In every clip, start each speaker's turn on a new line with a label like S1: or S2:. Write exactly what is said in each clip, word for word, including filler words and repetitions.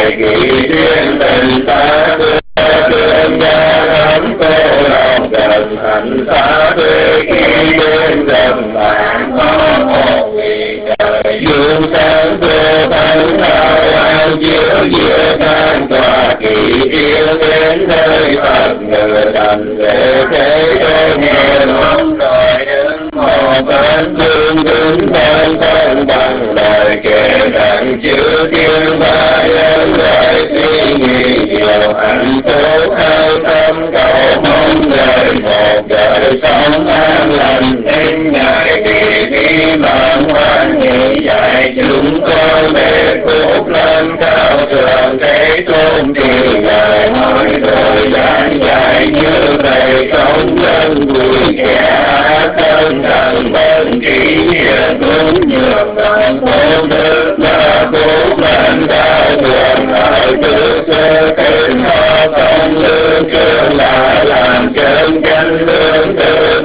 S1: đời kỳ duyên tình ta thương gia lắm cô lòng gần hạnh xa thuê khi đêm gần bạn có một vì trời dương sáng cô thánh đạo ao chiếu giữa tan tòa kỳ yêu đến nơi Phật người thành về thế tôn nghe ngóng đòi đứng một cánh thương kính ban thân bằng lời kể rằng chữ thiên ba nhân loại suy nghĩ nhiều hạnh phúc an tâm cầu mong đời một đời sống an lành đến ngày kỳ thi bằng hoan hỷ dạy chúng con để phúc lên cao thượng thế tôn thì ngài hỏi rồi giảng dạy như thầy sống dân vui kẻ thân thần bên kỷ niệm đúng nhường bằng công đức là phúc lên cao thượng ở trước sơ tên họ công lương trường là làm chân chân lương tư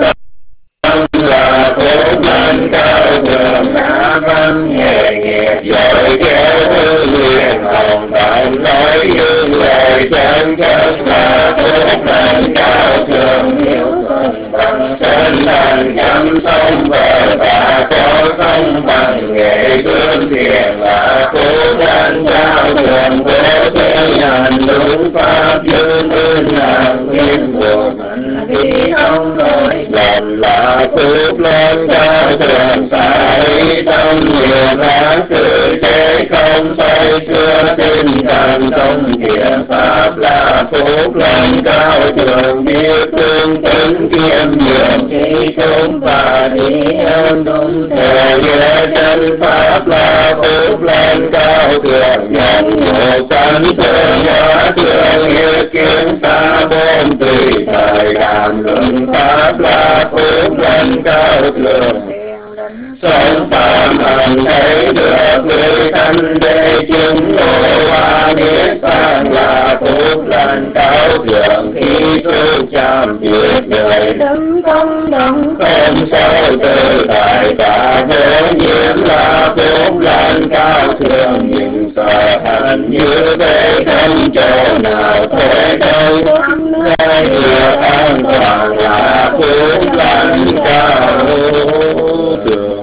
S1: là phúc lên cao thượng đã văn nghề nghiệp giỏi khéo hương liền hồng tận nói dương lời chân chân là phúc lên cao thượng hiểu thuần bằng sinh thành chăm sông vợ và có công bằng nghệ thương thiền là phúc lên cao thượng có thể hành đúng pháp dương ơn hàng nguyên buồn hạnh khi không nói lầm là phúc lên cao thượng tại tâm niệm ác sự chế không say xưa tinh thần công thiện pháp là phúc lên cao thượng biết tương tính kiêm nhường trí chúng và trí ơn đúng thể nghĩa chân pháp là phúc lên cao thượng nhận ngộ tánh thương hóa thương nghĩa kiến xa bốn tùy thời đàm luận pháp là phúc lên cao thượng sống phạm hành thấy được người thanh đế chứng ngộ hoa niết bàn là phúc lên cao thượng khi tu chạm biết đời đứng công đồng không sao tự tại và vô nhiễm là phúc lên cao thượng nhưng sợ hành như thế không chỗ nào thôi đâu ngay được an toàn là phúc lên cao thượng.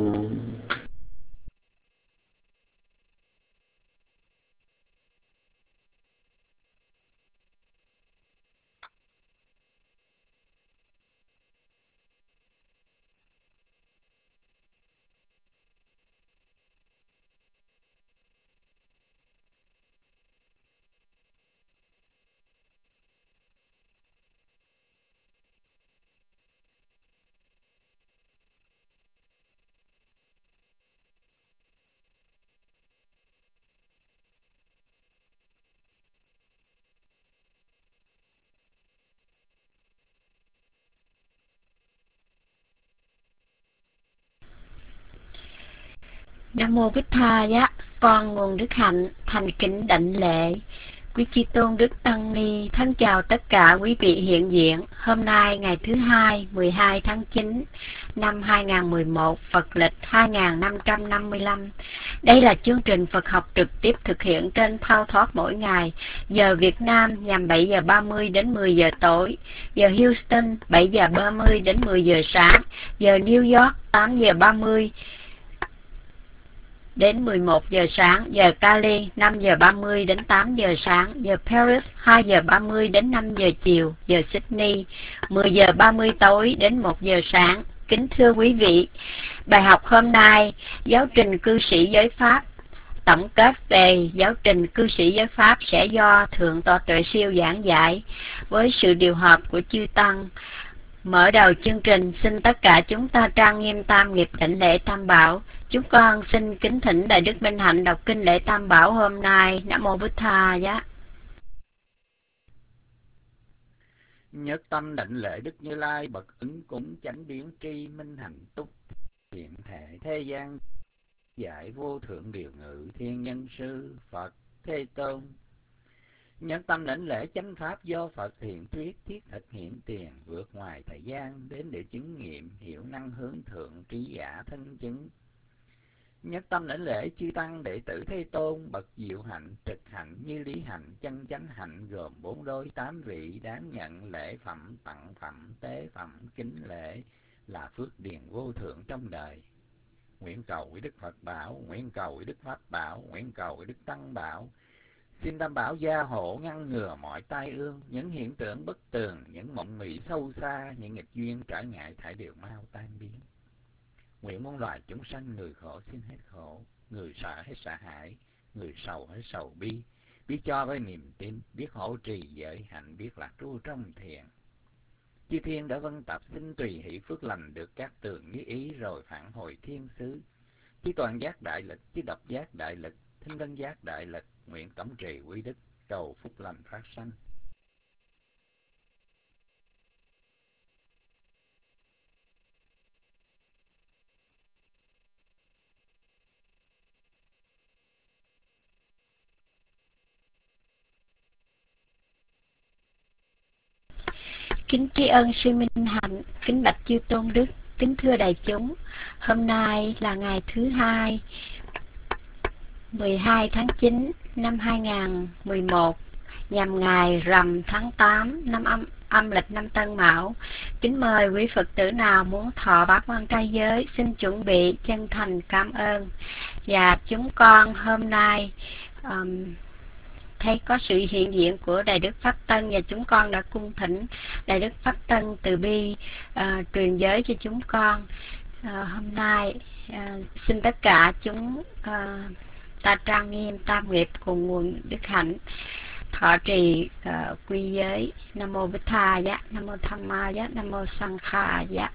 S2: Nam mô Bích Tha Giá, con nguồn đức hạnh thành kính đảnh lễ. Quý Chi tôn Đức Tăng Ni thân chào tất cả quý vị hiện diện. Hôm nay ngày thứ hai, mười hai tháng chín năm hai nghìn không trăm mười một, Phật lịch hai nghìn năm trăm năm mươi lăm. Đây là chương trình Phật học trực tiếp thực hiện trên Thao Thoát mỗi ngày. Giờ Việt Nam nhằm bảy giờ ba mươi đến mười giờ tối, giờ Houston bảy giờ ba mươi đến mười giờ sáng, giờ New York tám giờ ba mươi đến mười một giờ sáng, giờ Cali năm giờ ba mươi đến tám giờ sáng, giờ Paris hai giờ ba mươi đến năm giờ chiều, giờ Sydney mười giờ ba mươi tối đến một giờ sáng. Kính thưa quý vị, bài học hôm nay giáo trình cư sĩ giới Pháp. Tổng kết về giáo trình cư sĩ giới Pháp sẽ do Thượng tọa Tuệ Siêu giảng giải với sự điều hợp của chư Tăng. Mở đầu chương trình, xin tất cả chúng ta trang nghiêm tam nghiệp đảnh lễ Tam Bảo. Chúng con xin kính thỉnh Đại Đức Minh Hạnh đọc kinh lễ Tam Bảo hôm nay. Nam mô Bích Tha Giá.
S3: Nhất tâm đảnh lễ Đức Như Lai bậc ứng cúng chánh biến tri minh hạnh túc hiện thể thế gian giải vô thượng điều ngự thiên nhân sư Phật Thế Tôn. Nhân tâm đảnh lễ chánh pháp do Phật hiện thuyết thiết thực hiện tiền vượt ngoài thời gian đến để chứng nghiệm hiểu năng hướng thượng trí giả thân chứng. Nhất tâm đảnh lễ chư tăng đệ tử Thế Tôn, bậc diệu hạnh, trực hạnh, như lý hạnh, chân chánh hạnh, gồm bốn đôi tám vị, đáng nhận lễ phẩm, tặng phẩm, tế phẩm, kính lễ, là phước điền vô thượng trong đời. Nguyện cầu với Đức Phật bảo, nguyện cầu với Đức Pháp bảo, nguyện cầu với Đức Tăng bảo, xin Tam bảo gia hộ ngăn ngừa mọi tai ương, những hiện tượng bất tường, những mộng mị sâu xa, những nghịch duyên trở ngại thảy đều mau tan biến. Nguyện muôn loài chúng sanh, người khổ xin hết khổ, người sợ hết sợ hãi, người sầu hết sầu bi, biết cho với niềm tin, biết hộ trì giới hạnh, biết lạc trú trong thiền. Chư thiên đã vân tập xin tùy hỷ phước lành, được các tường như ý rồi phản hồi thiên xứ. Chư toàn giác đại lực, chư độc giác đại lực, thinh tân giác đại lực, nguyện cẩm trì quy đức, cầu phúc lành phát sanh.
S2: Kính tri ân sư Minh Hạnh, kính bạch chư tôn đức, kính thưa đại chúng. Hôm nay là ngày thứ hai, mười hai tháng chín năm hai nghìn không trăm mười một, nhằm ngày rằm tháng tám năm âm, âm lịch năm Tân Mão. Kính mời quý Phật tử nào muốn thọ bát quan trai giới xin chuẩn bị chân thành cảm ơn. Và chúng con hôm nay um, thấy có sự hiện diện của Đại Đức Pháp Tân, và chúng con đã cung thỉnh Đại Đức Pháp Tân từ bi uh, truyền giới cho chúng con. Uh, hôm nay uh, xin tất cả chúng uh, ta trang nghiêm tam nghiệp cùng nguồn đức hạnh, thọ trì uh, quy giới. Nam mô Bích Tha giá, Nam mô Tham Ma giá, Nam mô Sang Kha giá.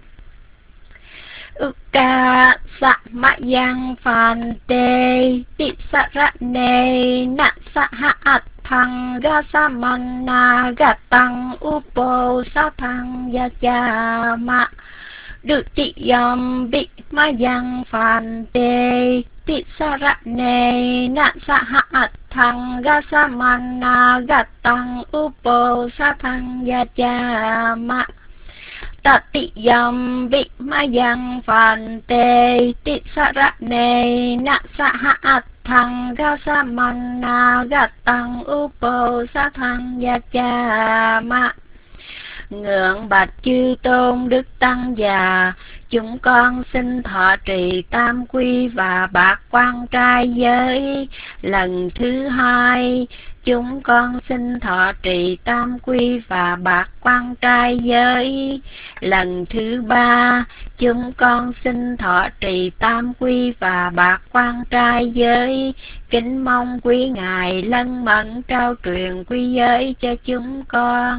S2: Uka sa ma yang phan te ti sa ra ne na sa ha at thang ga sa man na ga tăng upo sa thang ya cha ma được ti yam bi ma yang phan te ti sa ra ne na sa ha at thang ga sa man na ga tăng upo sa thang ya cha ma tati yam bị ma yang phan te ti sa ra ne na sa ha at thang ga sa man na ga tăng upo sa thang ya cha ma. Ngưỡng bạch chư tôn đức tăng già, chúng con xin thọ trì tam quy và bát quan trai giới. Lần thứ hai, chúng con xin thọ trì tam quy và bát quan trai giới. Lần thứ ba, chúng con xin thọ trì tam quy và bát quan trai giới. Kính mong quý ngài lân mẫn trao truyền quy giới cho chúng con.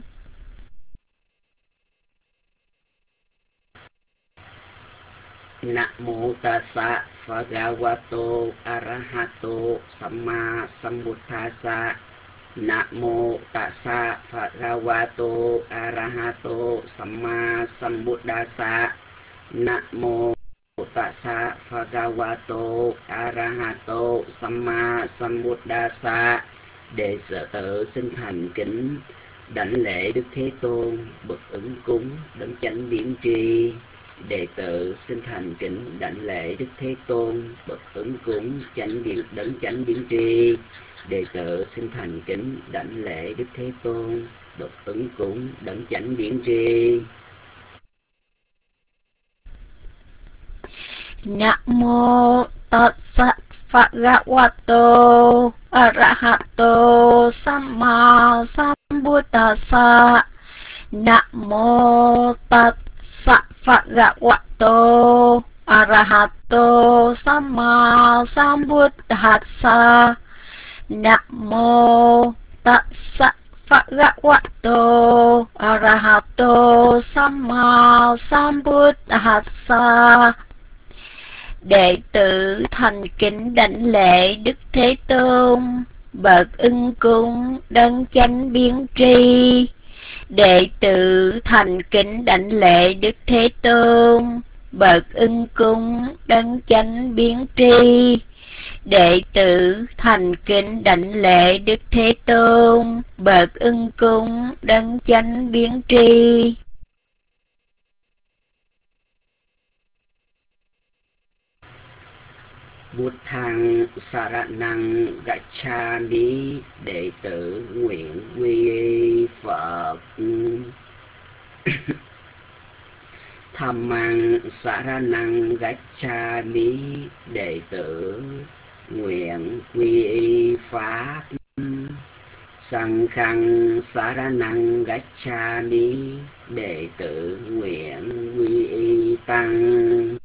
S4: Namo tassa bhagavato arahato samma sambuddhassa. Namo tassa bhagavato arahato samma sambuddhassa. Namo tassa bhagavato arahato samma sambuddhassa. Đệ tử xin thành kính đảnh lễ Đức Thế Tôn, bậc ứng cúng, đấng chánh biến tri. Đệ tử xin thành kính đảnh lễ Đức Thế Tôn, bậc ứng cúng, chánh biến đấng chánh biến tri. Đệ tử xin thành kính đảnh lễ Đức Thế Tôn, bậc ứng cúng, đấng chánh biến tri.
S2: Namo tassa bhagavato arahato samma sambuddhassa. Namo tassa bhagavato arahato samma sambuddhassa. Namo tassa bhagavato arahato samma sambuddhassa. Đệ tử thành kính đảnh lễ Đức Thế Tôn, bậc ưng cúng, đấng chánh biến tri. Đệ tử thành kính đảnh lễ Đức Thế Tôn, bậc ưng cúng, đấng chánh biến tri. Đệ tử thành kính đảnh lễ Đức Thế Tôn, bậc ưng cúng, đấng chánh biến tri.
S4: Bụt thang Saranang Gacchami, đệ tử nguyện quy y Phật. Dhammang Saranang Gacchami, đệ tử nguyện quy y Pháp. Sanghang Saranang Gacchami, đệ tử nguyện quy y Tăng.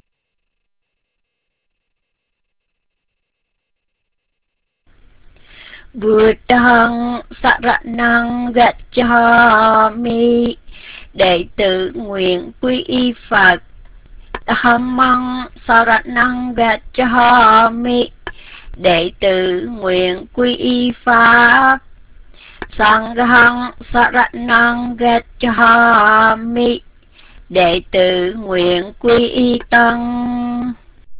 S2: Buddhang Saranang Gacchami, đệ tử nguyện quy y Phật. Dhammang Saranang Gacchami, đệ tử nguyện quy y Pháp. Sanghang Saranang Gacchami, đệ tử nguyện quy y Tăng.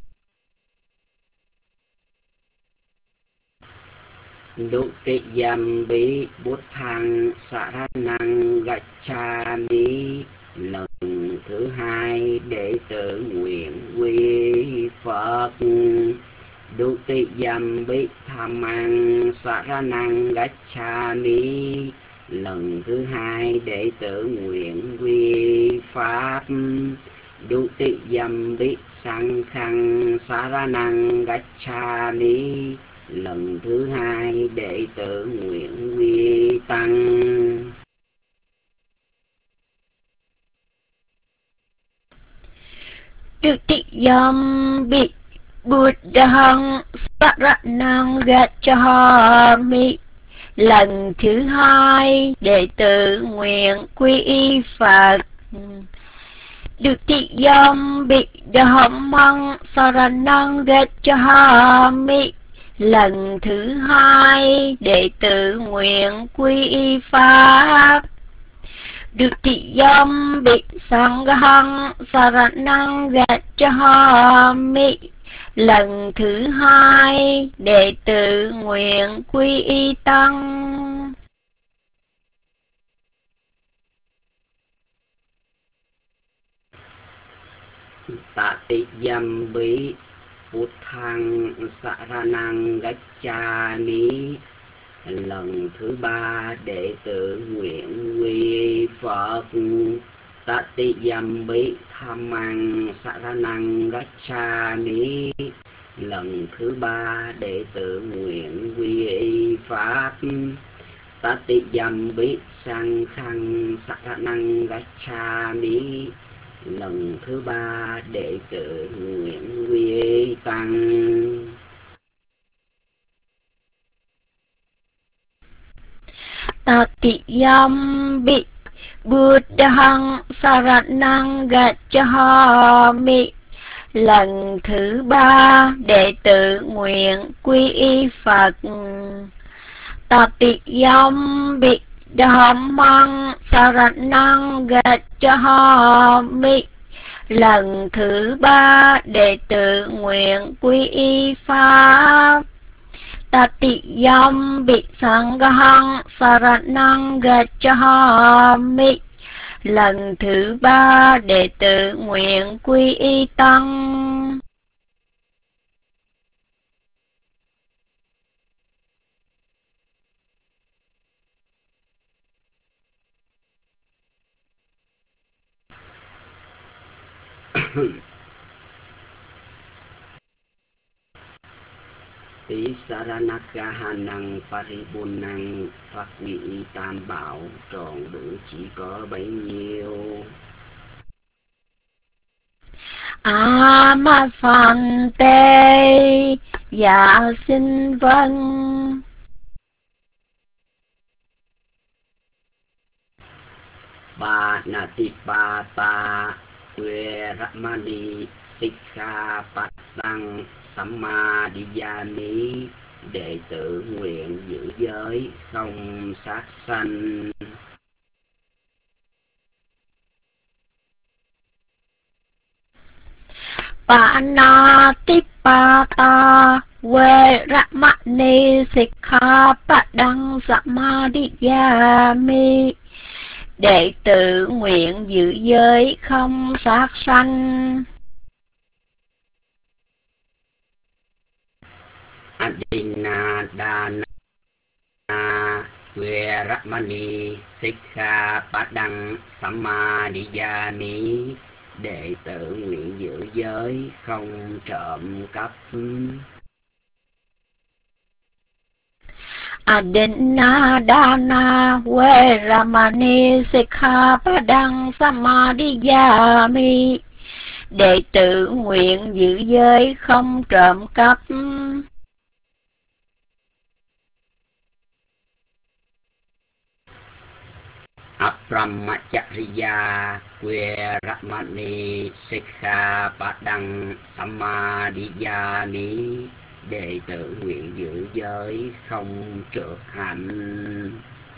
S4: Dutiyampi Buddhang Saranang Gacchami, lần thứ hai đệ tử nguyện quy y Phật. Dutiyampi Dhammang Saranang Gacchami, lần thứ hai đệ tử nguyện quy y Pháp. Dutiyampi Sanghang Saranang Gacchami, lần thứ hai đệ tử nguyện quy y Tăng.
S2: Dutiyampi Buddhang Saranang Gacchami, lần thứ hai đệ tử nguyện quy y Phật. Dutiyampi Dhammang Saranang Gacchami, lần thứ hai đệ tử nguyện quy y Pháp. Dutiyampi Sanghang Saranang Gacchami, lần thứ hai đệ tử nguyện quy y Tăng.
S4: Tatiyampi Buddhang Saranang Gacchami, lần thứ ba đệ tử nguyện quy y Phật. Tatiyampi Dhammang Saranang Gacchami, lần thứ ba đệ tử nguyện quy y Pháp. Tatiyampi Sanghang Saranang Gacchami, lần thứ ba đệ tử nguyện quy y Tăng.
S2: Tatiyampi Buddhang Saranang Gacchami, lần thứ ba đệ tử nguyện quy y Phật. Tatiyampi Dhammang Saranang Gacchami, lần thứ ba đệ tử nguyện quy y Pháp. Tatiyampi Sanghang Saranang Gacchami, lần thứ ba đệ tử nguyện quy y Tăng.
S4: Tí Saranakahanang Paripunang, phát huy tam bảo tròn đủ chỉ có bấy nhiêu.
S2: Amapante, dạ xin vâng.
S4: Ba Natipata Veramani Sikkhapadang Samadhiyami, đệ tử nguyện giữ giới không sát sanh.
S2: Panatipata Veramani Sikkhapadang Samadhiyami, đệ tử nguyện giữ giới không sát sanh.
S4: Adina Dana Veramani Sikkhapadang Samadhiyami. Đệ tử nguyện giữ giới không trộm cắp.
S2: Adina Dana Veramani Sikkhapadang Samadhiyami. Đệ tử nguyện giữ giới không trộm cắp.
S4: Abrahmacharya Veramani Sikkhapadang Samadhiyami. Đệ tử nguyện giữ giới không trượt hạnh.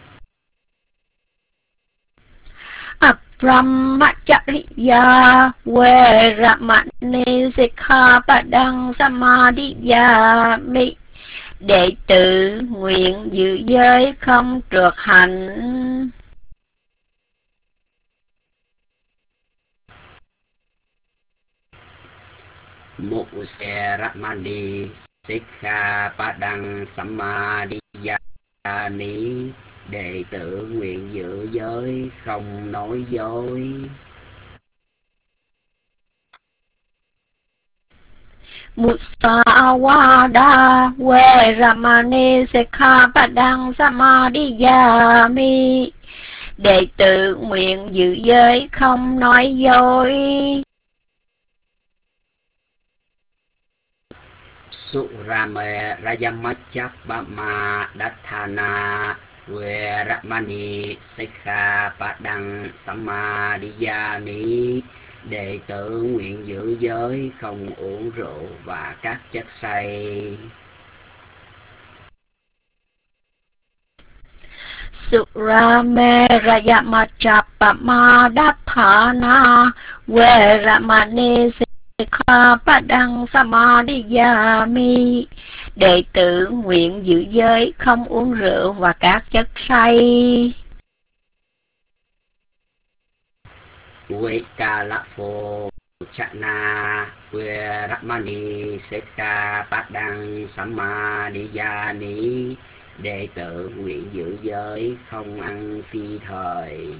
S2: Brahmacharya Veramani Sikkhapadang Samadhiyami. Đệ tử nguyện giữ giới không trượt hạnh.
S4: Museramani Sikkhapadang Samadhiyami. Đệ tử nguyện giữ giới không nói dối.
S2: Musawada Veramani Sikkhapadang Samadhiyami. Đệ tử nguyện giữ giới không nói dối.
S4: Surame Rajamachappama Dathana Veramani Sikkhapadang Samadhiyami. Đệ tử nguyện giữ giới không uống rượu và các chất say.
S2: Surame Rajamachappama Dathana Veramani Sikkhapadang Samadhiyami. Đệ tử nguyện giữ giới không uống rượu và các chất say.
S4: Vekalapho Chana Veramani Sikkhapadang Samadhiyami. Đệ tử nguyện giữ giới không ăn phi thời.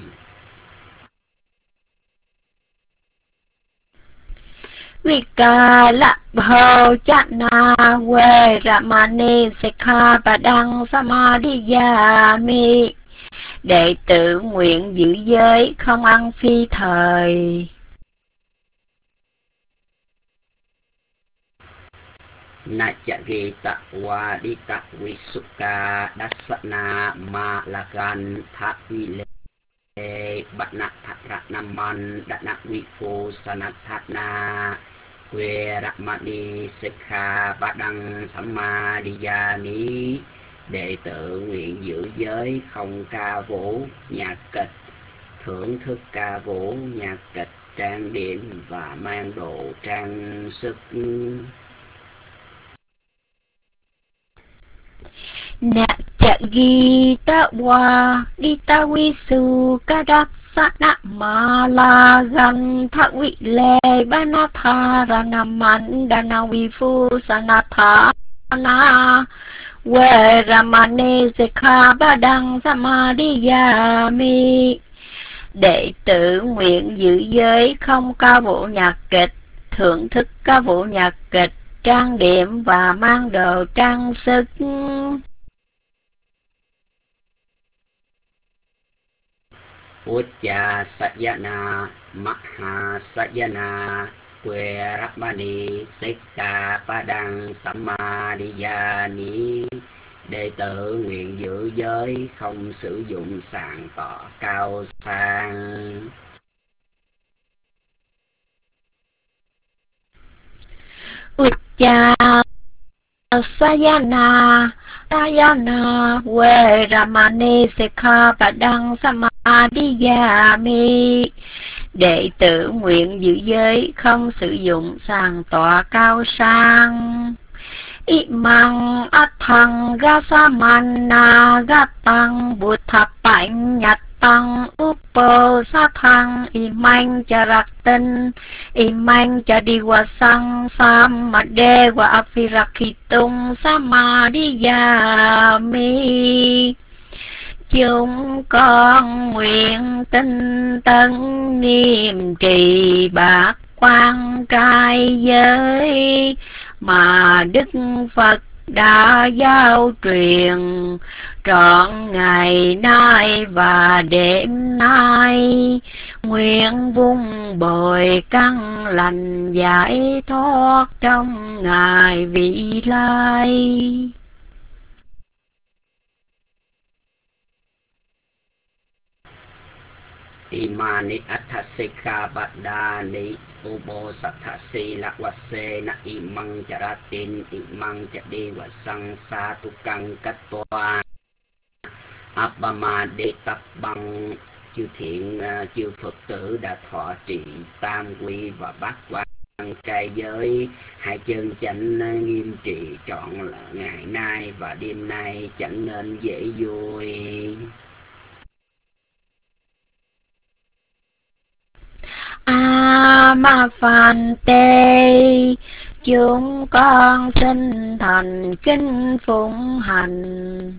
S2: Vikalapho Chana Veramani Sikkhapadang Samadhiyami. Đệ tử nguyện giữ giới không ăn phi thời.
S4: Nachagita Wadita Visuka Dasana Malagan Thakvile Batna Ratnaman Datna Vifu Sanathatna Veramani Sikkhapadang Samadhiyami. Đệ tử nguyện giữ giới không ca vũ nhạc kịch, thưởng thức ca vũ nhạc kịch, trang điểm và mang đồ trang sức.
S2: Nachagita Wadita Visuka Dasana Malagan Thakvile Batna Ratnaman Datna Vifu Sanathatna Veramani Sikkhapadang Samadhiyami. Đệ tử nguyện giữ giới không ca vũ nhạc kịch, thưởng thức ca vũ nhạc kịch, trang điểm và mang đồ trang sức.
S4: Ujja Sayana Maha Sayana Veramani Sikkhapadang Samadhiyami. Đệ tử nguyện giữ giới không sử dụng sàn tọa cao sang.
S2: Ujja Sayana Sayana Veramani Sikkhapadang Samadhiyami. Đệ tử nguyện giữ giới không sử dụng sàn tọa cao sang. Imang Athang Gasamana Gatang Buddha Panyat tăng uppo sát thăng imanh cha rạc tinh imanh cha đi qua sang sam mà đê qua aphirakhitung samadhiyami. Chúng con nguyện tinh tấn nghiêm trì bát quan trai giới mà Đức Phật đã giao truyền trọn ngày nay và đêm nay, nguyện vun bồi căn lành giải thoát trong ngày vị lai.
S4: Imani atthasika badani ubo sathasi lakwase na imang charatin imang chadi wasang sa tukang katwa Abama đệ tập bằng chư thiện chư Phật tử đã thọ trì tam quy và bát quan trai giới, hai chân chánh nghiêm trì trọn là ngày nay và đêm nay chẳng nên dễ vui.
S2: A ma phan tê, chúng con xin thành kính phụng hành.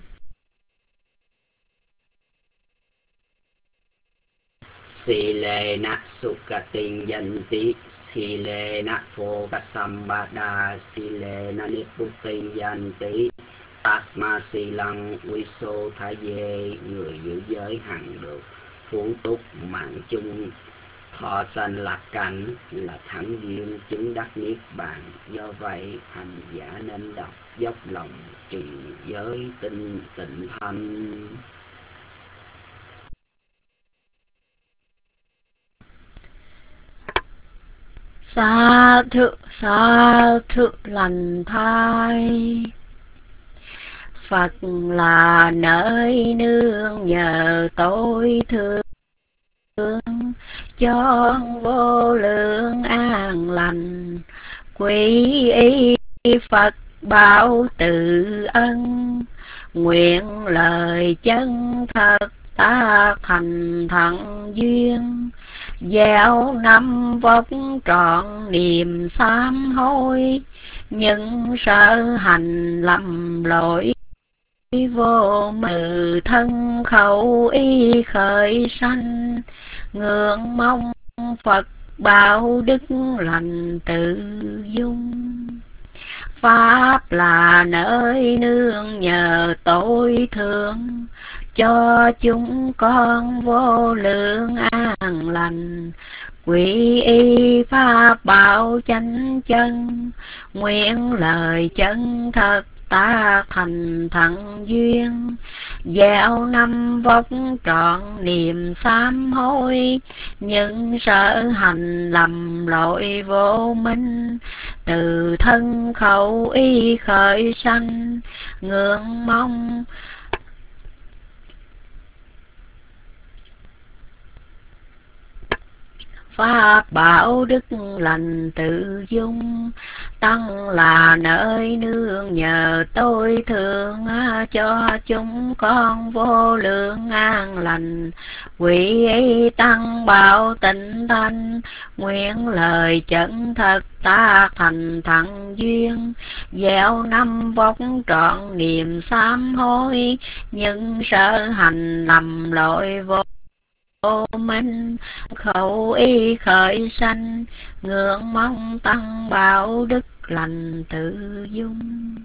S4: Si lê na sukha tinh danh tí, si lê na phô ca sambada, si lê na niputin danh tí, tasma si lăng quy sô thái dê, người giữ giới hằng được phú túc mạng chung, thọ sanh lạc cảnh là thắng duyên chứng đắc niết bàn. Do vậy hành giả nên đọc dốc lòng trì giới tinh tịnh thanh.
S2: Sa thự sa thự lành thai, Phật là nơi nương nhờ tối thương, cho vô lượng an lành. Quý y Phật bảo từ ân, nguyện lời chân thật ta thành thẳng duyên. Gieo năm vóc trọn niềm sám hối, những sợ hành lầm lỗi vô mừ thân khẩu ý khởi sanh. Ngưỡng mong Phật bảo đức lành tự dung, Pháp là nơi nương nhờ tối thượng, cho chúng con vô lượng an lành. Quy y Pháp bảo chánh chân, nguyện lời chân thật ta thành thẳng duyên. Gieo năm vóc trọn niềm sám hối, những sợ hành lầm lỗi vô minh. Từ thân khẩu ý khởi sanh, ngưỡng mong Pháp bảo đức lành tự dung. Tăng là nơi nương nhờ tôi thương, cho chúng con vô lượng an lành. Quỷ y tăng bảo tịnh thanh, nguyện lời chân thật ta thành thẳng duyên. Gieo năm vóc trọn niềm sám hối, những sợ hành lầm lỗi vô Ô minh khẩu y khởi sanh, ngưỡng mong tăng bảo đức lành tự dung.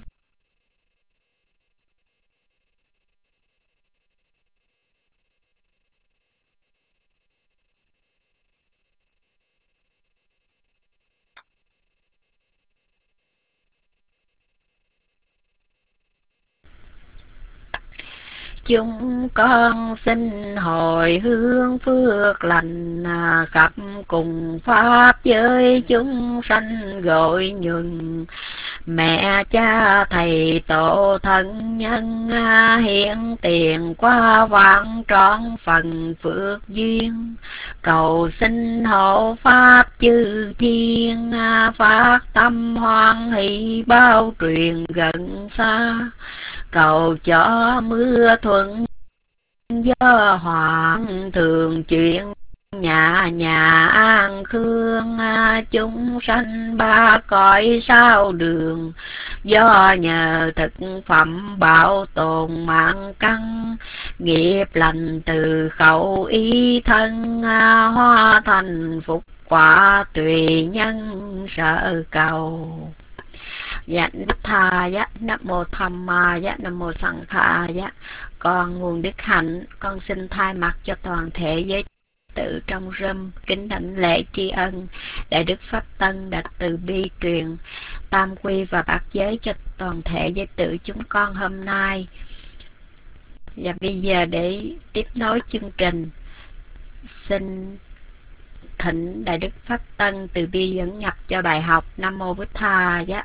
S2: Chúng con xin hồi hướng phước lành, khắp cùng Pháp giới chúng sanh gọi nhường. Mẹ cha thầy tổ thân nhân, hiện tiền qua vạn trọn phần phước duyên. Cầu xin hộ Pháp chư thiên, phát tâm hoan hỷ bao truyền gần xa. Cầu cho mưa thuận do hoàng thường chuyện nhà nhà an khương, chúng sanh ba cõi sao đường, do nhờ thực phẩm bảo tồn mạng căn, nghiệp lành từ khẩu ý thân, hóa thành phục quả tùy nhân sở cầu. Dạ tha dạ nam mô tham ma dạ nam mô sanh kha dạ. Con nguồn đức hạnh, con xin thay mặt cho toàn thể giới tự trong râm kính đảnh lễ tri ân đại đức pháp tân đã từ bi truyền tam quy và bát giới cho toàn thể giới tự chúng con hôm nay. Và bây giờ để tiếp nối chương trình, xin thỉnh đại đức pháp tân từ bi dẫn nhập cho bài học Nam mô Bụt Tha giá.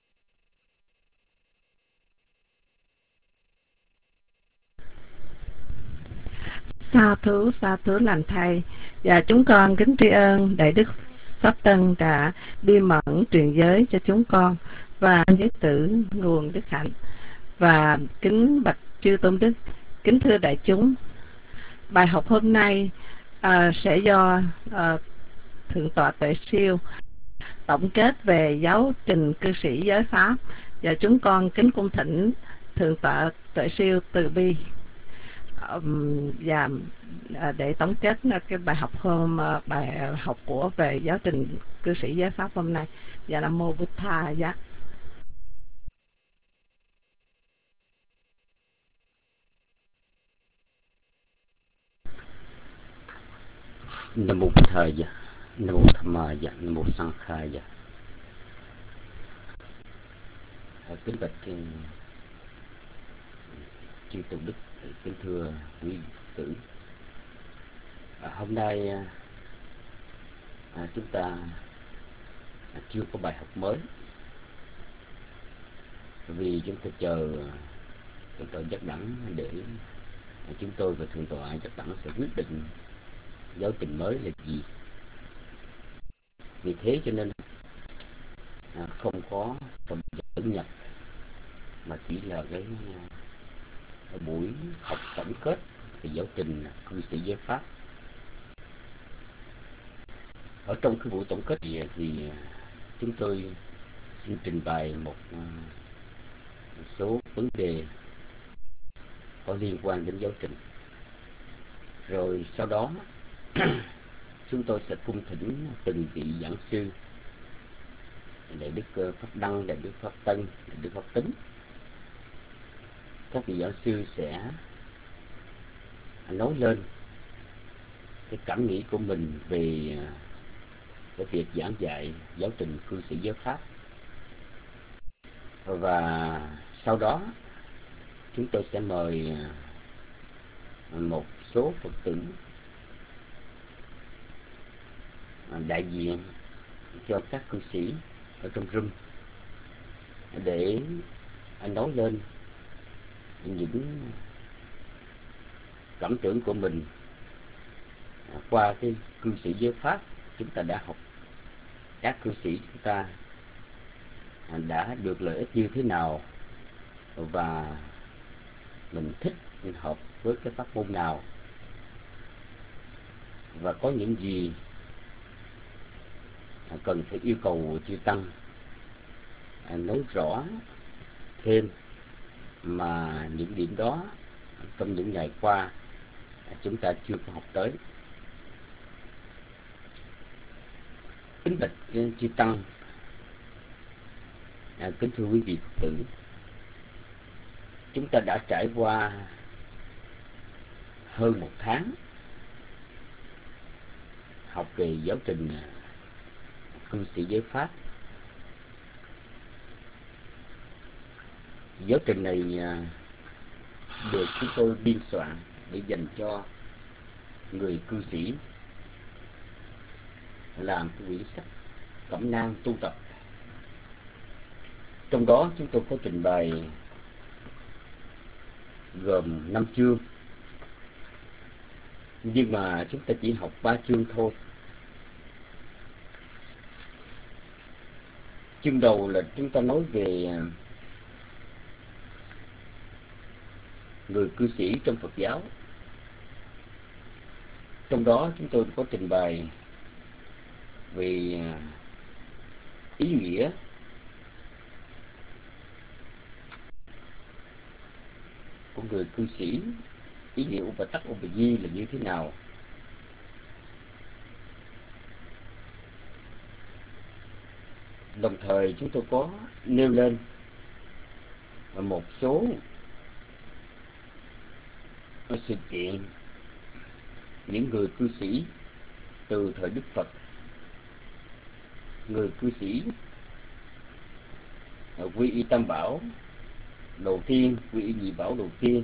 S5: Sa thú, sa thú lành thầy. Và chúng con kính tri ân đại đức pháp tân đã bi mẫn truyền giới cho chúng con và giới tử nguồn đức hạnh. Và kính bạch chư tôn đức, kính thưa đại chúng, bài học hôm nay à, sẽ do à, thượng tọa Tuệ Siêu tổng kết về giáo trình cư sĩ giới pháp, và chúng con kính cung thỉnh thượng tọa Tuệ Siêu từ bi um, và à, để tổng kết cái bài học hôm bài học của về giáo trình cư sĩ giới pháp hôm nay. Và Nam mô Bụt Tha giá.
S3: Nam mô Bụt Tha giá, Nam mô Tham Ma giá, Nam mô Sang Kha giá. Kính bạch chư tôn đức, kính thưa quý tử, à, hôm nay à, chúng ta à, chưa có bài học mới, vì chúng ta chờ thượng tọa Giác Đẳng để à, chúng tôi và thượng tọa Giác Đẳng sẽ quyết định giáo trình mới là gì. Vì thế cho nên à, không có phần dẫn nhập, mà chỉ là cái buổi học tổng kết về giáo trình cư sĩ giới pháp. Ở trong cái buổi tổng kết thì, thì chúng tôi xin trình bày một, một số vấn đề có liên quan đến giáo trình. Rồi sau đó chúng tôi sẽ cung thỉnh từng vị giảng sư, đại đức Pháp Đăng, đại đức Pháp Tân, đại đức Pháp Tính. Các vị giáo sư sẽ nói lên cái cảm nghĩ của mình về cái việc giảng dạy giáo trình cư sĩ giới pháp. Và sau đó chúng tôi sẽ mời một số Phật tử đại diện cho các cư sĩ ở trong room để nói lên những cảm tưởng của mình qua cái cư sĩ giới pháp chúng ta đã học. Các cư sĩ chúng ta đã được lợi ích như thế nào, và mình thích, mình hợp với cái pháp môn nào, và có những gì cần phải yêu cầu chư tăng nói rõ thêm, mà những điểm đó trong những ngày qua chúng ta chưa có học tới. Kính bạch chư tăng, à, kính thưa quý vị Phật tử, chúng ta đã trải qua hơn một tháng học về giáo trình cư sĩ giới pháp. Giáo trình này được chúng tôi biên soạn để dành cho người cư sĩ làm cái quyển sách cẩm nang tu tập. Trong đó chúng tôi có trình bày gồm năm chương, nhưng mà chúng ta chỉ học ba chương thôi. Chương đầu là chúng ta nói về người cư sĩ trong Phật giáo,
S6: Trong đó chúng tôi có trình bày về ý nghĩa của người cư sĩ, ý nghĩa Upattak Upayi là như thế nào. Đồng thời chúng tôi có nêu lên một số sự kiện những người cư sĩ từ thời Đức Phật, người cư sĩ quy y Tam Bảo đầu tiên, quy y Nhị Bảo đầu tiên,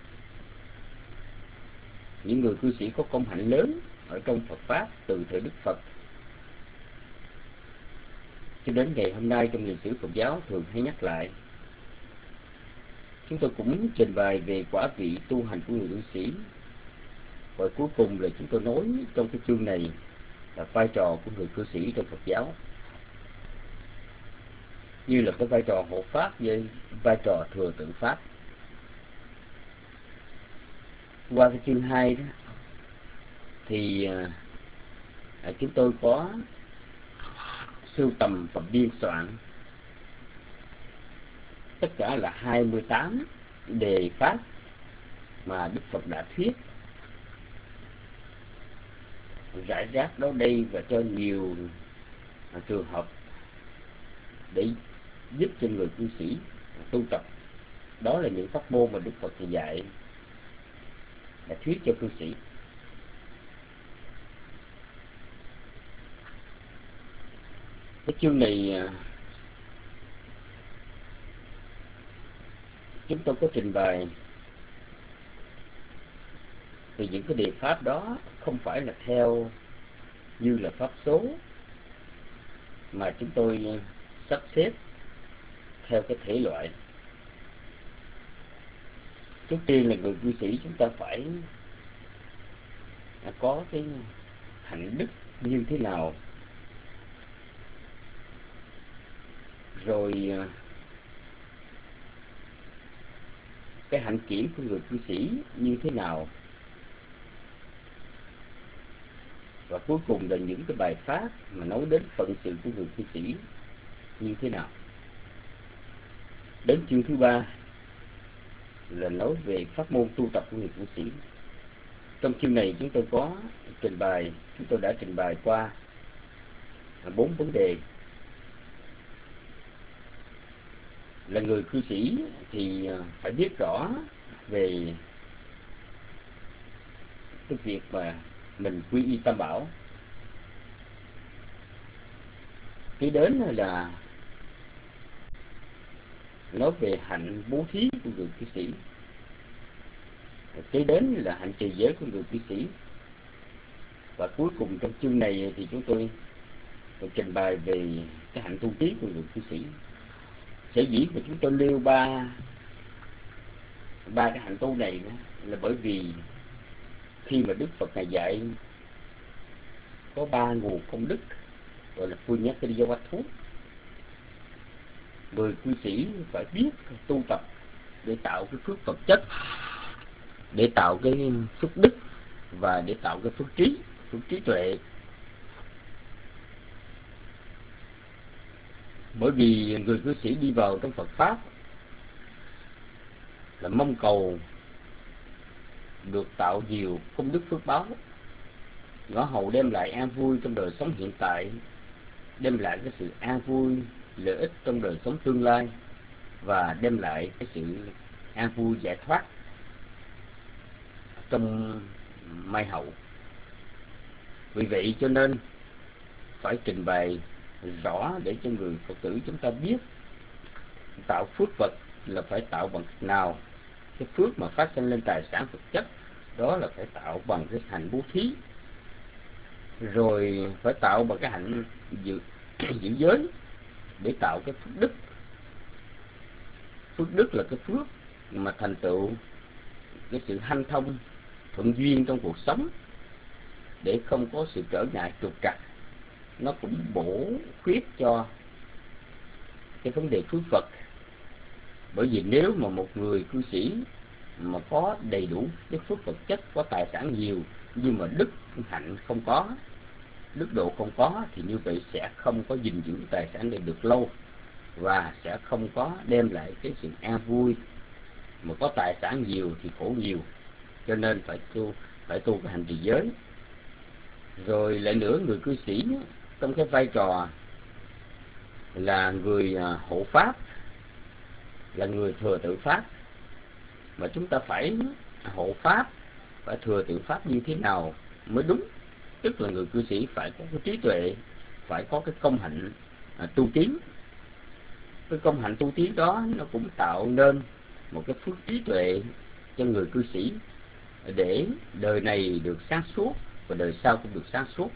S6: những người cư sĩ có công hạnh lớn ở trong Phật pháp từ thời Đức Phật cho đến ngày hôm nay trong lịch sử Phật giáo thường hay nhắc lại. Chúng tôi cũng trình bày về quả vị tu hành của người cư sĩ. Và cuối cùng là chúng tôi nói trong cái chương này là vai trò của người cư sĩ trong Phật giáo, như là cái vai trò hộ pháp với vai trò thừa tự pháp. Qua cái chương hai đó thì à, chúng tôi có sưu tầm và biên soạn tất cả là hai mươi tám đề pháp mà Đức Phật đã thuyết, rải rác đó đây và cho nhiều à, trường hợp để giúp cho người cư sĩ tu tập. Đó là những pháp môn mà Đức Phật dạy, là thuyết cho cư sĩ. Cái chương này chúng tôi có trình bày vì những cái đề pháp đó không phải là theo như là pháp số, mà chúng tôi sắp xếp theo cái thể loại. Trước tiên là người cư sĩ chúng ta phải có cái hạnh đức như thế nào, rồi cái hạnh kiểm của người cư sĩ như thế nào, và cuối cùng là những cái bài pháp mà nói đến phận sự của người cư sĩ như thế nào. Đến chương thứ ba là nói về pháp môn tu tập của người cư sĩ. Trong chương này chúng tôi có trình bày, chúng tôi đã trình bày qua bốn vấn đề. Là người cư sĩ thì phải biết rõ về cái việc mà mình quy y Tam Bảo. Kế đến là nói về hạnh bố thí của người cư sĩ. Kế đến là hạnh trì giới của người cư sĩ. Và cuối cùng trong chương này thì chúng tôi trình bày về cái hạnh tu trí của người cư sĩ. Sở dĩ mà chúng tôi nêu ba ba cái hạnh tu này là bởi vì khi mà Đức Phật Ngài dạy có ba nguồn công đức gọi là Punyakriyavatthut. Người cư sĩ phải biết tu tập để tạo cái phước vật chất, để tạo cái phước đức và để tạo cái phước trí, phước trí tuệ. Bởi vì người cư sĩ đi vào trong Phật pháp là mong cầu được tạo nhiều công đức phước báo, ngõ hầu đem lại an vui trong đời sống hiện tại, đem lại cái sự an vui, lợi ích trong đời sống tương lai, và đem lại cái sự an vui giải thoát trong mai hậu. Vì vậy cho nên phải trình bày rõ để cho người Phật tử chúng ta biết tạo phước vật là phải tạo bằng cách nào. Cái phước mà phát sinh lên tài sản vật chất đó là phải tạo bằng cái hạnh bố thí, rồi phải tạo bằng cái hạnh giữ, giữ giới để tạo cái phước đức. Phước đức là cái phước mà thành tựu cái sự hanh thông thuận duyên trong cuộc sống, để không có sự trở ngại trục trặc. Nó cũng bổ khuyết cho cái vấn đề phước vật. Bởi vì nếu mà một người cư sĩ mà có đầy đủ cái phước vật chất, có tài sản nhiều, nhưng mà đức hạnh không có, đức độ không có, thì như vậy sẽ không có gìn giữ tài sản này được lâu, và sẽ không có đem lại cái sự an vui. Mà có tài sản nhiều thì khổ nhiều, cho nên phải tu phải tu cái hành trì giới. Rồi lại nữa, người cư sĩ trong cái vai trò là người hộ pháp, là người thừa tự pháp, mà chúng ta phải hộ pháp, phải thừa tự pháp như thế nào mới đúng. Tức là người cư sĩ phải có cái trí tuệ, phải có cái công hạnh à, tu tiến. Cái công hạnh tu tiến đó nó cũng tạo nên một cái phước trí tuệ cho người cư sĩ, để đời này được sáng suốt và đời sau cũng được sáng suốt.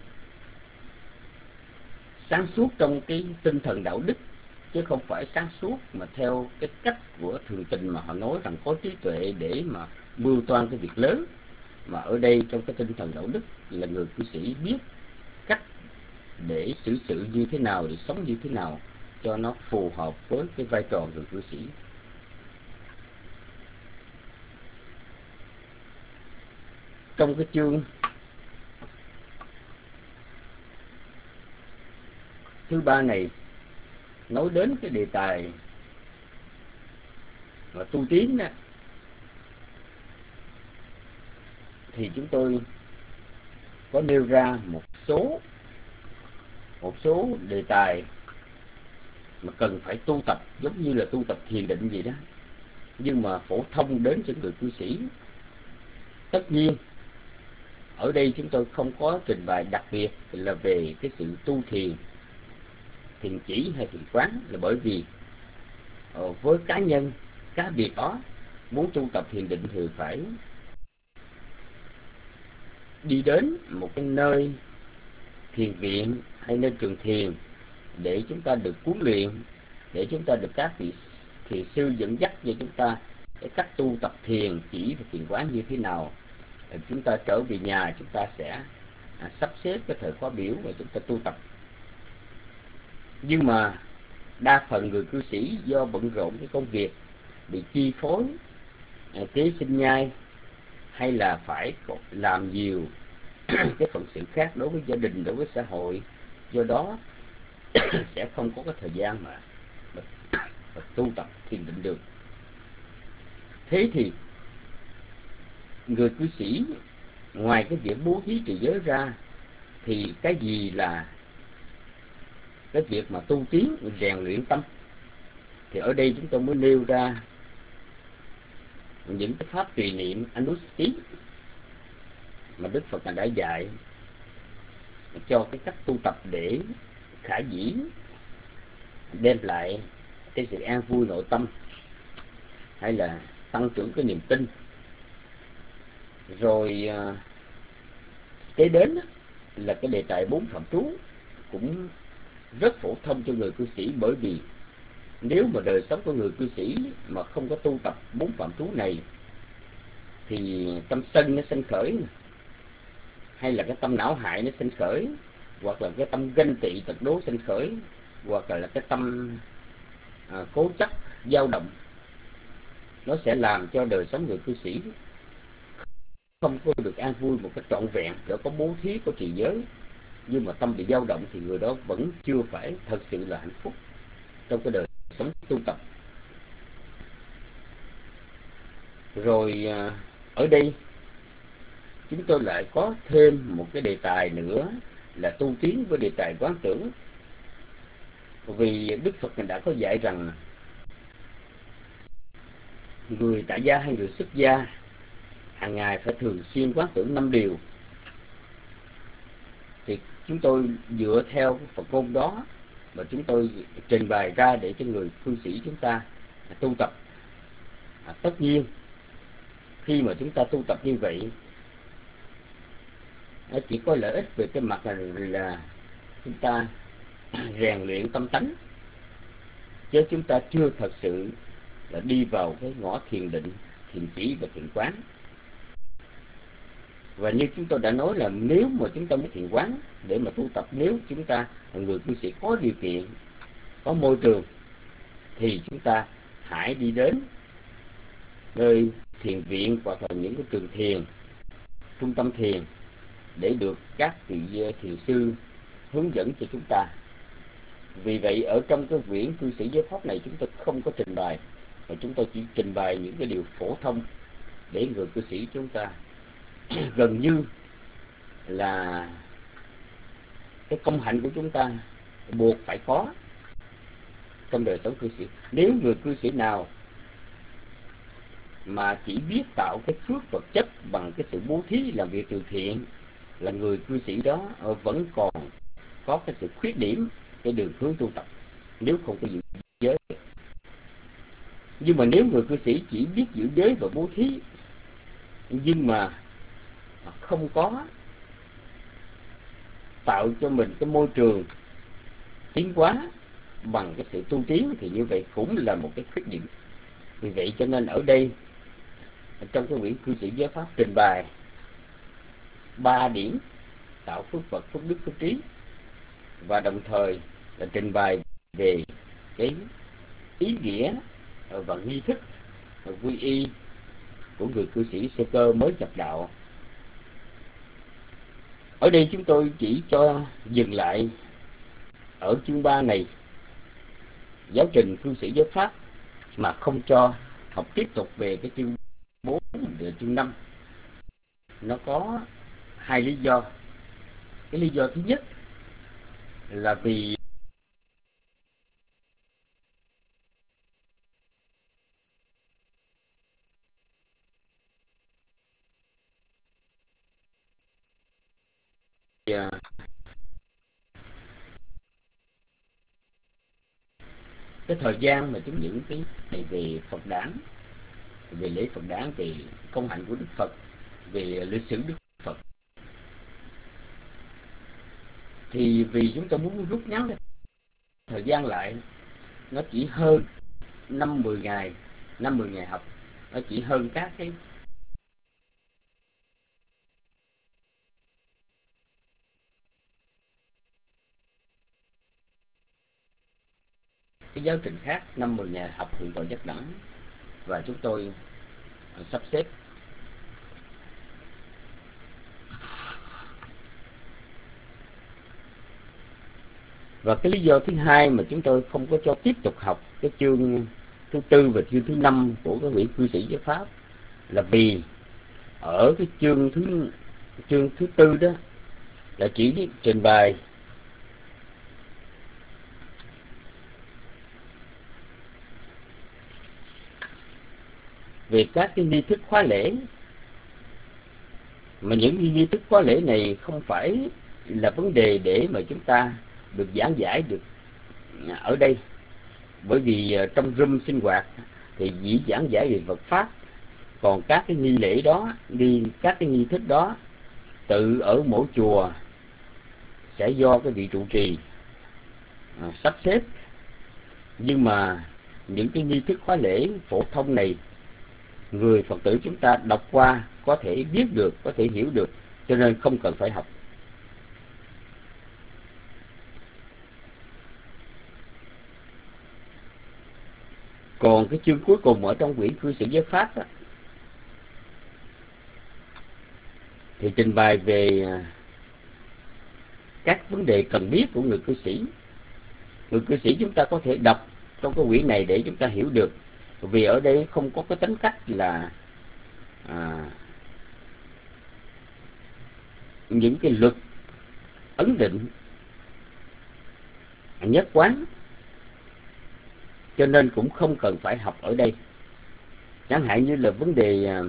S6: Sáng suốt trong cái tinh thần đạo đức, chứ không phải sáng suốt mà theo cái cách của thường tình mà họ nói rằng có trí tuệ để mà mưu toan cái việc lớn. Mà ở đây trong cái tinh thần đạo đức là người cư sĩ biết cách để xử sự như thế nào, để sống như thế nào cho nó phù hợp với cái vai trò người cư sĩ. Trong cái chương thứ ba này nói đến cái đề tài mà tu tiến đó, thì chúng tôi có nêu ra một số một số đề tài mà cần phải tu tập, giống như là tu tập thiền định vậy đó, nhưng mà phổ thông đến cho người cư sĩ. Tất nhiên ở đây chúng tôi không có trình bày đặc biệt là về cái sự tu thiền, thiền chỉ hay thiền quán, là bởi vì uh, với cá nhân cá biệt đó muốn tu tập thiền định thì phải đi đến một cái nơi thiền viện hay nơi trường thiền để chúng ta được huấn luyện, để chúng ta được các vị thiền sư dẫn dắt cho chúng ta cái cách tu tập thiền chỉ và thiền quán như thế nào. Chúng ta trở về nhà, chúng ta sẽ à, sắp xếp cái thời khóa biểu và chúng ta tu tập. Nhưng mà đa phần người cư sĩ do bận rộn cái công việc, bị chi phối à, kế sinh nhai, hay là phải làm nhiều cái phận sự khác đối với gia đình, đối với xã hội, do đó sẽ không có cái thời gian mà, mà, mà tu tập thiền định được. Thế thì người cư sĩ ngoài cái việc bố thí trì giới ra, thì cái gì là cái việc mà tu tiến, rèn luyện tâm? Thì ở đây chúng tôi mới nêu ra những cái pháp trì niệm Anussati mà Đức Phật đã dạy cho cái cách tu tập để khả dĩ đem lại cái sự an vui nội tâm, hay là tăng trưởng cái niềm tin. Rồi kế đến là cái đề tài bốn phạm trú, cũng rất phổ thông cho người cư sĩ, bởi vì nếu mà đời sống của người cư sĩ mà không có tu tập bốn phạm trú này thì tâm sân nó sinh khởi, hay là cái tâm não hại nó sinh khởi, hoặc là cái tâm ganh tị tật đố sinh khởi, hoặc là cái tâm à, cố chấp dao động, nó sẽ làm cho đời sống người cư sĩ không có được an vui một cách trọn vẹn. Để có bố thí, có trì giới, nhưng mà tâm bị dao động thì người đó vẫn chưa phải thật sự là hạnh phúc trong cái đời sống tu tập. Rồi ở đây chúng tôi lại có thêm một cái đề tài nữa là tu tiến với đề tài quán tưởng. Vì Đức Phật đã có dạy rằng người tại gia hay người xuất gia hàng ngày phải thường xuyên quán tưởng năm điều. Thì chúng tôi dựa theo Phật ngôn đó mà chúng tôi trình bày ra để cho người cư sĩ chúng ta tu tập. À, tất nhiên khi mà chúng ta tu tập như vậy, nó chỉ có lợi ích về cái mặt là, là chúng ta rèn luyện tâm tánh, chứ chúng ta chưa thật sự là đi vào cái ngõ thiền định, thiền chỉ và thiền quán. Và như chúng tôi đã nói là nếu mà chúng ta muốn thiền quán để mà tu tập, nếu chúng ta người cư sĩ có điều kiện, có môi trường, thì chúng ta hãy đi đến nơi thiền viện hoặc là những cái trường thiền, trung tâm thiền để được các vị thiền sư hướng dẫn cho chúng ta. Vì vậy ở trong cái quyển cư sĩ giới pháp này chúng ta không có trình bày, mà chúng ta chỉ trình bày những cái điều phổ thông để người cư sĩ chúng ta gần như là cái công hạnh của chúng ta buộc phải có trong đời sống cư sĩ. Nếu người cư sĩ nào mà chỉ biết tạo cái phước vật chất bằng cái sự bố thí làm việc từ thiện, là người cư sĩ đó vẫn còn có cái sự khuyết điểm cái đường hướng tu tập, nếu không có giữ giới. Nhưng mà nếu người cư sĩ chỉ biết giữ giới và bố thí, nhưng mà không có tạo cho mình cái môi trường tiến hóa bằng cái sự tu tiến, thì như vậy cũng là một cái khuyết điểm. Vì vậy cho nên ở đây trong cái quyển cư sĩ giới pháp trình bày ba điểm tạo phước vật, phước đức, phước trí, và đồng thời là trình bày về cái ý nghĩa và nghi thức quy y của người cư sĩ sơ cơ mới nhập đạo. Ở đây chúng tôi chỉ cho dừng lại ở chương ba này, giáo trình cư sĩ giới pháp, mà không cho học tiếp tục về cái chương bốn và chương năm. Nó có hai lý do. Cái lý do thứ nhất là vì cái thời gian mà chúng những cái này về Phật đản, về lễ Phật đản, về công hạnh của Đức Phật, về lịch sử Đức Phật, thì vì chúng ta muốn rút ngắn thời gian lại, nó chỉ hơn năm mười ngày, năm mười ngày học, nó chỉ hơn các cái cái giáo trình khác năm mười ngày học hiện tội nhất đẳng. Và chúng tôi sắp xếp và cái lý do thứ hai mà chúng tôi không có cho tiếp tục học cái chương thứ tư và chương thứ năm của cái quyển cư sĩ giới pháp là vì ở cái chương thứ chương thứ tư đó là chỉ trình bày về các cái nghi thức khóa lễ, mà những nghi thức khóa lễ này không phải là vấn đề để mà chúng ta được giảng giải được ở đây, bởi vì trong room sinh hoạt thì chỉ giảng giải về Phật pháp, còn các cái nghi lễ đó, đi các cái nghi thức đó tự ở mỗi chùa sẽ do cái vị trụ trì à, sắp xếp. Nhưng mà những cái nghi thức khóa lễ phổ thông này, người Phật tử chúng ta đọc qua có thể biết được, có thể hiểu được, cho nên không cần phải học. Còn cái chương cuối cùng ở trong quyển cư sĩ giới pháp đó, thì trình bày về các vấn đề cần biết của người cư sĩ. Người cư sĩ chúng ta có thể đọc trong cái quyển này để chúng ta hiểu được, vì ở đây không có cái tính cách là à, những cái luật ấn định nhất quán, cho nên cũng không cần phải học ở đây. Chẳng hạn như là vấn đề à,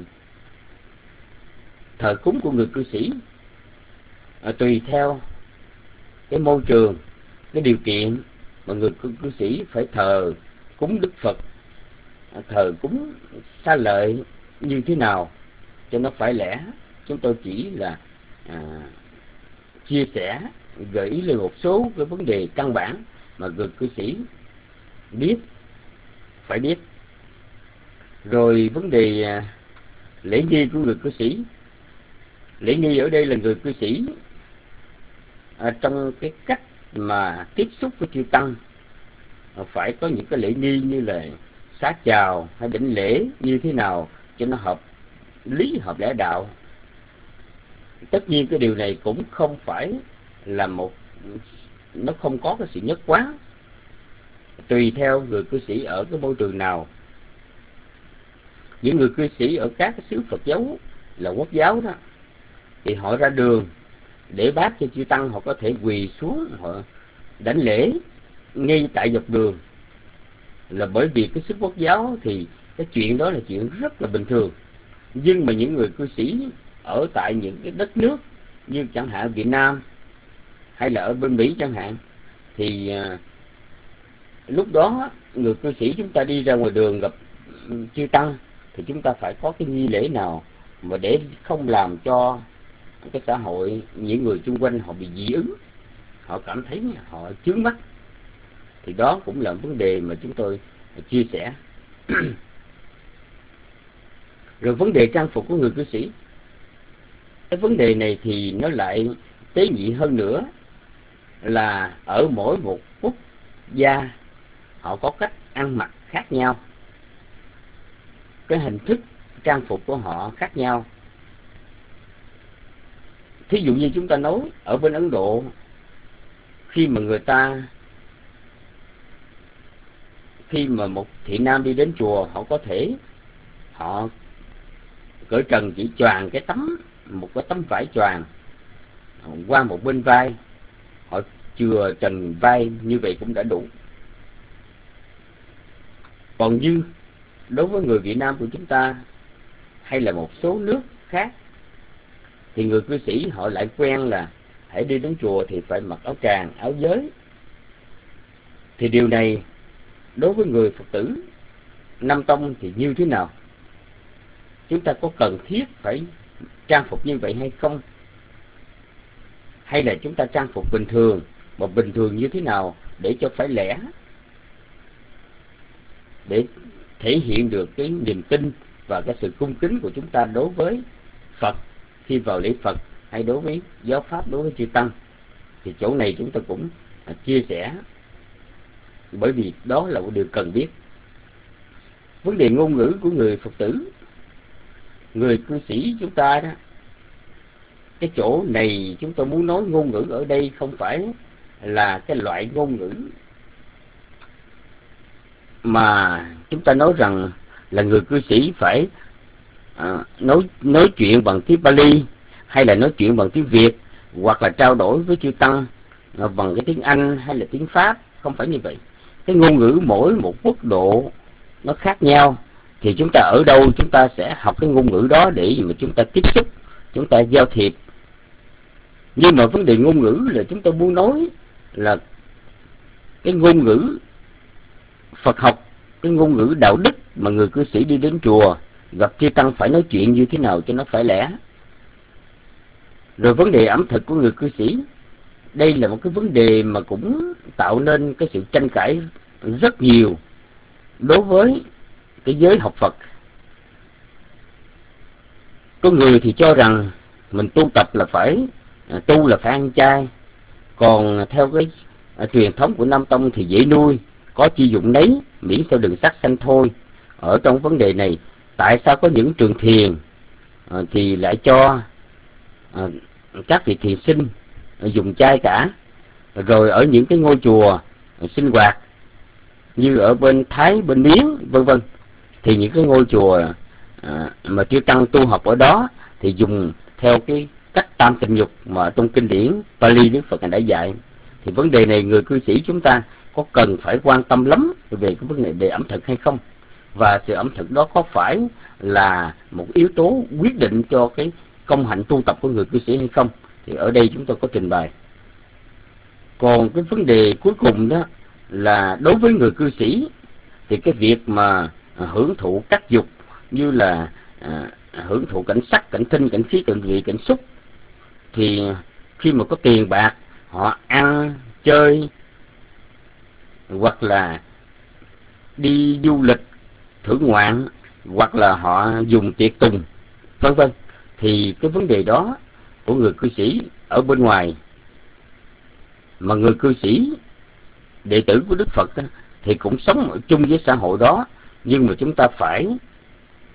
S6: thờ cúng của người cư sĩ, à, tùy theo cái môi trường, cái điều kiện mà người cư, cư sĩ phải thờ cúng Đức Phật, à, thờ cúng xa lợi như thế nào cho nó phải lẽ. Chúng tôi chỉ là à, chia sẻ, gợi ý lên một số cái vấn đề căn bản mà người cư sĩ biết, phải biết. Rồi vấn đề à, lễ nghi của người cư sĩ. Lễ nghi ở đây là người cư sĩ à, trong cái cách mà tiếp xúc với chư tăng à, phải có những cái lễ nghi như là xá chào hay đảnh lễ như thế nào cho nó hợp lý, hợp lẽ đạo. Tất nhiên cái điều này cũng không phải là một, nó không có cái sự nhất quán, tùy theo người cư sĩ ở cái môi trường nào. Những người cư sĩ ở các cái xứ Phật giáo là quốc giáo đó, thì họ ra đường để bác cho chư tăng, họ có thể quỳ xuống họ đảnh lễ ngay tại dọc đường, là bởi vì cái sức quốc giáo thì cái chuyện đó là chuyện rất là bình thường. Nhưng mà những người cư sĩ ở tại những cái đất nước như chẳng hạn Việt Nam hay là ở bên Mỹ chẳng hạn, thì à, lúc đó người cư sĩ chúng ta đi ra ngoài đường gặp chư tăng thì chúng ta phải có cái nghi lễ nào mà để không làm cho cái xã hội, những người xung quanh họ bị dị ứng, họ cảm thấy họ chướng mắt, thì đó cũng là vấn đề mà chúng tôi chia sẻ. Rồi vấn đề trang phục của người cư sĩ, cái vấn đề này thì nó lại tế nhị hơn nữa, là ở mỗi một quốc gia họ có cách ăn mặc khác nhau, cái hình thức trang phục của họ khác nhau. Thí dụ như chúng ta nói ở bên Ấn Độ, khi mà người ta khi mà một thị nam đi đến chùa, họ có thể họ cởi trần chỉ choàng cái tấm, một cái tấm vải choàng qua một bên vai, họ chừa trần vai như vậy cũng đã đủ. Còn như đối với người Việt Nam của chúng ta hay là một số nước khác, thì người cư sĩ họ lại quen là hãy đi đến chùa thì phải mặc áo tràng, áo giới. Thì điều này đối với người Phật tử Nam Tông thì như thế nào? Chúng ta có cần thiết phải trang phục như vậy hay không? Hay là chúng ta trang phục bình thường, mà bình thường như thế nào để cho phải lẽ, để thể hiện được cái niềm tin và cái sự cung kính của chúng ta đối với Phật khi vào lễ Phật, hay đối với giáo pháp, đối với chư tăng. Thì chỗ này chúng ta cũng chia sẻ, bởi vì đó là một điều cần biết. Vấn đề ngôn ngữ của người Phật tử, người cư sĩ chúng ta đó, cái chỗ này chúng tôi muốn nói ngôn ngữ ở đây không phải là cái loại ngôn ngữ mà chúng ta nói rằng là người cư sĩ phải à, nói nói chuyện bằng tiếng Pali, hay là nói chuyện bằng tiếng Việt, hoặc là trao đổi với chư tăng à, bằng cái tiếng Anh hay là tiếng Pháp. Không phải như vậy. Cái ngôn ngữ mỗi một quốc độ nó khác nhau, thì chúng ta ở đâu chúng ta sẽ học cái ngôn ngữ đó để mà chúng ta tiếp xúc, chúng ta giao thiệp. Nhưng mà vấn đề ngôn ngữ là chúng tôi muốn nói là cái ngôn ngữ Phật học, cái ngôn ngữ đạo đức mà người cư sĩ đi đến chùa gặp chư tăng phải nói chuyện như thế nào cho nó phải lẽ. Rồi vấn đề ẩm thực của người cư sĩ, đây là một cái vấn đề mà cũng tạo nên cái sự tranh cãi rất nhiều đối với cái giới học Phật. Có người thì cho rằng mình tu tập là phải tu là phải ăn chay, còn theo cái à, truyền thống của Nam Tông thì dễ nuôi, có chi dụng nấy, miễn sao đừng sát sanh thôi. Ở trong vấn đề này, tại sao có những trường thiền à, thì lại cho à, các vị thiền sinh à, dùng chay cả, rồi ở những cái ngôi chùa à, sinh hoạt như ở bên Thái, bên Miến vân vân, thì những cái ngôi chùa à, mà chư tăng tu học ở đó thì dùng theo cái cách tam tịnh nhục mà trong kinh điển Pali Đức Phật đã dạy. Thì vấn đề này người cư sĩ chúng ta có cần phải quan tâm lắm về cái vấn đề về ẩm thực hay không, và sự ẩm thực đó có phải là một yếu tố quyết định cho cái công hạnh tu tập của người cư sĩ hay không, thì ở đây chúng tôi có trình bày. Còn cái vấn đề cuối cùng đó là đối với người cư sĩ thì cái việc mà hưởng thụ các dục như là à, hưởng thụ cảnh sắc, cảnh thinh, cảnh khí, cảnh vị, cảnh xúc, thì khi mà có tiền bạc họ ăn chơi hoặc là đi du lịch thưởng ngoạn, hoặc là họ dùng tiệc tùng vân vân, thì cái vấn đề đó của người cư sĩ ở bên ngoài, mà người cư sĩ đệ tử của Đức Phật thì cũng sống ở chung với xã hội đó, nhưng mà chúng ta phải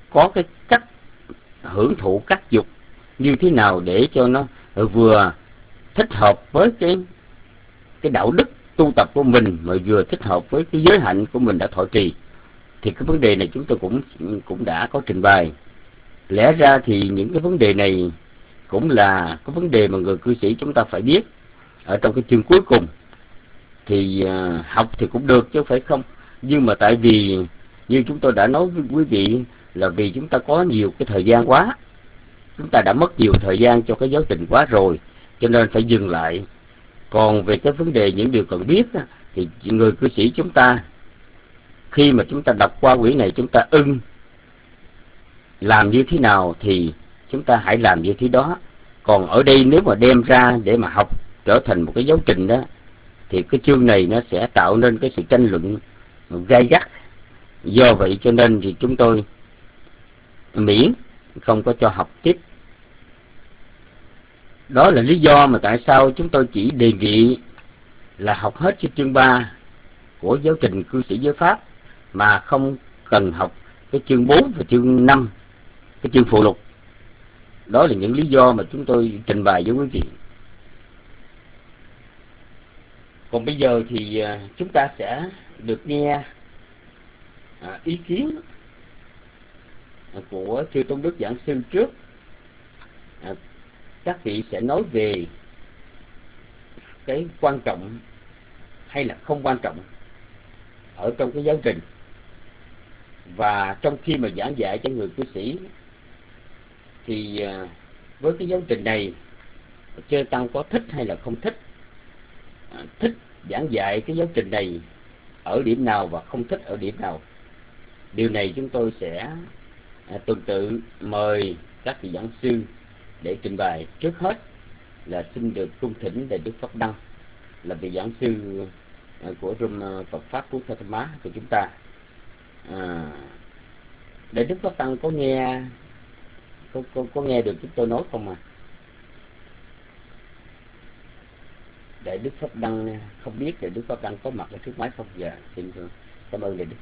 S6: có cái cách hưởng thụ các dục như thế nào để cho nó vừa thích hợp với cái cái đạo đức tu tập của mình, mà vừa thích hợp với cái giới hạnh của mình đã thọ trì. Thì cái vấn đề này chúng tôi cũng cũng đã có trình bày. Lẽ ra thì những cái vấn đề này cũng là cái vấn đề mà người cư sĩ chúng ta phải biết. Ở trong cái chương cuối cùng thì uh, học thì cũng được chứ phải không, nhưng mà tại vì như chúng tôi đã nói với quý vị là vì chúng ta có nhiều cái thời gian quá, chúng ta đã mất nhiều thời gian cho cái giáo trình quá rồi, cho nên phải dừng lại. Còn về cái vấn đề những điều cần biết á, thì người cư sĩ chúng ta khi mà chúng ta đọc qua quyển này, chúng ta ưng làm như thế nào thì chúng ta hãy làm như thế đó. Còn ở đây nếu mà đem ra để mà học trở thành một cái giáo trình đó, thì cái chương này nó sẽ tạo nên cái sự tranh luận gay gắt. Do vậy cho nên thì chúng tôi miễn không có cho học tiếp. Đó là lý do mà tại sao chúng tôi chỉ đề nghị là học hết cái chương ba của giáo trình cư sĩ giới pháp, mà không cần học cái chương bốn và chương năm, cái chương phụ lục. Đó là những lý do mà chúng tôi trình bày với quý vị. Còn bây giờ thì chúng ta sẽ được nghe ý kiến của chư Tôn Đức Giảng Sư trước. Các vị sẽ nói về cái quan trọng hay là không quan trọng ở trong cái giáo trình, và trong khi mà giảng dạy cho người cư sĩ thì với cái giáo trình này chư tăng có thích hay là không thích, thích giảng dạy cái giáo trình này ở điểm nào và không thích ở điểm nào. Điều này chúng tôi sẽ tuần tự mời các vị giảng sư để trình bày. Trước hết là xin được cung thỉnh Đại Đức Pháp Đăng, là vị giảng sư của Room Phật Pháp Putthathama của chúng ta. à, Đại Đức Pháp Đăng có nghe có, có, có nghe được chúng tôi nói không à? Đại Đức Pháp Đăng không biết Đại Đức Pháp Đăng có mặt ở trước máy không? Dạ, xin thưa. Cảm ơn Đại Đức.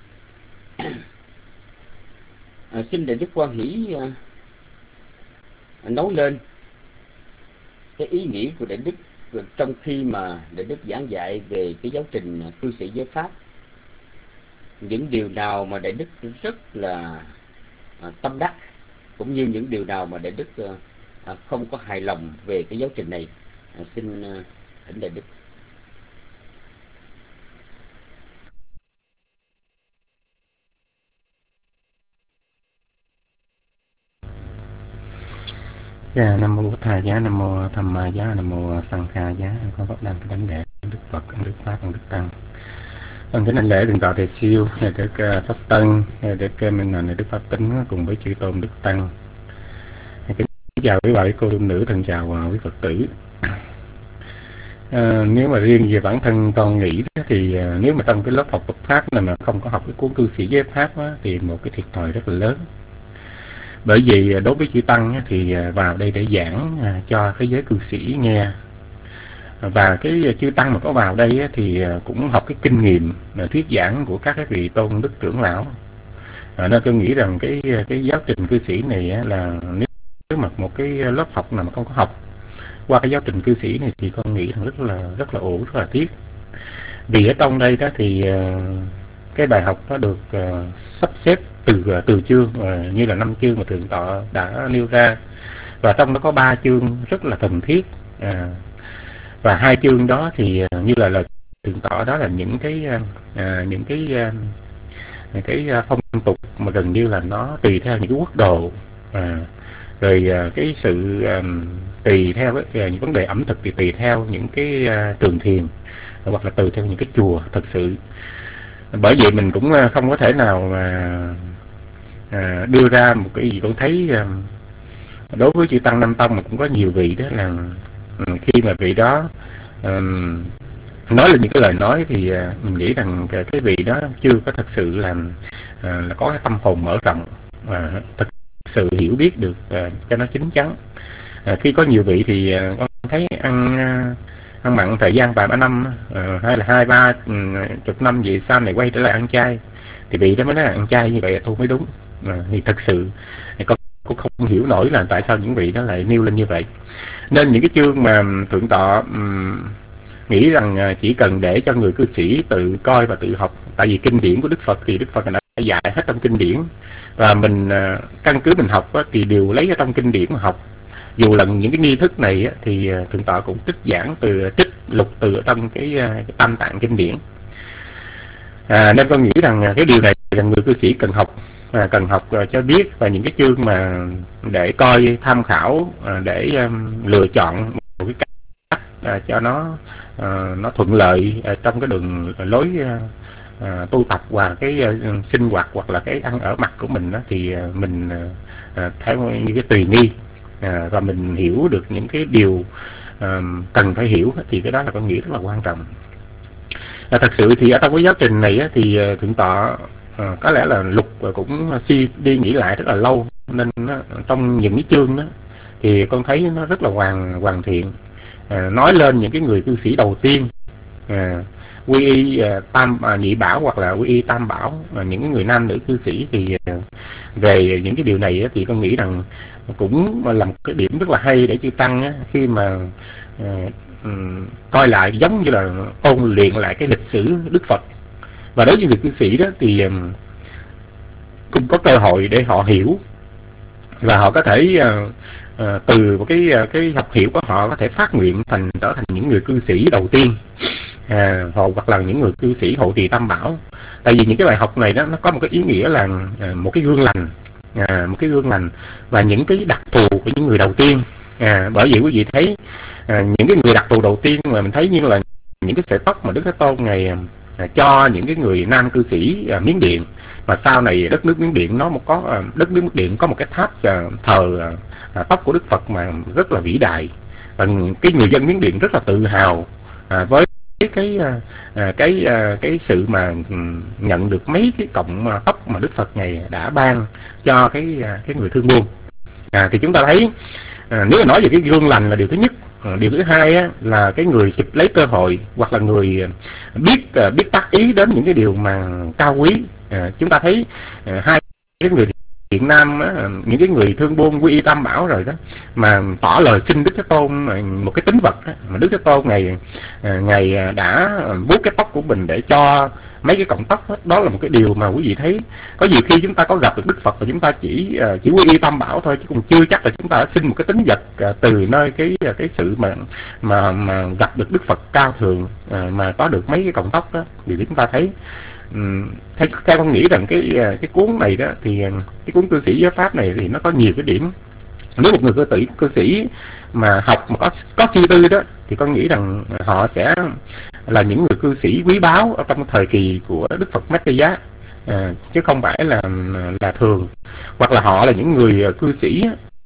S6: à, Xin Đại Đức Quan Hỷ à, nói lên cái ý nghĩ của Đại Đức trong khi mà Đại Đức giảng dạy về cái giáo trình cư sĩ giới pháp. Những điều nào mà Đại Đức rất là à, tâm đắc, cũng như những điều nào mà Đại Đức à, không có hài lòng về cái giáo trình này. à, Xin à, thỉnh Đại Đức.
S7: Dạ, Nam mô Bổn Thầy Giá, Nam mô Tham Ma Giá, Nam mô Sang Kha Giá. Con Pháp Đăng đánh lễ Đức Phật, Đức Pháp, Đức Tăng. Con kính đánh lễ Thượng tọa Tề Siêu, Đức Pháp Tân, Đức Minh Nền, Đức Pháp Tính cùng với chư Tôn Đức Tăng. Kính chào quý bà, quý cô, tôn nữ, thân chào quý Phật tử. À, nếu mà riêng về bản thân con nghĩ thì nếu mà trong cái lớp học Phật Pháp này mà không có học cái cuốn cư sĩ giới pháp á, thì một cái thiệt thòi rất là lớn. Bởi vì đối với chư Tăng thì vào đây để giảng cho cái giới cư sĩ nghe, và cái chư Tăng mà có vào đây thì cũng học cái kinh nghiệm thuyết giảng của các cái vị tôn đức trưởng lão. À, nên tôi nghĩ rằng cái cái giáo trình cư sĩ này là nếu mà một cái lớp học nào mà không có học qua cái giáo trình cư sĩ này thì con nghĩ rằng rất là rất là ổn, rất là tiếc. Vì ở trong đây đó thì cái bài học nó được sắp xếp từ từ chương, uh, như là năm chương mà Thượng tọa đã nêu ra, và trong đó có ba chương rất là cần thiết, uh, và hai chương đó thì uh, như là lời Thượng tọa đó là những cái uh, những cái uh, cái phong tục mà gần như là nó tùy theo những cái quốc độ, uh, rồi uh, cái sự uh, tùy theo uh, những vấn đề ẩm thực thì tùy theo những cái uh, trường thiền, uh, hoặc là tùy theo những cái chùa thật sự. Bởi vậy mình cũng không có thể nào mà à, đưa ra một cái gì. Con thấy à, đối với chư Tăng Nam Tông mà cũng có nhiều vị đó là khi mà vị đó à, nói lên những cái lời nói thì à, mình nghĩ rằng cái, cái vị đó chưa có thật sự làm à, là có cái tâm hồn mở rộng và thật sự hiểu biết được à, cho nó chín chắn. À, khi có nhiều vị thì à, con thấy ăn à, ăn mặn thời gian vài ba năm, uh, hay là hai ba chục năm gì sau này quay trở lại ăn chay, thì vị đó mới nói là ăn chay như vậy thôi mới đúng. à, thì thật sự con cũng không hiểu nổi là tại sao những vị đó lại nêu lên như vậy. Nên những cái chương mà Thượng tọa um, nghĩ rằng chỉ cần để cho người cư sĩ tự coi và tự học, tại vì kinh điển của Đức Phật thì Đức Phật đã dạy hết trong kinh điển, và mình uh, căn cứ mình học uh, thì đều lấy ở trong kinh điển mà học. Dù là những cái nghi thức này uh, thì uh, Thượng tọa cũng trích giảng từ trích lục từ ở trong cái, uh, cái Tam Tạng kinh điển. À, nên con nghĩ rằng uh, cái điều này là người cư sĩ cần học, à, cần học uh, cho biết, và những cái chương mà để coi tham khảo, uh, để um, lựa chọn một cái cách uh, cho nó uh, nó thuận lợi uh, trong cái đường lối uh, uh, tu tập và cái uh, sinh hoạt hoặc là cái ăn ở mặc của mình đó, thì uh, mình uh, theo như cái tùy nghi, uh, và mình hiểu được những cái điều uh, cần phải hiểu, thì cái đó là con nghĩ rất là quan trọng. À, thật sự thì ở trong cái giáo trình này á, thì uh, Thượng tọa À, có lẽ là Lục cũng suy đi nghĩ lại rất là lâu, nên nó, trong những cái chương đó thì con thấy nó rất là hoàn hoàn thiện, à, nói lên những cái người cư sĩ đầu tiên, à, quy y à, tam à, nhị bảo hoặc là quy y tam bảo, à, những cái người nam nữ cư sĩ, thì à, về những cái điều này á, thì con nghĩ rằng cũng là một cái điểm rất là hay để chư tăng á, khi mà à, um, coi lại giống như là ôn luyện lại cái lịch sử Đức Phật. Và đối với người cư sĩ đó thì um, cũng có cơ hội để họ hiểu, và họ có thể uh, uh, từ một cái uh, cái học hiểu của họ có thể phát nguyện thành trở thành những người cư sĩ đầu tiên, à, hoặc là những người cư sĩ hộ trì tam bảo. Tại vì những cái bài học này đó nó có một cái ý nghĩa là uh, một cái gương lành, à, một cái gương lành và những cái đặc thù của những người đầu tiên. À, bởi vì quý vị thấy à, những cái người đặc thù đầu tiên mà mình thấy như là những cái sợi tóc mà Đức Thế Tôn ngày À, cho những cái người nam cư sĩ à, Miến Điện, mà sau này đất nước Miến Điện nó một có à, đất nước Miến Điện có một cái tháp à, thờ à, tóc của Đức Phật mà rất là vĩ đại, và cái người dân Miến Điện rất là tự hào à, với cái à, cái à, cái sự mà nhận được mấy cái cọng à, tóc mà Đức Phật ngày đã ban cho cái à, cái người thương buôn. À, thì chúng ta thấy à, nếu mà nói về cái gương lành là điều thứ nhất. Điều thứ hai á, là cái người chụp lấy cơ hội hoặc là người biết biết tác ý đến những cái điều mà cao quý. À, chúng ta thấy à, hai cái người Việt Nam á, những cái người thương buôn quy y tam bảo rồi đó, mà tỏ lời xin Đức Thế Tôn một cái tín vật á, mà Đức Thế Tôn ngày ngày đã vuốt cái tóc của mình để cho mấy cái cọng tóc đó, đó là một cái điều mà quý vị thấy có nhiều khi chúng ta có gặp được Đức Phật và chúng ta chỉ chỉ quy y tam bảo thôi, chứ cũng chưa chắc là chúng ta đã xin một cái tín vật từ nơi cái cái sự mà mà mà gặp được Đức Phật cao thượng mà có được mấy cái cọng tóc đó. Thì chúng ta thấy um, theo, theo con nghĩ rằng cái cái cuốn này đó thì cái cuốn cư sĩ giới pháp này thì nó có nhiều cái điểm. Nếu một người cư sĩ cư sĩ mà học mà có có suy tư đó thì con nghĩ rằng họ sẽ là những người cư sĩ quý báu ở trong thời kỳ của Đức Phật Mách Ca Giá, à, chứ không phải là là thường, hoặc là họ là những người cư sĩ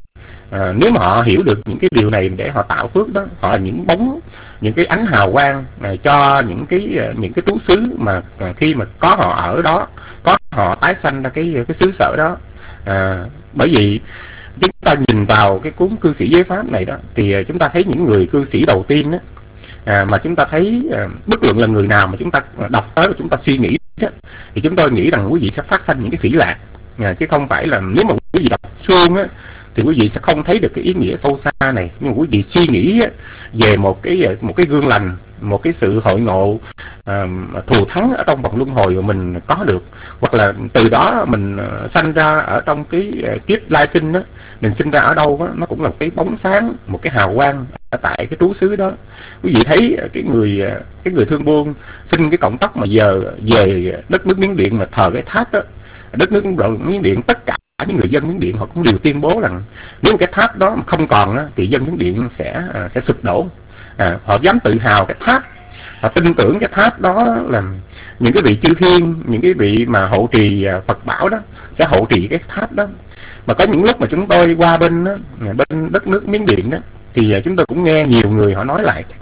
S7: à, nếu mà họ hiểu được những cái điều này để họ tạo phước đó, họ là những bóng, những cái ánh hào quang à, cho những cái những cái trú xứ mà à, khi mà có họ ở đó, có họ tái sanh ra cái cái xứ sở đó. À, bởi vì chúng ta nhìn vào cái cuốn cư sĩ giới pháp này đó thì chúng ta thấy những người cư sĩ đầu tiên đó, à, mà chúng ta thấy à, bất luận là người nào mà chúng ta đọc tới và chúng ta suy nghĩ đó, thì chúng tôi nghĩ rằng quý vị sẽ phát sanh những cái phỉ lạc, à, chứ không phải là nếu mà quý vị đọc suông á thì quý vị sẽ không thấy được cái ý nghĩa sâu xa này. Nhưng mà quý vị suy nghĩ á, về một cái một cái gương lành, một cái sự hội ngộ à, thù thắng ở trong vòng luân hồi mà mình có được, hoặc là từ đó mình uh, sanh ra ở trong cái uh, kiếp lai sinh đó, mình sinh ra ở đâu đó, nó cũng là một cái bóng sáng, một cái hào quang ở tại cái trú xứ đó. Quý vị thấy uh, cái người uh, cái người thương buôn xin cái cọng tóc mà giờ về đất nước Miến Điện mà thờ cái tháp đó, đất nước Miến Điện tất cả những người dân Miến Điện họ cũng đều tuyên bố rằng nếu cái tháp đó mà không còn đó, thì dân Miến Điện sẽ uh, sẽ sụp đổ. À, họ dám tự hào cái tháp, họ tin tưởng cái tháp đó là những cái vị chư thiên, những cái vị mà hộ trì Phật bảo đó sẽ hộ trì cái tháp đó. Mà có những lúc mà chúng tôi qua bên đó, bên đất nước Miến Điện đó, thì chúng tôi cũng nghe nhiều người họ nói lại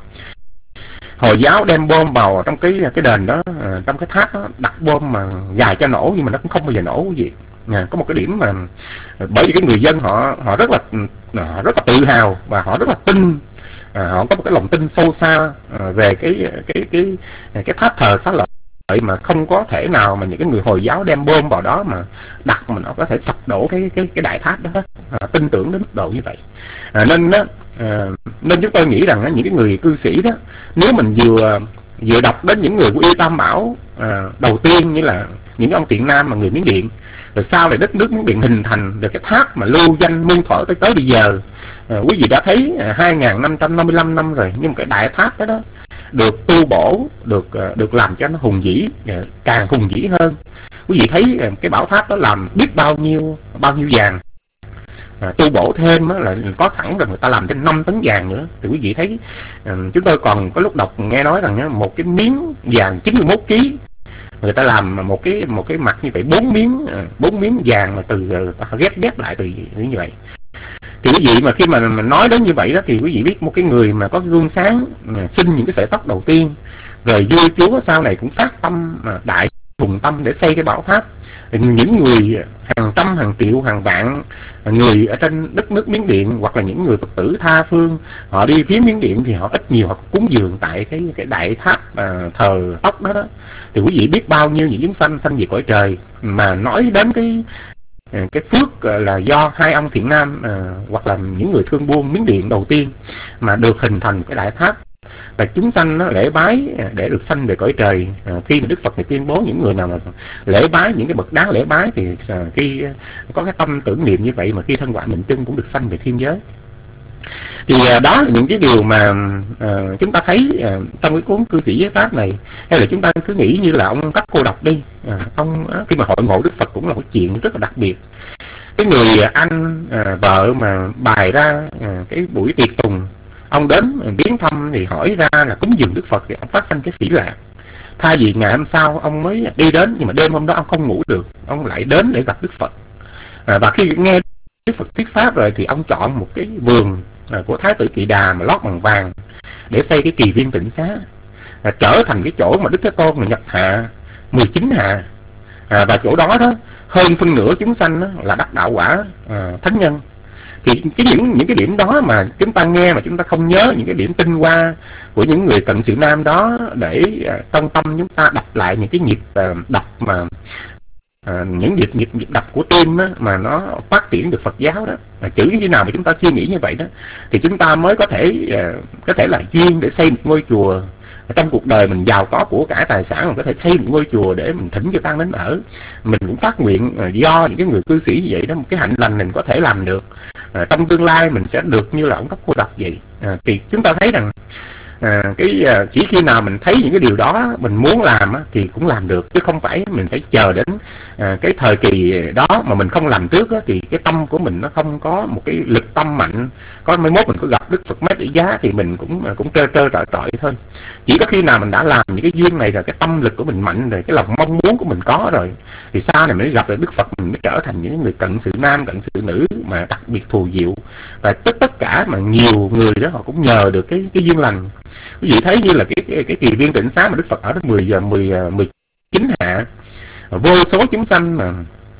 S7: Hồi giáo đem bom vào trong cái cái đền đó, trong cái tháp đó, đặt bom mà dài cho nổ nhưng mà nó cũng không bao giờ nổ gì. À, có một cái điểm mà bởi vì cái người dân họ họ rất là họ rất là tự hào và họ rất là tin. À, họ có một cái lòng tin sâu xa à, về cái cái cái cái tháp thờ Xá Lợi mà không có thể nào mà những cái người Hồi giáo đem bom vào đó mà đặt mà nó có thể sập đổ cái cái cái đại tháp đó, à, tin tưởng đến mức độ như vậy. À, nên đó, à, nên chúng tôi nghĩ rằng á, những cái người cư sĩ đó, nếu mình vừa vừa đọc đến những người của Y Tam Bảo à, đầu tiên như là những ông Thiện Nam mà người Miến Điện, rồi sau này đất nước Miến Điện hình thành được cái tháp mà lưu danh muôn thuở tới tới bây giờ, à, quý vị đã thấy à, hai nghìn năm trăm năm mươi lăm năm rồi, nhưng mà cái đại tháp đó đó được tu bổ, được được làm cho nó hùng vĩ, càng hùng vĩ hơn. Quý vị thấy cái bảo tháp đó làm biết bao nhiêu bao nhiêu vàng, à, tu bổ thêm á, là có sẵn rồi người ta làm trên năm tấn vàng nữa. Thì quý vị thấy à, chúng tôi còn có lúc đọc nghe nói rằng á, một cái miếng vàng chín mươi mốt ki lô gam người ta làm một cái một cái mặt như vậy, bốn miếng bốn miếng vàng mà từ ghép ghép lại từ như vậy. Thì quý vị mà khi mà mình nói đến như vậy đó, thì quý vị biết một cái người mà có cái gương sáng, sinh những cái sợi tóc đầu tiên, rồi vua chúa sau này cũng phát tâm đại hùng tâm để xây cái bảo tháp. Những người hàng trăm, hàng triệu, hàng vạn người ở trên đất nước Miến Điện, hoặc là những người Phật tử tha phương, họ đi phía Miến Điện thì họ ít nhiều họ cúng dường tại cái cái đại tháp à, thờ tóc đó đó. Thì quý vị biết bao nhiêu những chúng sanh sanh về cõi trời, mà nói đến cái cái phước là do hai ông Thiện Nam à, hoặc là những người thương buôn Miến Điện đầu tiên mà được hình thành cái đại tháp, và chúng sanh nó lễ bái để được sanh về cõi trời. À, khi mà Đức Phật này tuyên bố những người nào mà lễ bái những cái bậc đáng lễ bái thì à, khi có cái tâm tưởng niệm như vậy mà khi thân quả mệnh chung cũng được sanh về thiên giới. Thì à, đó là những cái điều mà à, chúng ta thấy à, trong cái cuốn Cư Sĩ Giới Pháp này. Hay là chúng ta cứ nghĩ như là ông Cấp Cô Độc đi, à, ông à, khi mà hội ngộ Đức Phật cũng là một chuyện rất là đặc biệt. Cái người anh à, vợ mà bài ra à, cái buổi tiệc tùng, ông đến viếng thăm thì hỏi ra là cúng dường Đức Phật thì ông phát sanh cái phỉ lạc. Thay vì ngày hôm sau ông mới đi đến, nhưng mà đêm hôm đó ông không ngủ được, ông lại đến để gặp Đức Phật. À, và khi nghe Đức Phật thuyết pháp rồi thì ông chọn một cái vườn à, của Thái tử Kỵ Đà mà lót bằng vàng để xây cái kỳ viên tịnh xá, à, trở thành cái chỗ mà Đức Thế Tôn nhập hạ mười chín hạ. À, và chỗ đó đó hơn phân nửa chúng sanh đó là đắc đạo quả à, thánh nhân. Thì cái những những cái điểm đó mà chúng ta nghe mà chúng ta không nhớ những cái điểm tinh hoa của những người cận sự nam đó, để uh, trong tâm chúng ta đập lại những cái nhịp uh, đập mà uh, những nhịp, nhịp nhịp đập của tim đó, mà nó phát triển được Phật giáo đó. Uh, chữ như nào mà chúng ta suy nghĩ như vậy đó, thì chúng ta mới có thể uh, có thể là duyên để xây một ngôi chùa. Trong cuộc đời mình giàu có của cải tài sản, mình có thể xây một ngôi chùa để mình thỉnh cho tăng đến ở. Mình cũng phát nguyện uh, do những cái người cư sĩ như vậy đó, một cái hạnh lành mình có thể làm được. À, trong tương lai mình sẽ được như là ông Cấp Cô Độc vậy. À, thì chúng ta thấy rằng à, cái à, chỉ khi nào mình thấy những cái điều đó mình muốn làm á, thì cũng làm được, chứ không phải mình phải chờ đến à, cái thời kỳ đó mà mình không làm trước á, thì cái tâm của mình nó không có một cái lực tâm mạnh. Có mai mốt mình có gặp Đức Phật Mét Tỷ Giá thì mình cũng cũng trơ trơ trọi trọi thôi. Chỉ có khi nào mình đã làm những cái duyên này rồi, cái tâm lực của mình mạnh rồi, cái lòng mong muốn của mình có rồi, thì sau này mới gặp được Đức Phật, mình mới trở thành những người cận sự nam, cận sự nữ mà đặc biệt thù diệu. Và tất tất cả mà nhiều người đó họ cũng nhờ được cái cái duyên lành. Quý vị thấy như là cái cái, cái kỳ viên tịnh xá mà Đức Phật ở đến mười giờ mười mười chín hạ, vô số chúng sanh mà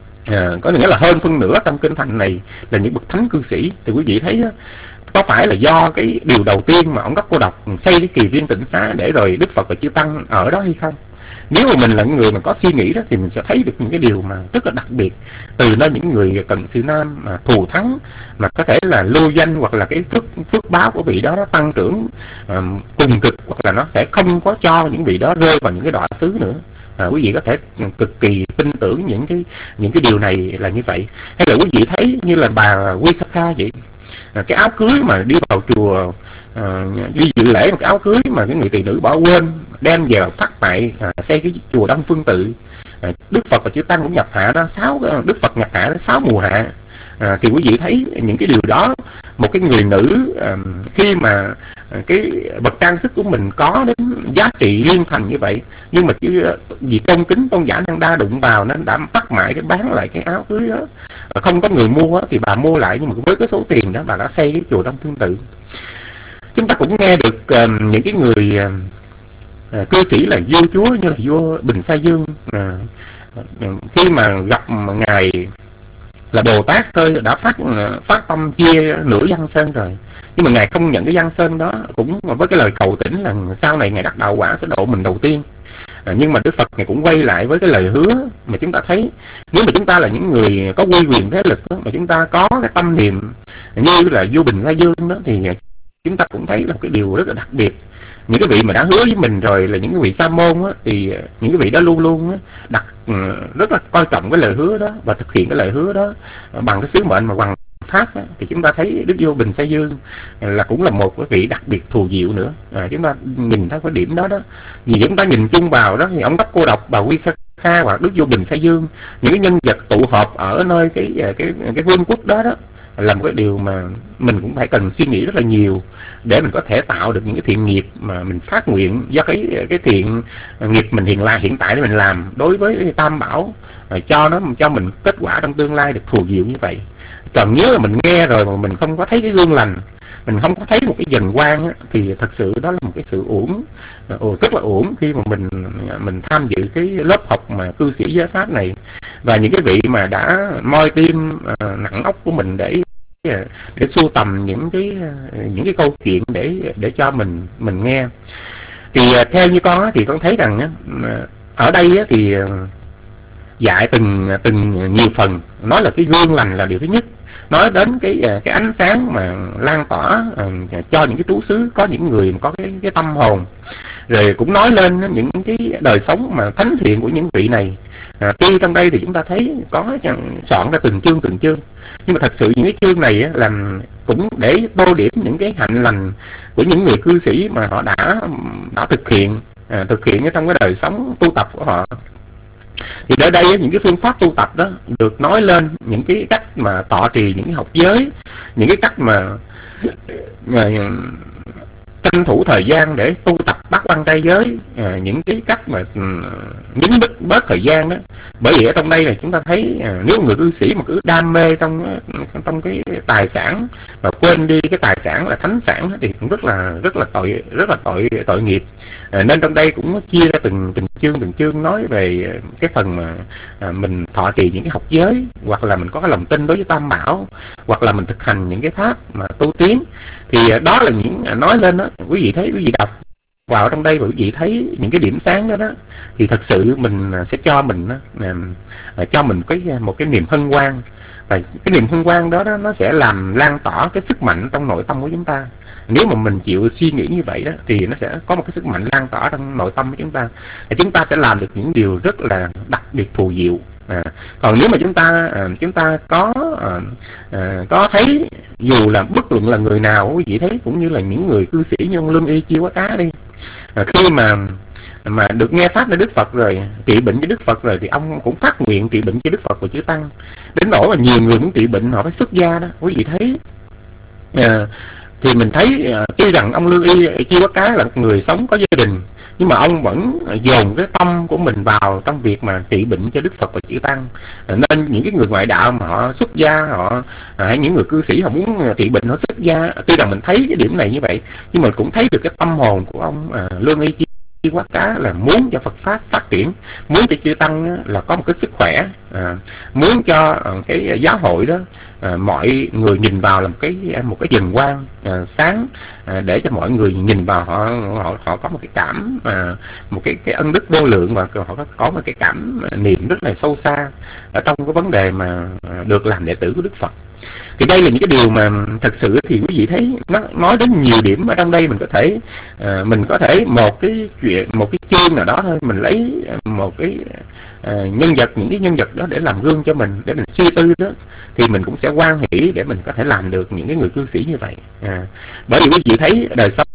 S7: à, có nghĩa là hơn phân nửa trong kinh thành này là những bậc thánh cư sĩ. Thì quý vị thấy đó, có phải là do cái điều đầu tiên mà ông Cấp Cô Độc xây cái kỳ viên tịnh xá để rồi Đức Phật và chư tăng ở đó hay không? Nếu mà mình là người mà có suy nghĩ đó thì mình sẽ thấy được những cái điều mà rất là đặc biệt từ nơi những người cận sự nam mà thù thắng, mà có thể là lưu danh hoặc là cái phước phước báo của vị đó nó tăng trưởng uh, cùng cực, hoặc là nó sẽ không có cho những vị đó rơi vào những cái đọa xứ nữa. À, quý vị có thể cực kỳ tin tưởng những cái những cái điều này là như vậy. Hay là quý vị thấy như là bà Visakha vậy, à, cái áo cưới mà đi vào chùa à, đi dự lễ một cái áo cưới mà cái người tỳ nữ bỏ quên đem về phát tại à, xây cái chùa Đông Phương Tự. À, Đức Phật và chư tăng cũng nhập hạ đó, sáu Đức Phật nhập hạ đó sáu mùa hạ. À, thì quý vị thấy những cái điều đó, một cái người nữ à, khi mà à, cái bậc trang sức của mình có đến giá trị liên thành như vậy, nhưng mà chứ vì tôn kính tôn giả Năng Đa đụng vào nên đã bắt mãi cái bán lại cái áo cưới đó. À, không có người mua thì bà mua lại, nhưng mà với cái số tiền đó bà đã xây cái chùa Đông Phương Tự. Chúng ta cũng nghe được uh, những cái người uh, cư sĩ là vua chúa như là vua Bình Sa Dương, uh, uh, khi mà gặp ngài là Bồ Tát thôi đã phát uh, phát tâm chia nửa Giang Sơn rồi, nhưng mà ngài không nhận cái Giang Sơn đó, cũng với cái lời cầu tỉnh là sau này ngài đắc đạo quả sẽ độ mình đầu tiên. À, nhưng mà Đức Phật này cũng quay lại với cái lời hứa mà chúng ta thấy, nếu mà chúng ta là những người có uy quyền thế lực đó, mà chúng ta có cái tâm niệm như là vô bình sa dương đó, thì chúng ta cũng thấy là một cái điều rất là đặc biệt. Những cái vị mà đã hứa với mình rồi là những cái vị sa môn á, thì những cái vị đó luôn luôn á, đặt rất là coi trọng cái lời hứa đó và thực hiện cái lời hứa đó bằng cái sứ mệnh mà hoằng phát á. Thì chúng ta thấy Đức Vô Bình Sa Dương là cũng là một cái vị đặc biệt thù diệu nữa. À, chúng ta nhìn thấy cái điểm đó đó, vì chúng ta nhìn chung vào đó thì ông Đốc Cô Độc, bà Quy Kha Kha hoặc Đức Vô Bình Sa Dương, những cái nhân vật tụ họp ở nơi cái cái cái vương quốc đó đó, là một cái điều mà mình cũng phải cần suy nghĩ rất là nhiều để mình có thể tạo được những cái thiện nghiệp mà mình phát nguyện do cái cái thiện nghiệp mình hiện là hiện tại để mình làm đối với Tam Bảo, cho nó cho mình kết quả trong tương lai được thù diệu như vậy. Còn nhớ là mình nghe rồi mà mình không có thấy cái gương lành, mình không có thấy một cái dần quang á, thì thật sự đó là một cái sự uổng, rất là uổng khi mà mình mình tham dự cái lớp học mà cư sĩ giới pháp này. Và những cái vị mà đã moi tim uh, nặng óc của mình để để sưu tầm những cái những cái câu chuyện để để cho mình mình nghe, thì uh, theo như con á, thì con thấy rằng á, ở đây á, thì uh, dạy từng từng nhiều phần, nói là cái gương lành là điều thứ nhất, nói đến cái cái ánh sáng mà lan tỏa uh, cho những cái trú xứ, có những người có cái cái tâm hồn, rồi cũng nói lên những cái đời sống mà thánh thiện của những vị này. À, tuy trong đây thì chúng ta thấy có soạn ra từng chương từng chương, nhưng mà thật sự những cái chương này á, làm cũng để tô điểm những cái hạnh lành của những người cư sĩ mà họ đã đã thực hiện à, thực hiện ở trong cái đời sống tu tập của họ. Thì ở đây những cái phương pháp tu tập đó được nói lên, những cái cách mà tọa trì những cái học giới, những cái cách mà, mà tranh thủ thời gian để tu tập bát quan trai giới, à, những cái cách mà nhín bớt, bớt thời gian đó. Bởi vì ở trong đây là chúng ta thấy à, nếu người cư sĩ mà cứ đam mê trong trong cái tài sản và quên đi cái tài sản là thánh sản thì cũng rất là rất là tội rất là tội tội nghiệp. À, nên trong đây cũng chia ra từng từng chương từng chương nói về cái phần mà à, mình thọ trì những cái học giới, hoặc là mình có cái lòng tin đối với Tam Bảo, hoặc là mình thực hành những cái pháp mà tu tiến. Thì đó là những nói lên đó, quý vị thấy, quý vị đọc vào trong đây và quý vị thấy những cái điểm sáng đó đó, thì thật sự mình sẽ cho mình đó, cho mình cái một cái niềm hân hoan, và cái niềm hân hoan đó, đó nó sẽ làm lan tỏa cái sức mạnh trong nội tâm của chúng ta. Nếu mà mình chịu suy nghĩ như vậy đó thì nó sẽ có một cái sức mạnh lan tỏa trong nội tâm của chúng ta, thì chúng ta sẽ làm được những điều rất là đặc biệt thù diệu. À, còn nếu mà chúng ta à, chúng ta có à, à, có thấy, dù là bất luận là người nào quý vị thấy, cũng như là những người cư sĩ như ông Lương Y Chiêu Quá Cá đi, à, khi mà mà được nghe pháp với Đức Phật rồi, trị bệnh với Đức Phật rồi, thì ông cũng phát nguyện trị bệnh cho Đức Phật và chư tăng, đến nỗi mà nhiều người muốn trị bệnh họ phải xuất gia đó, quý vị thấy. À, thì mình thấy uh, tuy rằng ông Lương Y Chiêu Quá Cá là một người sống có gia đình, nhưng mà ông vẫn dồn cái tâm của mình vào trong việc mà trị bệnh cho Đức Phật và chư tăng. À, nên những cái người ngoại đạo mà họ xuất gia, họ hay à, những người cư sĩ họ muốn trị bệnh họ xuất gia, tuy rằng mình thấy cái điểm này như vậy, nhưng mà cũng thấy được cái tâm hồn của ông à, Lương Y Chiêu Quá Cá là muốn cho Phật pháp phát triển, muốn cho chư tăng là có một cái sức khỏe, à, muốn cho à, cái giáo hội đó à, mọi người nhìn vào là một cái một cái vầng quang à, sáng, à, để cho mọi người nhìn vào họ họ họ có một cái cảm à, một cái cái ân đức vô lượng, và họ có, có một cái cảm niệm rất là sâu xa ở trong cái vấn đề mà được làm đệ tử của Đức Phật. Thì đây là những cái điều mà thật sự thì quý vị thấy nó nói đến nhiều điểm ở trong đây. Mình có thể à, mình có thể một cái chuyện một cái chương nào đó thôi, mình lấy một cái à, nhân vật, những cái nhân vật đó để làm gương cho mình, để mình suy tư đó, thì mình cũng sẽ hoan hỷ để mình có thể làm được những cái người cư sĩ như vậy. À, bởi vì quý vị thấy đời sống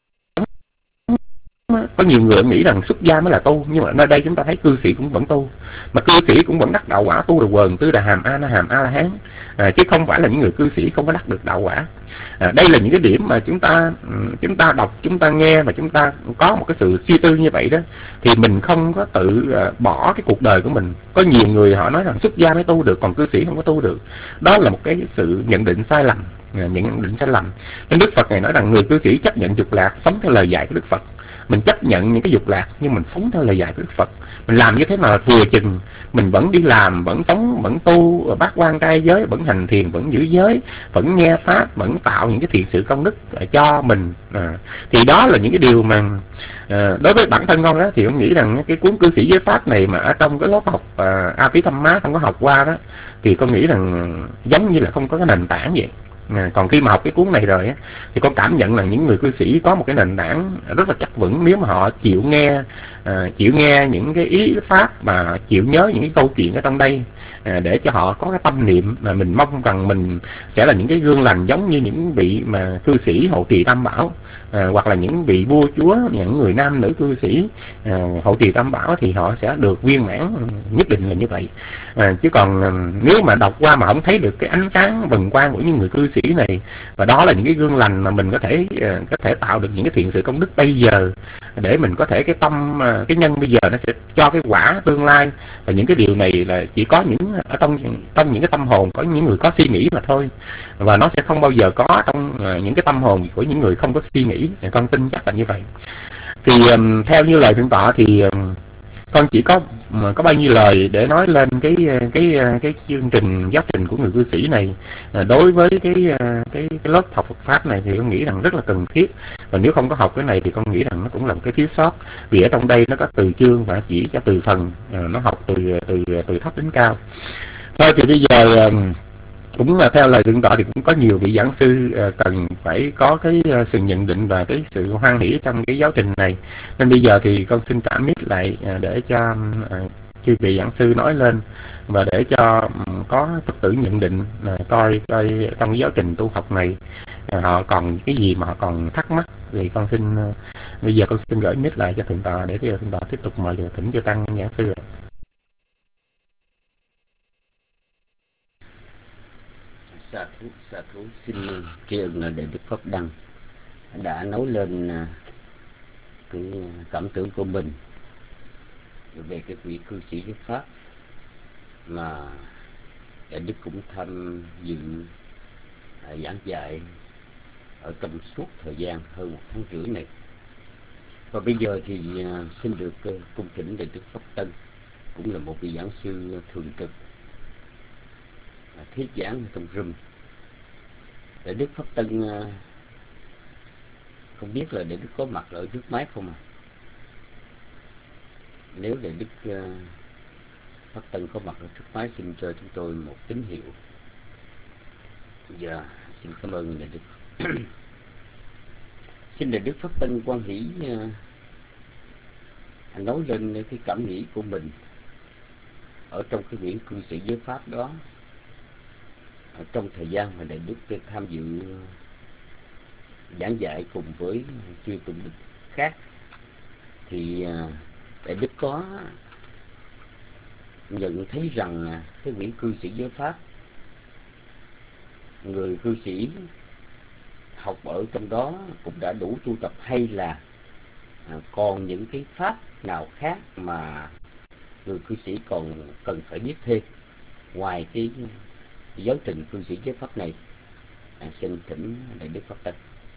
S7: có nhiều người nghĩ rằng xuất gia mới là tu, nhưng mà nơi đây chúng ta thấy cư sĩ cũng vẫn tu, mà cư sĩ cũng vẫn đắc đạo quả tu được quần tư đà hàm a na hàm a la hán, à, chứ không phải là những người cư sĩ không có đắc được đạo quả. À, đây là những cái điểm mà chúng ta chúng ta đọc, chúng ta nghe và chúng ta có một cái sự suy tư như vậy đó, thì mình không có tự uh, bỏ cái cuộc đời của mình. Có nhiều người họ nói rằng xuất gia mới tu được, còn cư sĩ không có tu được. Đó là một cái sự nhận định sai lầm, à, nhận định sai lầm. Nên Đức Phật này nói rằng người cư sĩ chấp nhận dục lạc, sống theo lời dạy của Đức Phật. mình chấp nhận những cái dục lạc nhưng mình sống theo lời dạy của Đức Phật. Mình làm như thế nào là thừa chừng, mình vẫn đi làm, vẫn sống, vẫn tu bát quan trai giới, vẫn hành thiền, vẫn giữ giới, vẫn nghe pháp, vẫn tạo những cái thiện sự công đức cho mình. À, thì đó là những cái điều mà à, đối với bản thân con đó, thì con nghĩ rằng cái cuốn Cư Sĩ Giới Pháp này mà ở trong cái lớp học à, A Pí Tâm Má không có học qua đó, thì con nghĩ rằng giống như là không có cái nền tảng vậy. À, còn khi mà học cái cuốn này rồi á, thì con cảm nhận là những người cư sĩ có một cái nền tảng rất là chắc vững, nếu mà họ chịu nghe à, chịu nghe những cái ý pháp mà chịu nhớ những cái câu chuyện ở trong đây, à, để cho họ có cái tâm niệm mà mình mong rằng mình sẽ là những cái gương lành giống như những vị mà cư sĩ hộ trì Tam Bảo, à, hoặc là những vị vua chúa, những người nam nữ cư sĩ à, hộ trì Tam Bảo, thì họ sẽ được viên mãn, nhất định là như vậy. À, chứ còn nếu mà đọc qua mà không thấy được cái ánh sáng vần quang của những người cư sĩ này, và đó là những cái gương lành mà mình có thể có thể tạo được những cái thiện sự công đức bây giờ, để mình có thể cái tâm cái nhân bây giờ nó sẽ cho cái quả tương lai. Và những cái điều này là chỉ có những ở trong trong những cái tâm hồn có những người có suy nghĩ mà thôi, và nó sẽ không bao giờ có trong những cái tâm hồn của những người không có suy nghĩ. Con tin chắc là như vậy. Thì um, theo như lời thượng tọa thì um, con chỉ có có bao nhiêu lời để nói lên cái cái cái chương trình giáo trình của người cư sĩ này. Đối với cái cái cái lớp học Phật pháp này thì con nghĩ rằng rất là cần thiết, và nếu không có học cái này thì con nghĩ rằng nó cũng là một cái thiếu sót, vì ở trong đây nó có từ chương và chỉ cho từ phần, nó học từ từ từ thấp đến cao. Thôi thì bây giờ cũng là theo lời thượng tọa thì cũng có nhiều vị giảng sư cần phải có cái sự nhận định và cái sự hoan hỷ trong cái giáo trình này, nên bây giờ thì con xin trả mic lại để cho chư vị giảng sư nói lên, và để cho có Phật tử nhận định coi coi trong cái giáo trình tu học này họ còn cái gì mà họ còn thắc mắc. Thì con xin bây giờ con xin gửi mic lại cho thượng tọa để cho thượng tọa tiếp tục mời thỉnh chư tăng giảng sư.
S6: Sa thú, sa thú xin tri ân là Đại Đức Pháp Đăng đã nói lên cái cảm tưởng của mình về cái vị cư sĩ Giới Pháp mà Đại Đức cũng tham dự giảng dạy ở trong suốt thời gian hơn một tháng rưỡi này. Và bây giờ thì xin được cung thỉnh Đại Đức Pháp Tân, cũng là một vị giảng sư thường trực thuyết giảng trong room. Đại Đức Pháp Tân không biết là Đại Đức có mặt ở trước máy không à? Nếu Đại Đức Pháp Tân có mặt ở trước máy, xin cho chúng tôi một tín hiệu. Dạ, xin cảm ơn Đại Đức. Xin Đại Đức Pháp Tân quan hỷ anh nói lên cái cảm nghĩ của mình ở trong cái quyển Cư Sĩ Giới Pháp đó. Ở trong thời gian mà Đại Đức tham dự giảng dạy cùng với chư tôn đức khác, thì Đại Đức có nhận thấy rằng cái quyển Cư Sĩ Giới Pháp, người cư sĩ học ở trong đó cũng đã đủ tu tập, hay là còn những cái pháp nào khác mà người cư sĩ còn cần phải biết thêm ngoài cái giáo trình Cư Sĩ Giới Pháp này? À, xin thỉnh Đại Đức Pháp Tân.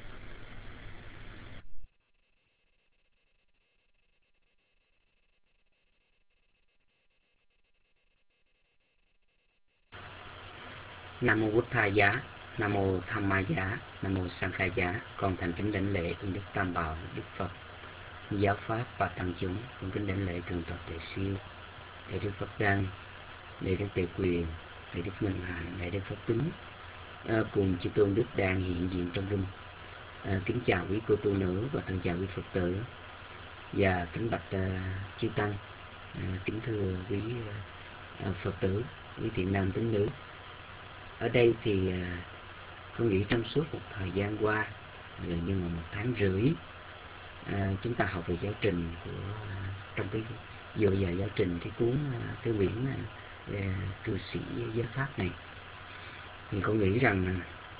S4: Nam mô Bụt Tha Giá, Nam mô Tham Ma Giá, Nam mô Sang Kha Giá. Con thành kính đảnh lễ ơn Đức Tam Bảo, Đức Phật, giáo pháp và tăng chúng. Con kính đảnh lễ thượng tọa Tề Siêu, Đại Đức Pháp Đăng, Đại Đức Tề Quyền, Đại Đức Minh Hạnh, Đại Đức Pháp Tính, à, cùng chư tôn đức đang hiện diện trong room. À, kính chào quý cô tu nữ và thân chào quý Phật tử, và kính bạch uh, chư tăng, à, kính thưa quý uh, Phật tử, quý thiện nam tín nữ. Ở đây thì uh, con nghĩ trong suốt một thời gian qua, gần như là một tháng rưỡi, uh, chúng ta học về giáo trình của uh, trong cái dựa vào giáo trình cái cuốn uh, cái quyển uh, Cư Sĩ Giới Pháp này, thì con nghĩ rằng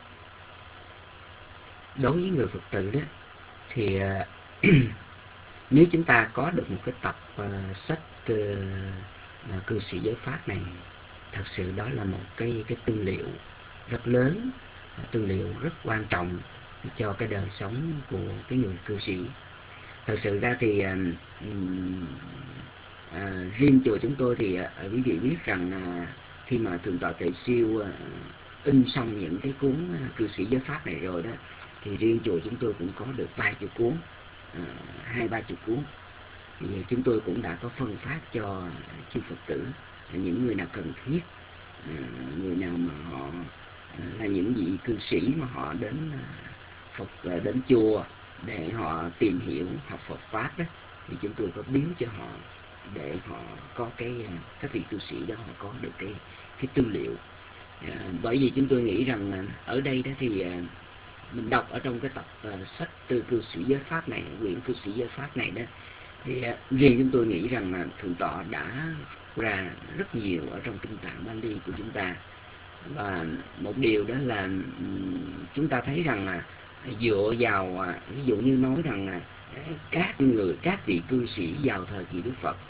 S4: đối với người Phật tử đó thì uh, nếu chúng ta có được một cái tập uh, sách uh, uh, Cư Sĩ Giới Pháp này, thật sự đó là một cái cái tư liệu rất lớn, tư liệu rất quan trọng cho cái đời sống của cái người cư sĩ. thật sự ra thì à, à, riêng chùa chúng tôi thì à, quý vị biết rằng à, khi mà Thượng tọa Tề Siêu à, in xong những cái cuốn à, cư sĩ giới pháp này rồi đó, thì riêng chùa chúng tôi cũng có được vài chục cuốn, à, hai ba chục cuốn. Thì chúng tôi cũng đã có phân phát cho chư Phật tử, những người nào cần thiết, à, người nào mà họ à, là những vị cư sĩ mà họ đến à, Phật à, đến chùa để họ tìm hiểu học Phật pháp đó, thì chúng tôi có biếu cho họ để họ có cái các vị cư sĩ đó họ có được cái cái tư liệu. À, bởi vì chúng tôi nghĩ rằng ở đây đó thì à, mình đọc ở trong cái tập uh, sách từ cư sĩ giới pháp này, quyển cư sĩ giới pháp này đó, thì uh, riêng chúng tôi nghĩ rằng là Thượng tọa đã ra rất nhiều ở trong kinh tạng Bali của chúng ta. Và một điều đó là um, chúng ta thấy rằng là dựa vào uh, ví dụ như nói rằng là các người các vị cư sĩ vào thời kỳ Đức Phật,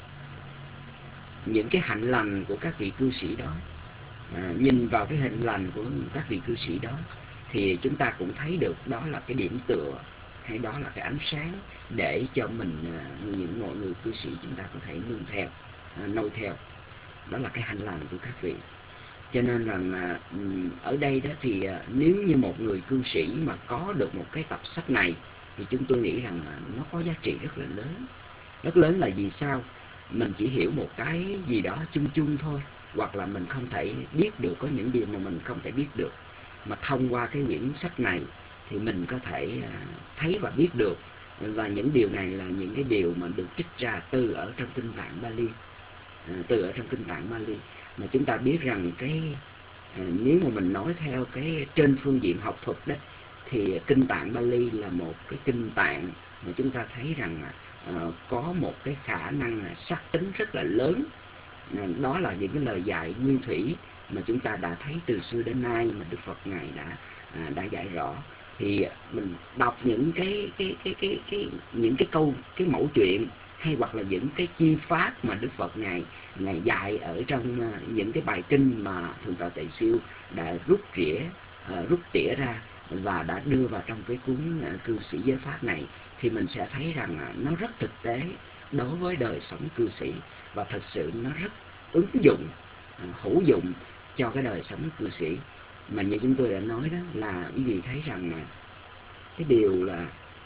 S4: những cái hạnh lành của các vị cư sĩ đó, à, nhìn vào cái hạnh lành của các vị cư sĩ đó, thì chúng ta cũng thấy được đó là cái điểm tựa, hay đó là cái ánh sáng để cho mình, những mọi người cư sĩ chúng ta có thể nương theo, noi theo. Đó là cái hạnh lành của các vị. Cho nên rằng ở đây đó thì nếu như một người cư sĩ mà có được một cái tập sách này, thì chúng tôi nghĩ rằng nó có giá trị rất là lớn. Rất lớn là vì sao? Mình chỉ hiểu một cái gì đó chung chung thôi, hoặc là mình không thể biết được, có những điều mà mình không thể biết được. Mà thông qua cái quyển sách này thì mình có thể thấy và biết được. Và những điều này là những cái điều mà được trích ra từ ở trong kinh tạng Bali, từ ở trong kinh tạng Bali. Mà chúng ta biết rằng cái nếu mà mình nói theo cái trên phương diện học thuật đó, thì kinh tạng Bali là một cái kinh tạng mà chúng ta thấy rằng uh, có một cái khả năng sắc tính rất là lớn. Uh, đó là những cái lời dạy nguyên thủy mà chúng ta đã thấy từ xưa đến nay mà Đức Phật ngài đã uh, đã dạy rõ. Thì mình đọc những cái cái cái cái cái những cái câu cái mẫu chuyện, hay hoặc là những cái chi pháp mà Đức Phật ngài ngài dạy ở trong uh, những cái bài kinh mà Thượng tọa Tề Siêu đã rút rỉa uh, rút tỉa ra và đã đưa vào trong cái cuốn uh, cư sĩ giới pháp này, thì mình sẽ thấy rằng uh, nó rất thực tế đối với đời sống cư sĩ, và thật sự nó rất ứng dụng, uh, hữu dụng cho cái đời sống cư sĩ. Mà như chúng tôi đã nói đó, là quý vị thấy rằng uh, cái điều là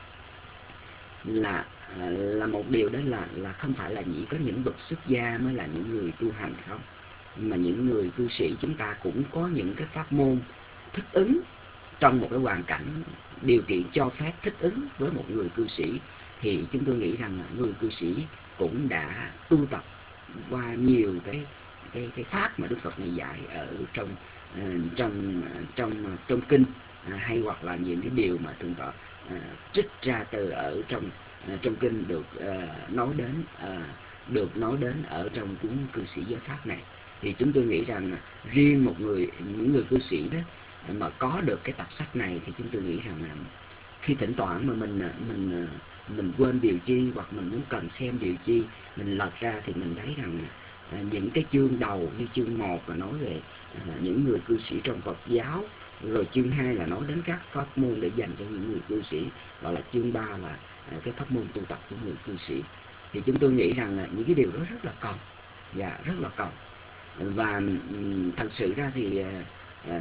S4: là là một điều đó là là không phải là chỉ có những bậc xuất gia mới là những người tu hành không, mà những người cư sĩ chúng ta cũng có những cái pháp môn thích ứng trong một cái hoàn cảnh điều kiện cho phép thích ứng với một người cư sĩ. Thì chúng tôi nghĩ rằng là người cư sĩ cũng đã tu tập qua nhiều cái cái cái pháp mà Đức Phật này dạy ở trong uh, trong trong trong kinh, uh, hay hoặc là những cái điều mà Thượng tọa uh, trích ra từ ở trong uh, trong kinh được uh, nói đến uh, được nói đến ở trong cuốn cư sĩ giới pháp này. Thì chúng tôi nghĩ rằng uh, riêng một người những người cư sĩ đó uh, mà có được cái tập sách này, thì chúng tôi nghĩ rằng là uh, khi thỉnh thoảng mà mình mình mình quên điều chi, hoặc mình muốn cần xem điều chi, mình lật ra thì mình thấy rằng à, những cái chương đầu như chương một là nói về à, những người cư sĩ trong Phật giáo, rồi chương hai là nói đến các pháp môn để dành cho những người cư sĩ, gọi là chương ba là à, cái pháp môn tu tập của người cư sĩ. Thì chúng tôi nghĩ rằng là những cái điều đó rất là cần, và rất là cần. Và um, thật sự ra thì à,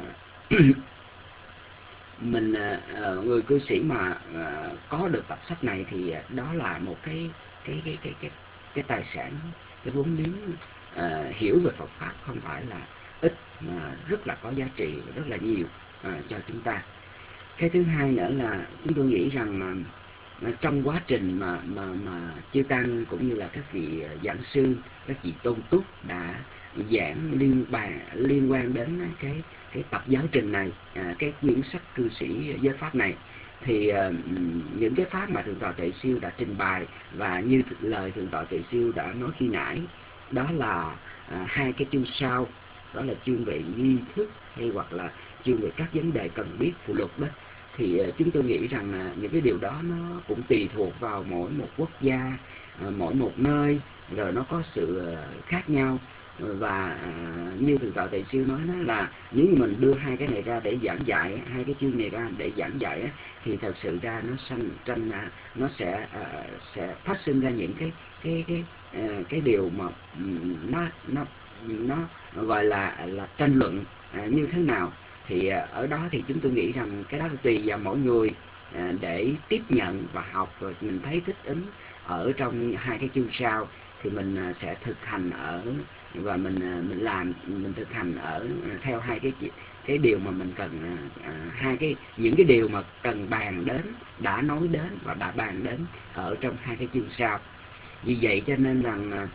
S4: mình uh, người cư sĩ mà uh, có được tập sách này thì đó là một cái cái cái cái cái cái tài sản, cái vốn liếng uh, hiểu về Phật pháp không phải là ít, mà rất là có giá trị, rất là nhiều uh, cho chúng ta. Cái thứ hai nữa là chúng tôi nghĩ rằng uh, trong quá trình mà mà mà chư tăng cũng như là các vị giảng sư, các vị tôn túc đã giảng liên bàn liên quan đến cái cái tập giáo trình này, à, cái quyển sách cư sĩ giới pháp này, thì uh, những cái pháp mà Thượng tọa Tề Siêu đã trình bày, và như lời Thượng tọa Tề Siêu đã nói khi nãy, đó là uh, hai cái chương sau, đó là chương về nghi thức, hay hoặc là chương về các vấn đề cần biết phụ lục đó. Thì uh, chúng tôi nghĩ rằng uh, những cái điều đó nó cũng tùy thuộc vào mỗi một quốc gia, uh, mỗi một nơi, rồi nó có sự uh, khác nhau. Và à, như Thượng tọa Tề Sư nói đó là nếu như mình đưa hai cái này ra để giảng dạy, hai cái chương này ra để giảng dạy, thì thật sự ra nó sanh tranh nó sẽ à, sẽ phát sinh ra những cái cái cái à, cái điều mà nó nó nó gọi là là tranh luận à, như thế nào. Thì à, ở đó thì chúng tôi nghĩ rằng cái đó tùy vào mỗi người à, để tiếp nhận và học, rồi mình thấy thích ứng ở trong hai cái chương sau thì mình à, sẽ thực hành ở và mình mình làm mình thực hành ở theo hai cái cái điều mà mình cần à, hai cái những cái điều mà cần bàn đến, đã nói đến và đã bàn đến ở trong hai cái chương sau. Vì vậy cho nên rằng à,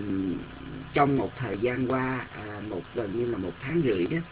S4: trong một thời gian qua à, một gần như là một tháng rưỡi đó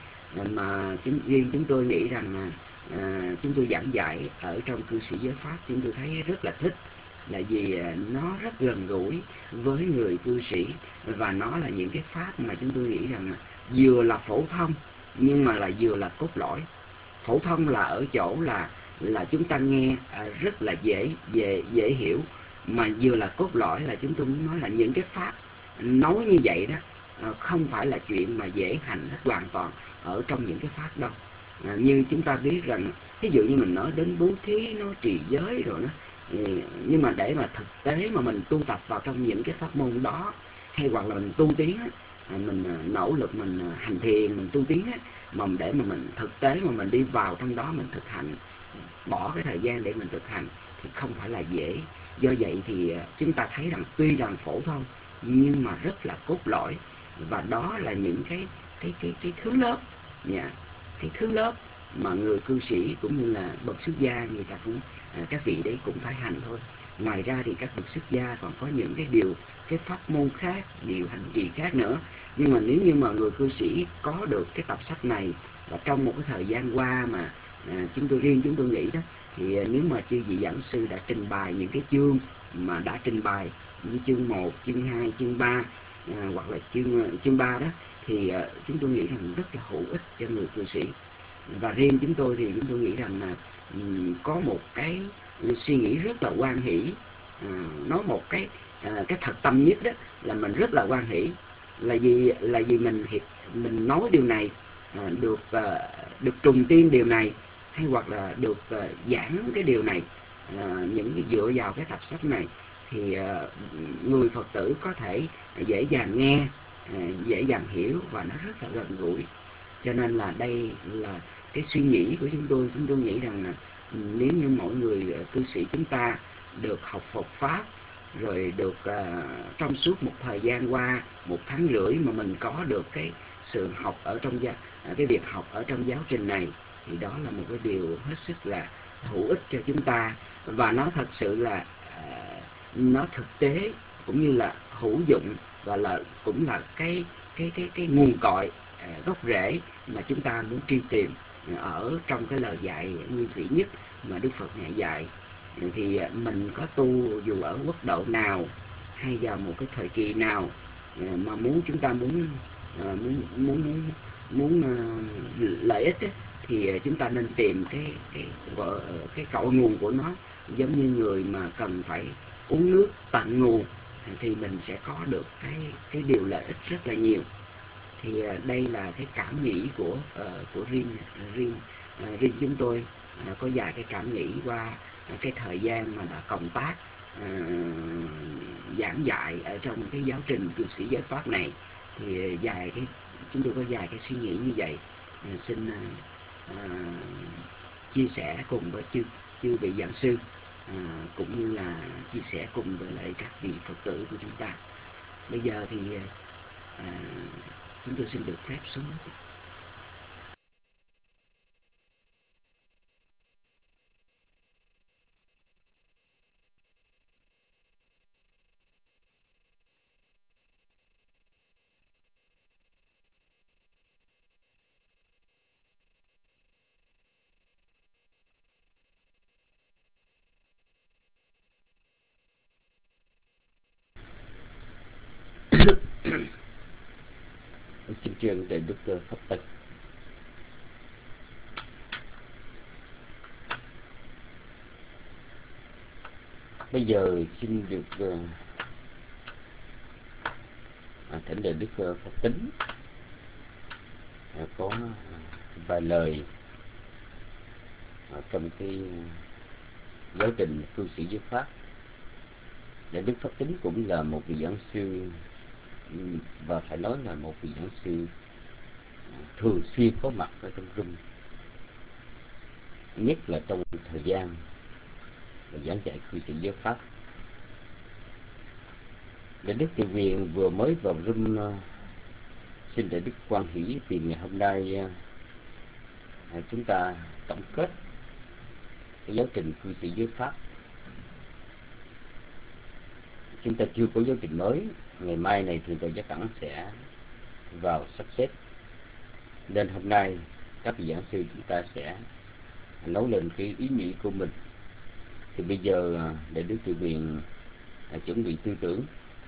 S4: mà chúng, riêng chúng tôi nghĩ rằng à, chúng tôi giảng dạy ở trong cư sĩ giới pháp, chúng tôi thấy rất là thích, là vì nó rất gần gũi với người cư sĩ, và nó là những cái pháp mà chúng tôi nghĩ rằng vừa là phổ thông nhưng mà là vừa là cốt lõi. Phổ thông là ở chỗ là là chúng ta nghe rất là dễ dễ dễ hiểu, mà vừa là cốt lõi là chúng tôi muốn nói là những cái pháp nói như vậy đó không phải là chuyện mà dễ hành hết hoàn toàn ở trong những cái pháp đâu. À, như chúng ta biết rằng ví dụ như mình nói đến bố thí, nó trì giới rồi đó, nhưng mà để mà thực tế mà mình tu tập vào trong những cái pháp môn đó, hay hoặc là mình tu tiến mình nỗ lực mình hành thiền, mình tu tiến mà để mà mình thực tế mà mình đi vào trong đó mình thực hành, bỏ cái thời gian để mình thực hành thì không phải là dễ. Do vậy thì chúng ta thấy rằng tuy rằng phổ thông nhưng mà rất là cốt lõi, và đó là những cái cái cái cái thứ lớp nha, cái thứ lớp mà người cư sĩ cũng như là bậc xuất gia người ta cũng à, các vị đấy cũng phải hành thôi. Ngoài ra thì các bậc xuất gia còn có những cái điều, cái pháp môn khác, điều hành trì khác nữa. Nhưng mà nếu như mà người cư sĩ có được cái tập sách này, và trong một cái thời gian qua mà à, chúng tôi riêng chúng tôi nghĩ đó, thì nếu mà chư vị giảng sư đã trình bày những cái chương mà đã trình bày như chương một, chương hai, chương ba à, hoặc là chương chương ba đó, thì à, chúng tôi nghĩ rằng rất là hữu ích cho người cư sĩ. Và riêng chúng tôi thì chúng tôi nghĩ rằng là um, có một cái suy nghĩ rất là hoan hỷ, à, nói một cái à, cái thật tâm nhất đó là mình rất là hoan hỷ, là vì là vì mình mình nói điều này à, được à, được trùng tiên điều này, hay hoặc là được à, giảng cái điều này, à, những cái dựa vào cái tập sách này thì à, người Phật tử có thể dễ dàng nghe, à, dễ dàng hiểu, và nó rất là gần gũi. Cho nên là đây là cái suy nghĩ của chúng tôi. Chúng tôi nghĩ rằng là nếu như mỗi người cư sĩ chúng ta được học Phật Pháp, rồi được uh, trong suốt một thời gian qua, một tháng rưỡi mà mình có được cái sự học ở trong gia, cái việc học ở trong giáo trình này, thì đó là một cái điều hết sức là hữu ích cho chúng ta, và nó thật sự là uh, nó thực tế cũng như là hữu dụng, và là cũng là cái cái cái cái nguồn cội uh, gốc rễ mà chúng ta muốn truy tìm ở trong cái lời dạy nguyên thủy nhất mà Đức Phật Ngài dạy. Thì mình có tu dù ở quốc độ nào hay vào một cái thời kỳ nào mà muốn chúng ta muốn muốn muốn muốn, muốn lợi ích ấy, thì chúng ta nên tìm cái cái cái cội nguồn của nó. Giống như người mà cần phải uống nước tận nguồn thì mình sẽ có được cái cái điều lợi ích rất là nhiều. Thì đây là cái cảm nghĩ của uh, của riêng riêng uh, riêng chúng tôi uh, có vài cái cảm nghĩ qua uh, cái thời gian mà đã cộng tác uh, giảng dạy ở trong cái giáo trình cư sĩ giới pháp này, thì uh, vài cái chúng tôi có vài cái suy nghĩ như vậy, uh, xin uh, uh, chia sẻ cùng với chư chư vị giảng sư, uh, cũng như là chia sẻ cùng với lại các vị Phật tử của chúng ta. Bây giờ thì uh, chúng tôi xin được phép xuống.
S6: Xin truyền đến Đức Pháp Tịch. Bây giờ xin được uh, thỉnh Đại Đức Pháp Tính có vài lời trong cái giáo trình cư sĩ giới pháp. Đại Đức Pháp Tính cũng là một vị giảng sư, và phải nói là một vị giảng sư thường xuyên có mặt ở trong room, nhất là trong thời gian giảng dạy cư sĩ giới pháp. Đại Đức Từ Quyền vừa mới vào room, xin Đại Đức quan hỷ vì ngày hôm nay chúng ta tổng kết cái giáo trình cư sĩ giới pháp. Chúng ta chưa có giáo trình mới, ngày mai này thì Tổ Giác Đẳng sẽ vào sắp xếp, nên hôm nay các vị giảng sư chúng ta sẽ nói lên cái ý nghĩ của mình. Thì bây giờ Đại Đức Từ Quyền chuẩn bị tư tưởng,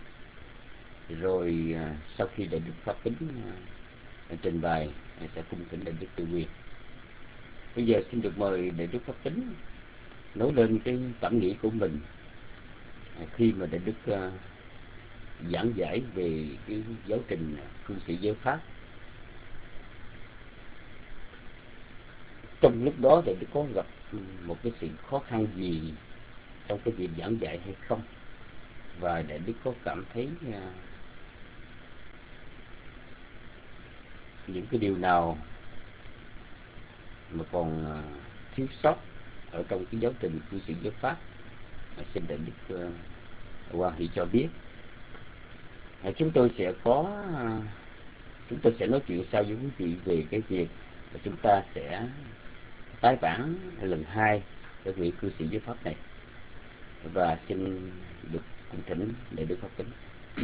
S6: rồi sau khi Đại Đức Pháp Tính trình bày sẽ cung thỉnh Đại Đức Từ Quyền. Bây giờ xin được mời Đại Đức Pháp Tính nói lên cái cảm nghĩ của mình khi mà Đại Đức uh, giảng giải về cái giáo trình cư sĩ giới pháp. Trong lúc đó Đại Đức có gặp một cái sự khó khăn gì trong cái việc giảng dạy hay không, và Đại Đức có cảm thấy uh, những cái điều nào mà còn uh, thiếu sót ở trong cái giáo trình cư sĩ giới pháp. Xin Đại Đức uh, Hoa Hỷ cho biết. À, chúng tôi sẽ có uh, chúng tôi sẽ nói chuyện sau với quý vị về cái việc là chúng ta sẽ tái bản lần hai cái vị cư sĩ giới pháp này, và xin được cung thỉnh Đại Đức Pháp Tính.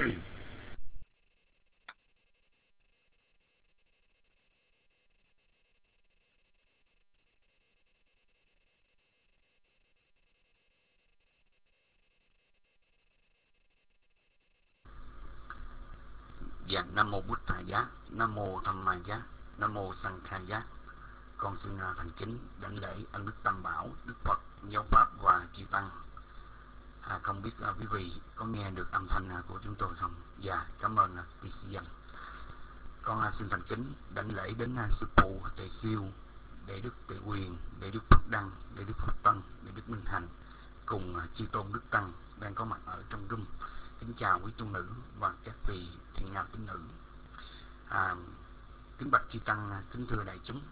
S3: Dạ, Nam Mô Bụt Thầy Giá, Nam Mô Tham Ma Giá, Nam Mô Sang Khai Giá. Con xin thành kính đảnh lễ ân đức Tam Bảo, Đức Phật, Giáo Pháp và Chư Tăng. À, không biết uh, quý vị có nghe được âm thanh uh, của chúng tôi không? Dạ, cảm ơn uh, tê xê em. Con uh, xin thành kính đảnh lễ đến uh, Sư Phụ Tề Siêu, Đại Đức Tề Quyền, Đại Đức Phật Đăng, Đại Đức Phật Tân, Đại Đức Minh Hành cùng uh, Chư Tôn Đức Tăng đang có mặt ở trong room. Kính chào quý tu nữ và các vị thiện nam tín nữ. À, kính bạch chư tăng, kính thưa đại chúng.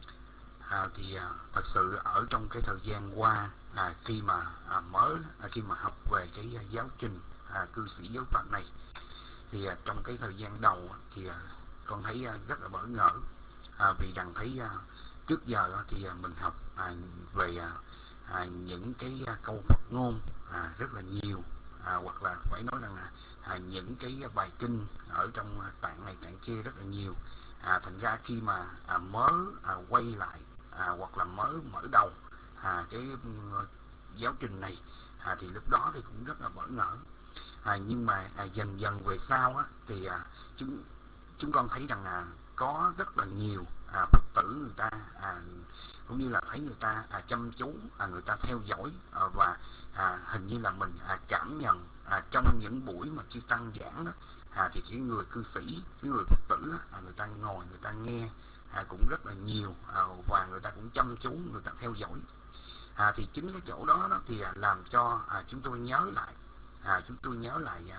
S3: À, thì à, thật sự ở trong cái thời gian qua, à, khi mà à, mới à, khi mà học về cái à, giáo trình à, cư sĩ giáo pháp này, thì à, trong cái thời gian đầu thì à, con thấy à, rất là bỡ ngỡ, à, vì rằng thấy à, trước giờ à, thì à, mình học à, về à, à, những cái à, câu Phật ngôn à, rất là nhiều. À, hoặc là phải nói rằng là à, những cái bài kinh ở trong tạng này tạng kia rất là nhiều. À, thành ra khi mà à, mới à, quay lại à, hoặc là mới mở đầu à, cái uh, giáo trình này à, thì lúc đó thì cũng rất là bỡ ngỡ. À, nhưng mà à, dần dần về sau á, thì à, chúng chúng con thấy rằng là có rất là nhiều à, Phật tử người ta à, cũng như là thấy người ta à, chăm chú, à, người ta theo dõi à, và à, hình như là mình à, cảm nhận à, trong những buổi mà chư tăng giảng đó, à, thì cái người cư sĩ, cái người Phật tử đó, à, người ta ngồi người ta nghe à, cũng rất là nhiều, à, và người ta cũng chăm chú, người ta theo dõi. À, thì chính cái chỗ đó, đó thì à, làm cho à, chúng tôi nhớ lại, à, chúng tôi nhớ lại à,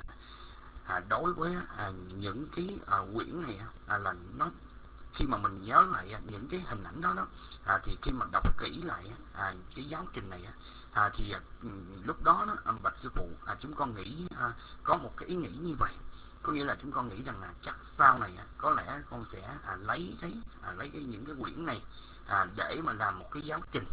S3: à, đối với à, những cái à, quyển này à, là nó khi mà mình nhớ lại những cái hình ảnh đó đó à, thì khi mà đọc kỹ lại à, cái giáo trình này à, thì à, lúc đó, đó bạch sư phụ à, chúng con nghĩ à, có một cái ý nghĩ như vậy, có nghĩa là chúng con nghĩ rằng là chắc sau này à, có lẽ con sẽ à, lấy cái à, lấy cái những cái quyển này à, để mà làm một cái giáo trình,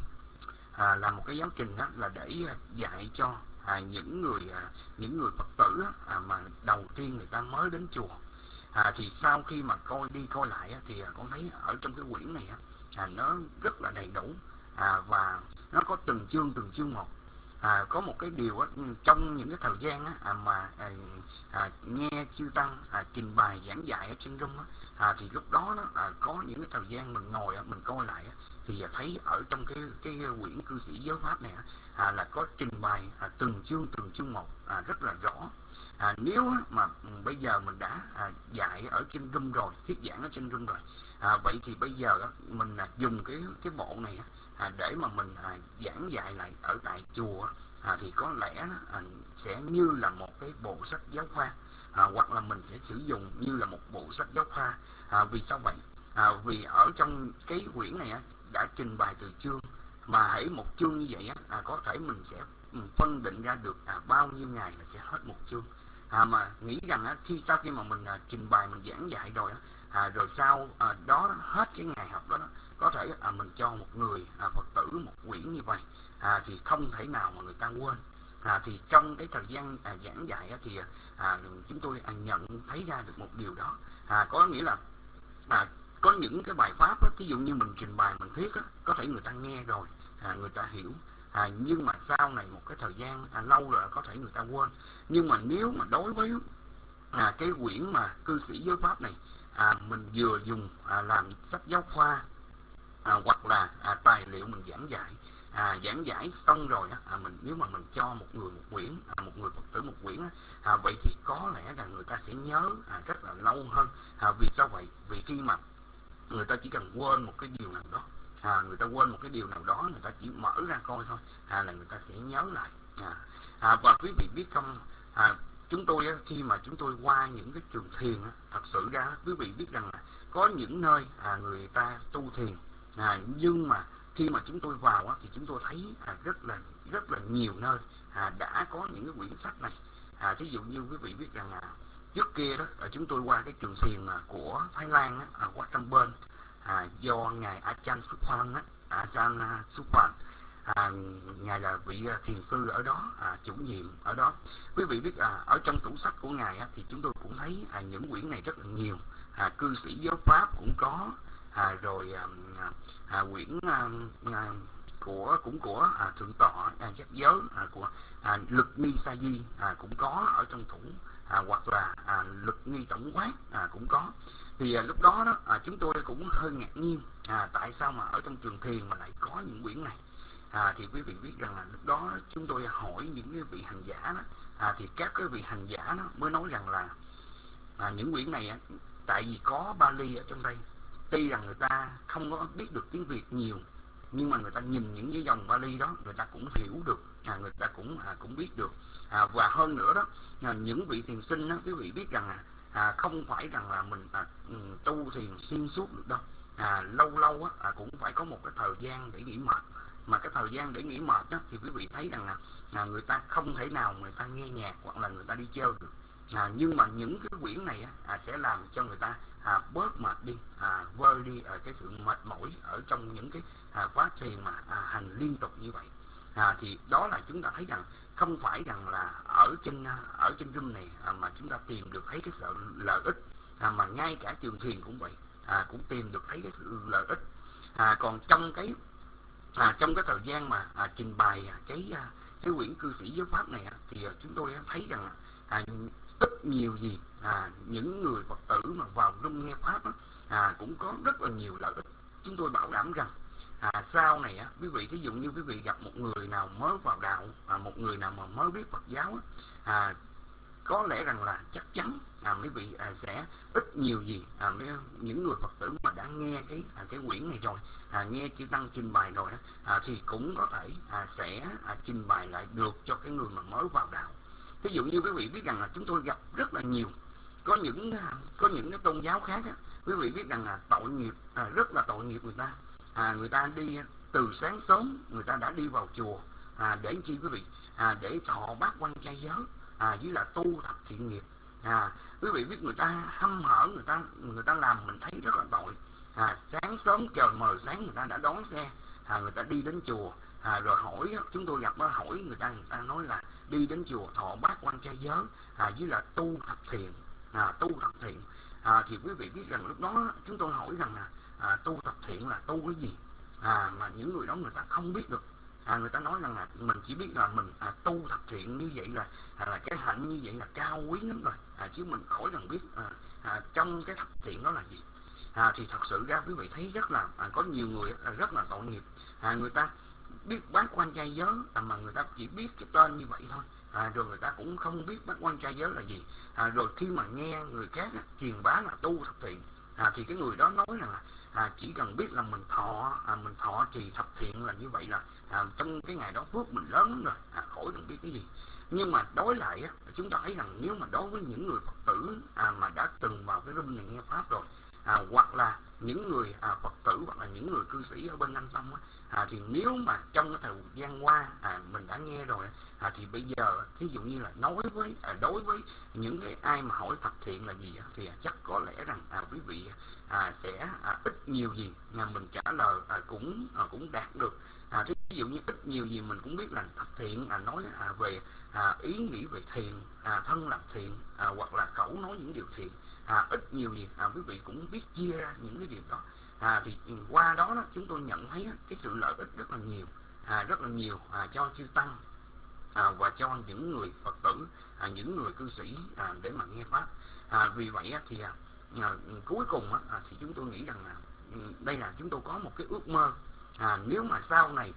S3: à, làm một cái giáo trình đó là để à, dạy cho à, những người à, những người Phật tử à, mà đầu tiên người ta mới đến chùa. À, thì sau khi mà coi đi coi lại thì con thấy ở trong cái quyển này à, nó rất là đầy đủ, à, và nó có từng chương từng chương một. À, có một cái điều á, trong những cái thời gian á, à, mà à, à, nghe chư tăng à, trình bày giảng dạy ở trên room á, à, thì lúc đó, đó à, có những cái thời gian mình ngồi á, mình coi lại á, thì thì thấy ở trong cái cái quyển Cư Sĩ Giới Pháp này à, là có trình bày à, từng chương từng chương một à, rất là rõ. À, nếu mà bây giờ mình đã à, dạy ở trên room rồi, thuyết giảng ở trên room rồi, à, vậy thì bây giờ đó, mình à, dùng cái cái bộ này à, để mà mình à, giảng dạy lại ở tại chùa à, thì có lẽ à, sẽ như là một cái bộ sách giáo khoa, à, hoặc là mình sẽ sử dụng như là một bộ sách giáo khoa. À, vì sao vậy? À, vì ở trong cái quyển này á, đã trình bày từ chương, mà hãy một chương như vậy á, à, có thể mình sẽ phân định ra được à, bao nhiêu ngày là sẽ hết một chương. À, mà nghĩ rằng á, khi sau khi mà mình à, trình bày, mình giảng dạy rồi á, à, rồi sau à, đó hết cái ngày học đó, đó có thể à, mình cho một người à, Phật tử một quyển như vậy à, thì không thể nào mà người ta quên. À, thì trong cái thời gian à, giảng dạy á, thì à, chúng tôi à, nhận thấy ra được một điều đó, à, có nghĩa là à, có những cái bài pháp á, ví dụ như mình trình bày, mình thuyết á, có thể người ta nghe rồi, à, người ta hiểu, à, nhưng mà sau này một cái thời gian à, lâu rồi có thể người ta quên. Nhưng mà nếu mà đối với à, cái quyển mà Cư Sĩ Giới Pháp này, à, mình vừa dùng à, làm sách giáo khoa, à, hoặc là à, tài liệu mình giảng dạy, à, giảng giải xong rồi á, à, mình nếu mà mình cho một người một quyển, à, một người Phật tử một quyển á, à, vậy thì có lẽ là người ta sẽ nhớ à, rất là lâu hơn. À, vì sao vậy? Vì khi mà người ta chỉ cần quên một cái điều nào đó, à, người ta quên một cái điều nào đó, người ta chỉ mở ra coi thôi, à, là người ta sẽ nhớ lại. À, à, và quý vị biết không, à, chúng tôi á, khi mà chúng tôi qua những cái trường thiền á, thật sự ra quý vị biết rằng là có những nơi à, người ta tu thiền, à, nhưng mà khi mà chúng tôi vào á, thì chúng tôi thấy à, rất là rất là nhiều nơi à, đã có những cái quyển sách này. À, thí dụ như quý vị biết rằng là trước kia đó chúng tôi qua cái trường thiền của Thái Lan á, ở Wat Tam Bên, à, do ngài Ajahn Suphan á, Ajahn Suphan, à, ngài là vị thiền sư ở đó, à, chủ nhiệm ở đó. Quý vị biết à, ở trong tủ sách của ngài á, thì chúng tôi cũng thấy à, những quyển này rất là nhiều. À, Cư Sĩ Giới Pháp cũng có, à, rồi à, à, quyển à, à, của cũng của à, thượng tọa à, giác giới à, của à, Lực Nghi Sa Di à, cũng có ở trong tủ. À, hoặc là à, Lực Nghi Tổng Quát à, cũng có. Thì à, lúc đó đó à, chúng tôi cũng hơi ngạc nhiên, à, tại sao mà ở trong trường thiền mà lại có những quyển này. À, thì quý vị biết rằng là lúc đó chúng tôi hỏi những cái vị hành giả đó, à, thì các cái vị hành giả đó mới nói rằng là à, những quyển này á, tại vì có Bali ở trong đây, tuy rằng người ta không có biết được tiếng Việt nhiều, nhưng mà người ta nhìn những cái dòng Bali đó, người ta cũng hiểu được, à, người ta cũng à, cũng biết được. À, và hơn nữa đó, à, những vị thiền sinh đó, quý vị biết rằng là à, không phải rằng là mình à, tu thiền xuyên suốt được đâu. À, lâu lâu á, à, cũng phải có một cái thời gian để nghỉ mệt. Mà cái thời gian để nghỉ mệt đó, thì quý vị thấy rằng là à, người ta không thể nào người ta nghe nhạc hoặc là người ta đi chơi được. À, nhưng mà những cái quyển này á, à, sẽ làm cho người ta à, bớt mệt đi, à, vơi đi ở cái sự mệt mỏi ở trong những cái à, quá thiền mà à, hành liên tục như vậy. À, thì đó là chúng ta thấy rằng không phải rằng là ở trên ở trên room này à, mà chúng ta tìm được thấy cái sự lợi ích, à, mà ngay cả trường thiền cũng vậy, à, cũng tìm được thấy cái sự lợi ích. À, còn trong cái à, trong cái thời gian mà à, trình bày cái cái quyển Cư Sĩ Giới Pháp này thì chúng tôi thấy rằng à, ít nhiều gì à, những người Phật tử mà vào room nghe pháp á, à, cũng có rất là nhiều lợi ích. Chúng tôi bảo đảm rằng à, sau này á, quý vị thí dụ như quý vị gặp một người nào mới vào đạo, à, một người nào mà mới biết Phật giáo á, à, có lẽ rằng là chắc chắn à, quý vị à, sẽ ít nhiều gì à, những người Phật tử mà đã nghe cái à, cái quyển này rồi, à, nghe chư tăng trình bày rồi à, thì cũng có thể à, sẽ à, trình bày lại được cho cái người mà mới vào đạo. Ví dụ như quý vị biết rằng là chúng tôi gặp rất là nhiều, có những có những cái tôn giáo khác á, quý vị biết rằng là tội nghiệp, à, rất là tội nghiệp người ta. À, người ta đi từ sáng sớm, người ta đã đi vào chùa à, để chi quý vị, à, để thọ bát quan trai giới, à, với là tu thập thiện nghiệp. À, quý vị biết người ta hăm hở, người ta người ta làm mình thấy rất là tội. À, sáng sớm trời mờ sáng người ta đã đón xe, à, người ta đi đến chùa, à, rồi hỏi, chúng tôi gặp đó, hỏi người ta, người ta nói là đi đến chùa thọ bát quan trai giới, à, với là tu thập thiện, à, tu thập thiện. À, thì quý vị biết rằng lúc đó chúng tôi hỏi rằng là à, tu thập thiện là tu cái gì, à, mà những người đó người ta không biết được. À, người ta nói rằng là mình chỉ biết là mình à, tu thập thiện như vậy là à, là cái hạnh như vậy là cao quý lắm rồi, à, chứ mình khỏi cần biết à, à, trong cái thập thiện đó là gì. à, thì thật sự ra quý vị thấy rất là à, có nhiều người à, rất là tội nghiệp. À, người ta biết bát quan trai giới à, mà người ta chỉ biết cái tên như vậy thôi. À, rồi người ta cũng không biết bát quan trai giới là gì. À, rồi khi mà nghe người khác á, truyền bá là tu thập thiện, à, thì cái người đó nói rằng là à, chỉ cần biết là mình thọ à, mình thọ trì thập thiện là như vậy là à, trong cái ngày đó phước mình lớn lắm rồi, à, khỏi cần biết cái gì. Nhưng mà đối lại á, chúng ta thấy rằng nếu mà đối với những người Phật tử à, mà đã từng vào cái room này nghe pháp rồi, à, hoặc là những người à, Phật tử hoặc là những người cư sĩ ở bên Nam Tông á, à, thì nếu mà trong cái thời gian qua à, mình đã nghe rồi à, thì bây giờ thí dụ như là nói với à, đối với những cái ai mà hỏi thập thiện là gì á, thì à, chắc có lẽ rằng à, quý vị à, sẽ à, ít nhiều gì à, mình trả lời à, cũng à, cũng đạt được. À, thí dụ như ít nhiều gì mình cũng biết là thập thiện à, nói à, về à, ý nghĩ về thiền, à, thân làm thiền, à, hoặc là khẩu nói những điều thiền, à, ít nhiều gì à, quý vị cũng biết chia ra những cái điều đó. À, thì qua đó, đó chúng tôi nhận thấy cái sự lợi ích rất là nhiều, à, rất là nhiều à, cho chư tăng à, và cho những người Phật tử, à, những người cư sĩ à, để mà nghe pháp. À, vì vậy thì à, à, cuối cùng à, thì chúng tôi nghĩ rằng là đây là chúng tôi có một cái ước mơ. À, nếu mà sau này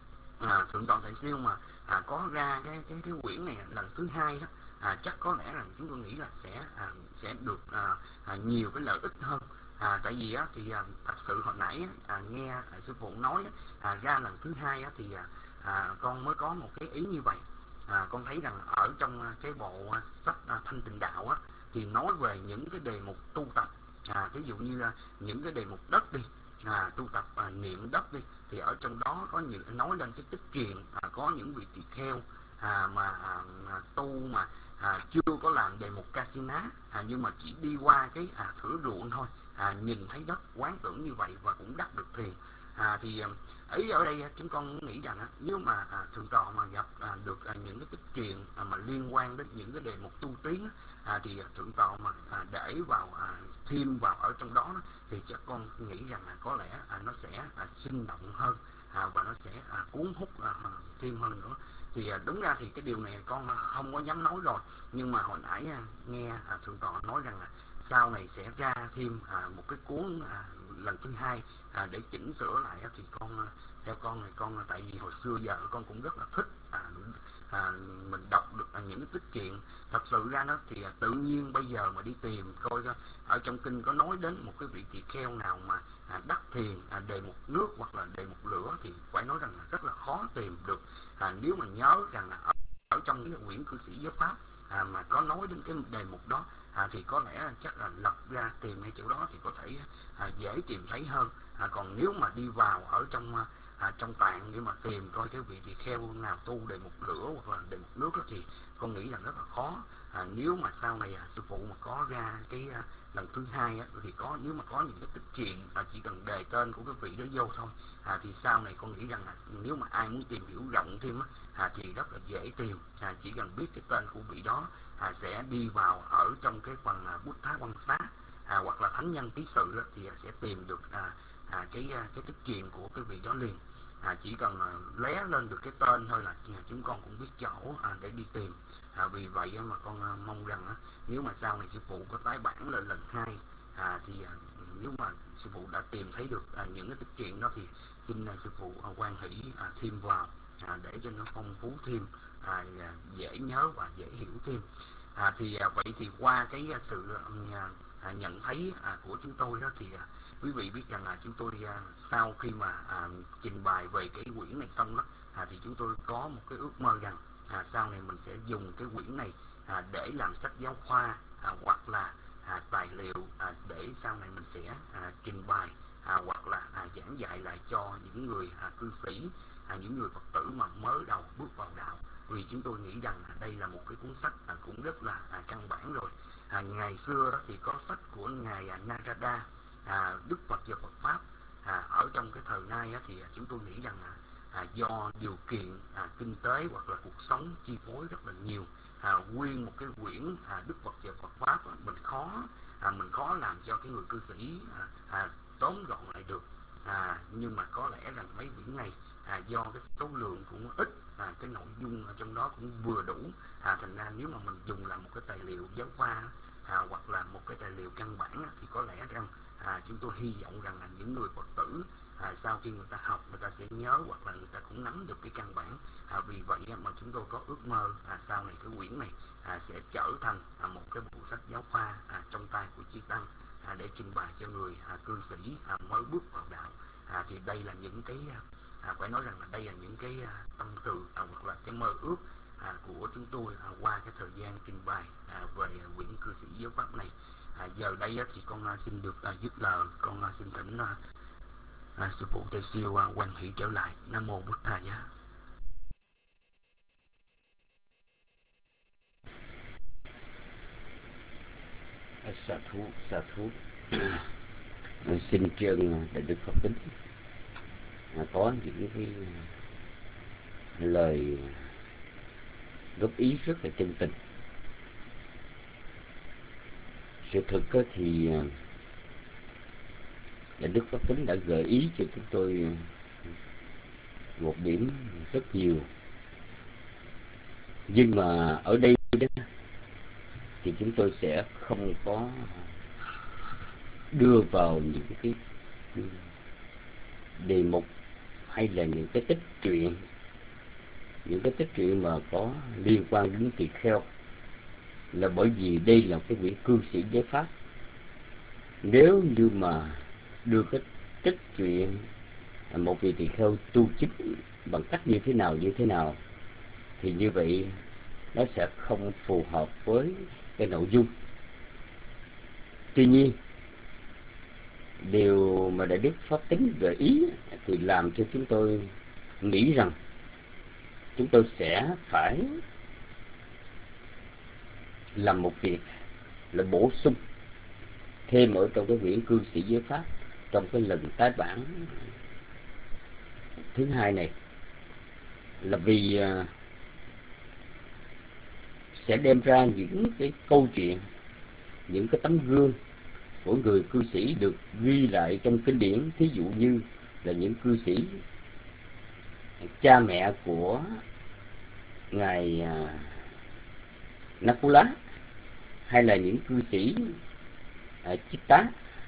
S3: à, thượng tọa Thầy Siêu mà à, có ra cái cái cái quyển này lần thứ hai đó, à, chắc có lẽ là chúng tôi nghĩ là sẽ à, sẽ được à, à, nhiều cái lợi ích hơn. À, tại vì á, thì à, thật sự hồi nãy à, nghe à, sư phụ nói à, ra lần thứ hai á, thì à, à, con mới có một cái ý như vậy. À, con thấy rằng ở trong à, cái bộ à, sách à, Thanh Tịnh Đạo á, thì nói về những cái đề mục tu tập. À, ví dụ như à, những cái đề mục đất đi, à, tu tập à, niệm đất đi, thì ở trong đó có những nói lên cái tích truyền, à, có những vị tỳ kheo à, mà à, tu mà à, chưa có làm đề mục Kasina, à, nhưng mà chỉ đi qua cái à, thửa ruộng thôi, à, nhìn thấy đất quán tưởng như vậy và cũng đắc được thiền. À, thì ý ở đây chúng con nghĩ rằng nếu mà à, thượng tọa mà gặp à, được à, những cái tích truyền à, mà liên quan đến những cái đề mục tu tiến à, thì thượng tọa mà à, để vào à, thêm vào ở trong đó, thì chắc con nghĩ rằng là có lẽ à, nó sẽ à, sinh động hơn à, và nó sẽ à, cuốn hút à, thêm hơn nữa. Thì à, đúng ra thì cái điều này con không có dám nói rồi, nhưng mà hồi nãy à, nghe à, thượng tọa nói rằng là sau này sẽ ra thêm à, một cái cuốn à, lần thứ hai à, để chỉnh sửa lại, thì con theo con này con tại vì hồi xưa giờ con cũng rất là thích à, à, mình đọc được à, những cái tích truyện. Thật sự ra nó thì à, tự nhiên bây giờ mà đi tìm coi ở trong kinh có nói đến một cái vị tỳ kheo nào mà à, đắc thiền à, đề một nước hoặc là đề một lửa, thì phải nói rằng là rất là khó tìm được. À, nếu mà nhớ rằng là ở, ở trong cái quyển cư sĩ giới pháp à, mà có nói đến cái đề mục đó, à, thì có lẽ chắc là lật ra tìm ngay chỗ đó thì có thể à, dễ tìm thấy hơn. À, còn nếu mà đi vào ở trong à, trong tạng để mà tìm coi cái vị tỳ kheo nào tu đề mục lửa hoặc là đề mục nước đó, thì con nghĩ là rất là khó. À, nếu mà sau này à, sư phụ mà có ra cái à, lần thứ hai á, thì có nếu mà có những cái tích truyện à, chỉ cần đề tên của cái vị đó vô thôi, à, thì sau này con nghĩ rằng là nếu mà ai muốn tìm hiểu rộng thêm á, à, thì rất là dễ tìm. À, chỉ cần biết cái tên của vị đó à, sẽ đi vào ở trong cái phần à, Bút Thá Quan Xá à, hoặc là Thánh Nhân Ký Sự đó, thì sẽ tìm được à, à, cái cái tích truyền của cái vị đó liền. À, chỉ cần à, lé lên được cái tên thôi là chúng con cũng biết chỗ à, để đi tìm. À, vì vậy mà con à, mong rằng à, nếu mà sau này sư phụ có tái bản lên lần hai à, thì à, nếu mà sư phụ đã tìm thấy được à, những cái tích truyền đó, thì xin à, sư phụ à, quan hỷ à, thêm vào à, để cho nó phong phú thêm, à, dễ nhớ và dễ hiểu thêm. À, thì à, vậy thì qua cái à, sự à, à, nhận thấy à, của chúng tôi đó, thì à, quý vị biết rằng là chúng tôi à, sau khi mà à, trình bày về cái quyển này xong đó, à, thì chúng tôi có một cái ước mơ rằng à, sau này mình sẽ dùng cái quyển này à, để làm sách giáo khoa à, hoặc là à, tài liệu à, để sau này mình sẽ à, trình bày à, hoặc là à, giảng dạy lại cho những người à, cư sĩ, à, những người Phật tử mà mới đầu bước vào đạo. Vì chúng tôi nghĩ rằng à, đây là một cái cuốn sách à, cũng rất là à, căn bản rồi. À, ngày xưa đó thì có sách của ngài à, Narada, à, Đức Phật và Phật Pháp. À, ở trong cái thời nay á, thì à, chúng tôi nghĩ rằng à, à, do điều kiện à, kinh tế hoặc là cuộc sống chi phối rất là nhiều, à, nguyên một cái quyển à, Đức Phật và Phật Pháp á, mình khó à, mình khó làm cho cái người cư sĩ à, à, tóm gọn lại được. À, nhưng mà có lẽ rằng mấy quyển này à, do cái số lượng cũng ít, à, cái nội dung ở trong đó cũng vừa đủ, à, thành ra nếu mà mình dùng làm một cái tài liệu giáo khoa à, hoặc là một cái tài liệu căn bản á, thì có lẽ rằng
S4: À, chúng tôi hy vọng rằng là những người Phật tử à, sau khi người ta học, người ta sẽ nhớ hoặc là người ta cũng nắm được cái căn bản. À, vì vậy mà chúng tôi có ước mơ à, sau này cái quyển này à, sẽ trở thành à, một cái bộ sách giáo khoa à, trong tay của Chư Tăng à, để trình bày cho người à, cư sĩ à, mới bước vào đạo. À, thì đây là những cái à, phải nói rằng là đây là những cái à, tâm từ à, hoặc là cái mơ ước à, của chúng tôi à, qua cái thời gian trình bày à, về à, quyển cư sĩ giáo pháp này. À, giờ đây á, thì con à, xin được à, dứt lời, con à, xin thỉnh à, à, sư phụ Tề Siêu à, quan hỷ trở lại. Nam mô Bụt Thầy Giá.
S6: Sa thú, sa thú. Xin tri ân Đại Đức Pháp Tính à, có những cái lời góp ý rất là chân tình. Sự thực thì Đại Đức Pháp Tính đã gợi ý cho chúng tôi một điểm rất nhiều, nhưng mà ở đây đó thì chúng tôi sẽ không có đưa vào những cái đề mục hay là những cái tích truyện, những cái tích truyện mà có liên quan đến tỳ kheo, là bởi vì đây là cái quyển cư sĩ giới pháp. Nếu như mà đưa cái tích truyện một vị tỳ kheo tu chức bằng cách như thế nào như thế nào thì như vậy nó sẽ không phù hợp với cái nội dung. Tuy nhiên, điều mà Đại Đức Pháp Tính gợi ý thì làm cho chúng tôi nghĩ rằng chúng tôi sẽ phải làm một việc là bổ sung thêm ở trong cái quyển cư sĩ giới pháp trong cái lần tái bản thứ hai này, là vì uh, sẽ đem ra những cái câu chuyện, những cái tấm gương của người cư sĩ được ghi lại trong kinh điển. Thí dụ như là những cư sĩ cha mẹ của ngài uh, Nakula, hay là những cư sĩ uh, Chitta,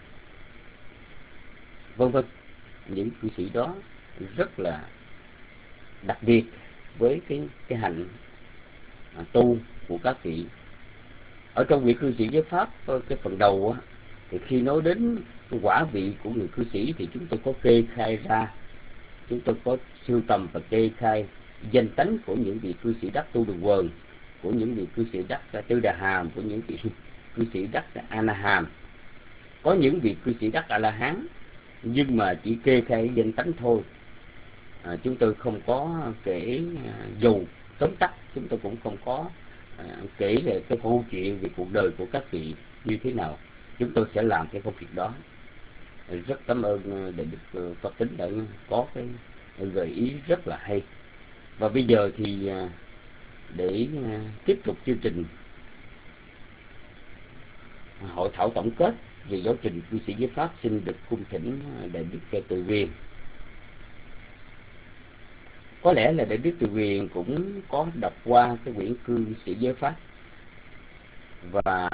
S6: vân vân. Những cư sĩ đó rất là đặc biệt với cái cái hạnh uh, tu của các vị. Ở trong vị cư sĩ giới pháp, cái phần đầu á, thì khi nói đến quả vị của người cư sĩ thì chúng tôi có kê khai ra, chúng tôi có sưu tầm và kê khai danh tánh của những vị cư sĩ đắc tu đường quần, của những vị cư sĩ đắc tư đà hàm, của những vị cư sĩ đắc a na hàm. Có những vị cư sĩ đắc a la hán, nhưng mà chỉ kê khai danh tánh thôi. À, chúng tôi không có kể à, dù tóm tắt, chúng tôi cũng không có à, kể về cái câu chuyện về cuộc đời của các vị như thế nào. Chúng tôi sẽ làm cái công việc đó. Rất cảm ơn Đại Đức Pháp Tính đã có cái gợi ý rất là hay. Và bây giờ thì để tiếp tục chương trình hội thảo tổng kết về giáo trình cư sĩ giới pháp, xin được cung thỉnh Đại Đức Từ Quyền. Có lẽ là Đại Đức Từ Quyền cũng có đọc qua cái quyển cư sĩ giới pháp, và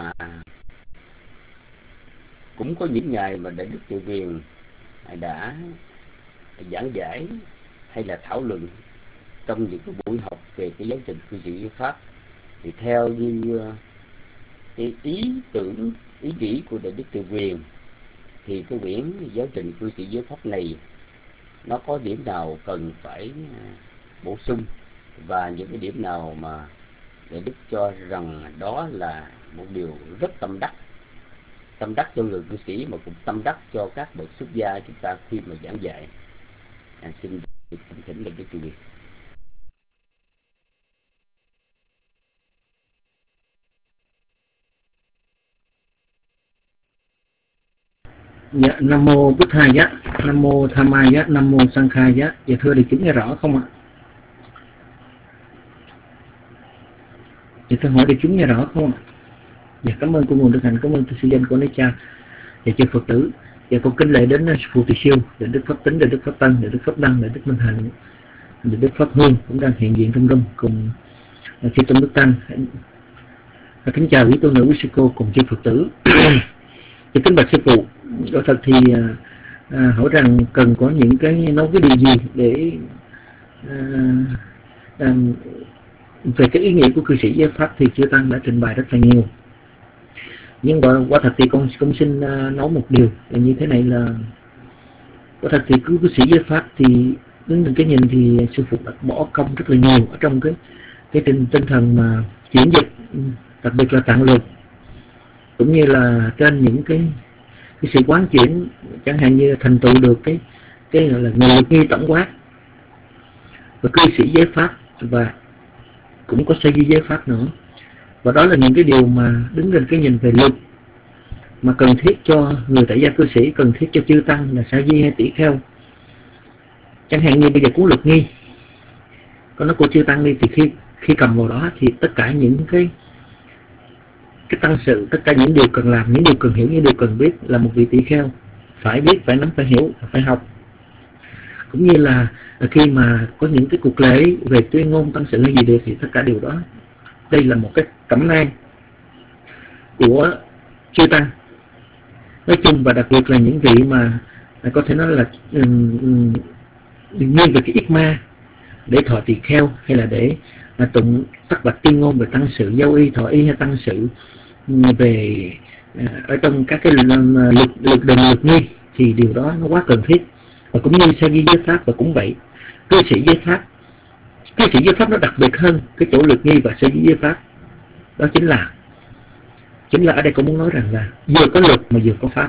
S6: cũng có những ngày mà Đại Đức Từ Quyền đã giảng giải hay là thảo luận trong những cái buổi học về cái giáo trình cư sĩ giới pháp. Thì theo như cái ý tưởng, ý nghĩ của Đại Đức Từ Quyền, thì cái quyển giáo trình cư sĩ giới pháp này nó có điểm nào cần phải bổ sung, và những cái điểm nào mà Đại Đức cho rằng đó là một điều rất tâm đắc, tâm đắc cho người cư sĩ mà cũng tâm đắc cho các bậc xuất gia chúng ta khi mà giảng dạy. À, xin được thỉnh Đại Đức Từ Quyền.
S8: Dạ, Nam mô Bụt Thầy Giá, Nam mô Tham Mai Giá, Nam mô Sang Khai Giá. Dạ thưa, được chứng nghe rõ không ạ? Dạ thưa, hỏi được chứng nghe rõ không ạ? Dạ, cảm ơn cô nguồn đức hạnh, cảm ơn sư danh của Nói Cha. Dạ chư Phật tử, dạ con kính lễ đến sư phụ Tỳ Siêu, Đại Đức Pháp Tính, Đại Đức Pháp Tăng, Đại Đức Pháp Đăng, Đại Đức Minh Hạnh, Đại Đức Pháp Hương cũng đang hiện diện trong room cùng chư tôn đức tăng. Kính chào quý tôn nữ, quý sư cô cùng chư Phật tử. Thì kính bạch sư phụ, có thật thì à, hỏi rằng cần có những cái nói cái điều gì để à, à, về cái ý nghĩa của cư sĩ giới pháp thì chư tăng đã trình bày rất là nhiều. Nhưng mà quả thật thì con cũng xin uh, nói một điều là như thế này, là quả thật thì cư, cư sĩ giới pháp thì đứng từ cái nhìn thì sư phụ đã bỏ công rất là nhiều ở trong cái cái tinh, tinh thần mà chuyển dịch, đặc biệt là tạng lực, cũng như là trên những cái cái sự quán chuyển, chẳng hạn như thành tựu được cái cái gọi là người lực nghi tổng quát và cư sĩ giới pháp, và cũng có sa di giới pháp nữa. Và đó là những cái điều mà đứng trên cái nhìn về luật mà cần thiết cho người tại gia cư sĩ, cần thiết cho chư tăng là sa di hay tỷ kheo. Chẳng hạn như bây giờ cuốn luật nghi, con nói của chư tăng đi, thì khi khi cầm vào đó thì tất cả những cái cái tăng sự, tất cả những điều cần làm, những điều cần hiểu, những điều cần biết là một vị tỷ kheo phải biết, phải nắm, phải hiểu, phải học. Cũng như là khi mà có những cái cuộc lễ về tuyên ngôn tăng sự hay gì được thì tất cả điều đó, đây là một cái cẩm nang của chư tăng nói chung, và đặc biệt là những vị mà có thể nói là um, um, nghiêng về cái yết ma để thọ tỳ kheo, hay là để là tụng tắc bạch tuyên ngôn về tăng sự dâu y, thọ y hay tăng sự về uh, ở trong các cái lực lực đền lực nghi, thì điều đó nó quá cần thiết. Và cũng như sa di giới pháp, và cũng vậy cư sĩ giới pháp, cư sĩ giới pháp nó đặc biệt hơn cái chỗ lực nghi và sa di giới pháp. Đó chính là chính là ở đây cũng muốn nói rằng là vừa có luật mà vừa có pháp.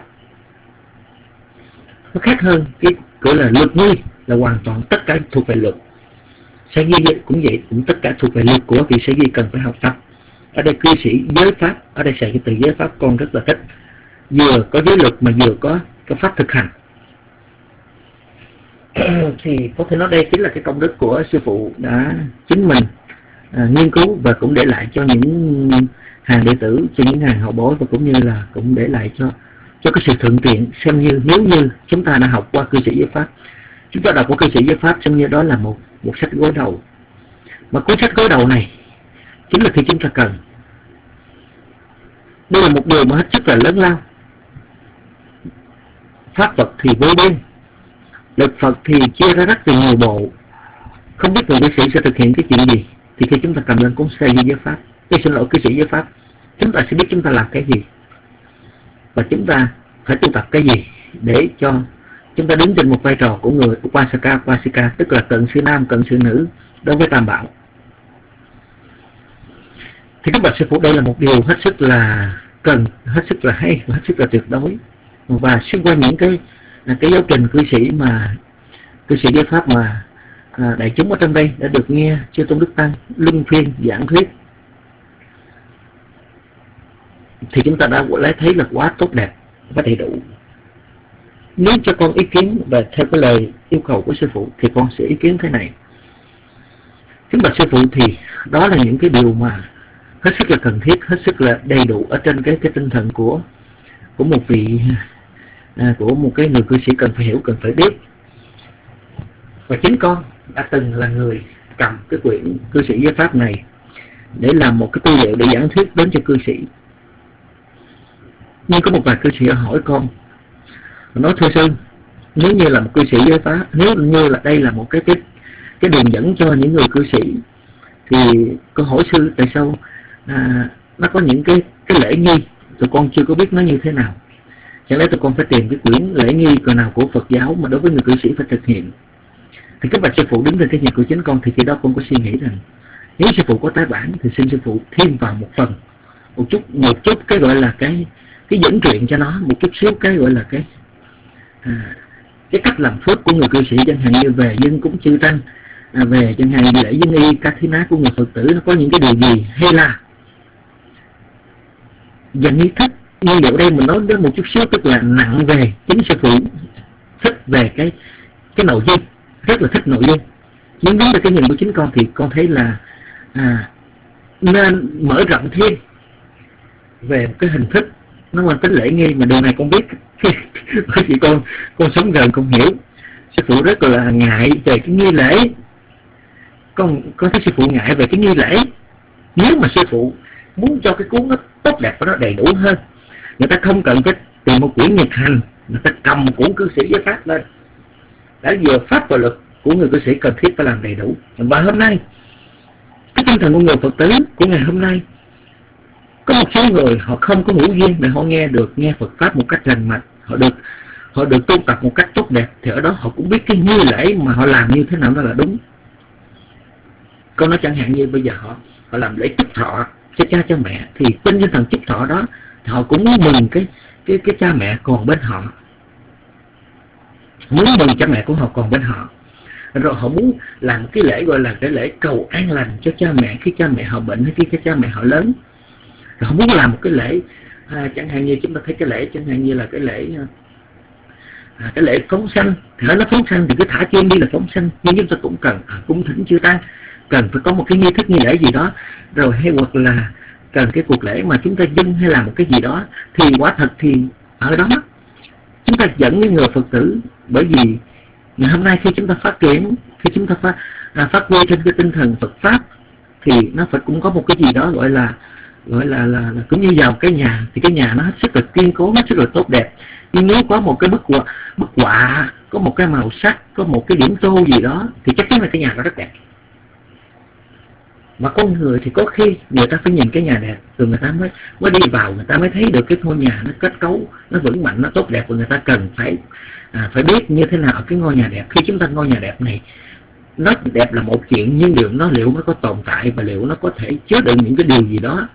S8: Nó khác hơn cái gọi là luật nghi là hoàn toàn tất cả thuộc về luật. Sa di cũng vậy, cũng tất cả thuộc về luật của vị sa di cần phải học tập. Ở đây cư sĩ giới pháp, ở đây xài cái từ giới pháp con rất là thích, vừa có giới luật mà vừa có cái pháp thực hành. Thì có thể nói đây chính là cái công đức của sư phụ đã chính mình à, nghiên cứu và cũng để lại cho những hàng đệ tử, cho những hàng hậu bối, và cũng như là cũng để lại cho cho cái sự thuận tiện. Xem như nếu như chúng ta đã học qua cư sĩ giới pháp, chúng ta đọc qua cư sĩ giới pháp, xem như đó là một một sách gối đầu. Mà cuốn sách gối đầu này chính là khi chúng ta cần. Đây là một điều mà hết sức là lớn lao. Pháp Phật thì vô biên, lực Phật thì chia ra rất là nhiều bộ, không biết người cư sĩ sẽ thực hiện cái chuyện gì. Thì khi chúng ta cầm lên cuốn sa di giới pháp, tôi xin lỗi cư sĩ giới pháp, chúng ta sẽ biết chúng ta làm cái gì và chúng ta phải tu tập cái gì để cho chúng ta đứng trên một vai trò của người Upasaka, Upasika, tức là cận sự nam, cận sự nữ đối với Tam Bảo. Thì các bạch sư phụ, đây là một điều hết sức là cần, hết sức là hay, hết sức là tuyệt đối. Và xuyên qua những cái cái giáo trình cư sĩ mà cư sĩ giới pháp mà à, đại chúng ở trong đây đã được nghe chư tôn đức tăng luân phiên giảng thuyết, thì chúng ta đã lấy thấy là quá tốt đẹp và đầy đủ. Nếu cho con ý kiến và theo cái lời yêu cầu của sư phụ thì con sẽ ý kiến thế này. Kính bạch sư phụ, thì đó là những cái điều mà hết sức là cần thiết, hết sức là đầy đủ ở trên cái cái tinh thần của của một vị à, của một cái người cư sĩ cần phải hiểu, cần phải biết. Và chính con đã từng là người cầm cái quyển cư sĩ giới pháp này để làm một cái tư liệu để giảng thuyết đến cho cư sĩ. Nhưng có một vài cư sĩ hỏi con, nói thưa sư, nếu như là một cư sĩ giới pháp, nếu như là đây là một cái cái cái đường dẫn cho những người cư sĩ, thì con hỏi sư tại sao à, nó có những cái cái lễ nghi tụi con chưa có biết nó như thế nào. Chẳng lẽ tụi con phải tìm cái quyển lễ nghi cờ nào của Phật giáo mà đối với người cư sĩ phải thực hiện? Thì các bạch sư phụ đứng trên cái nhìn của chính con, thì khi đó con có suy nghĩ rằng nếu sư phụ có tái bản thì xin sư phụ thêm vào một phần, một chút một chút cái gọi là cái cái dẫn truyện cho nó, một chút xíu cái gọi là cái à, cái cách làm phước của người cư sĩ, chẳng hạn như về dân cúng chư tăng, à, về chẳng hạn lễ dân y các thí ná của người Phật tử nó có những cái điều gì, hay là và nghi thức. Nhưng liệu đây mình nói đến một chút xíu, tức là nặng về chính sư phụ thích về cái cái nội dung, rất là thích nội dung. Nhưng đúng là cái nhìn của chính con thì con thấy là à, nên mở rộng thêm về một cái hình thức nó mang tính lễ nghi, mà điều này con biết bởi vì con con sống gần con hiểu. Sư phụ rất là ngại về cái nghi lễ, con có thấy sư phụ ngại về cái nghi lễ. Nếu mà sư phụ muốn cho cái cuốn nó tốt đẹp và nó đầy đủ hơn, người ta không cần phải tìm một quyển nhật hành, người ta cầm một cuốn cư sĩ giới pháp lên, đã vừa pháp và luật của người cư sĩ cần thiết phải làm đầy đủ. Và hôm nay cái tinh thần của người Phật tử của ngày hôm nay, có một số người họ không có ngẫu duyên để họ nghe được nghe Phật pháp một cách rành mạch, họ được họ được tu tập một cách tốt đẹp, thì ở đó họ cũng biết cái nghi lễ mà họ làm như thế nào đó là đúng. Câu nói chẳng hạn như bây giờ họ họ làm lễ chúc thọ cho cha cho mẹ, thì trên tinh thần chúc thọ đó thì họ cũng muốn mừng cái cái cái cha mẹ còn bên họ, muốn mừng cha mẹ của họ còn bên họ, rồi họ muốn làm cái lễ gọi là cái lễ cầu an lành cho cha mẹ khi cha mẹ họ bệnh hay khi cha mẹ họ lớn. Rồi họ muốn làm một cái lễ à, chẳng hạn như chúng ta thấy cái lễ chẳng hạn như là cái lễ à, cái lễ phóng sanh, thì nó phóng sanh thì cứ thả chim đi là phóng sanh, nhưng chúng ta cũng cần à, cung thỉnh chư tăng, cần phải có một cái nghi thức nghi lễ gì đó, rồi hay hoặc là cần cái cuộc lễ mà chúng ta dâng hay làm một cái gì đó, thì quả thật thì ở đó chúng ta dẫn những người Phật tử. Bởi vì ngày hôm nay khi chúng ta phát triển, khi chúng ta phát, à, phát huy trên cái tinh thần Phật pháp, thì nó phải cũng có một cái gì đó gọi là gọi là là, là cũng như vào cái nhà, thì cái nhà nó hết sức là kiên cố, nó rất là tốt đẹp. Nhưng nếu có một cái bức họa, bức họa có một cái màu sắc, có một cái điểm tô gì đó, thì chắc chắn là cái nhà nó rất đẹp. Mà con người thì có khi người ta phải nhìn cái nhà đẹp, rồi người ta mới mới đi vào, người ta mới thấy được cái ngôi nhà nó kết cấu, nó vững mạnh, nó tốt đẹp, và người ta cần phải à, phải biết như thế nào ở cái ngôi nhà đẹp. Khi chúng ta ngôi nhà đẹp này, nó đẹp là một chuyện, nhưng điều nó liệu nó có tồn tại và liệu nó có thể chứa đựng những cái điều gì đó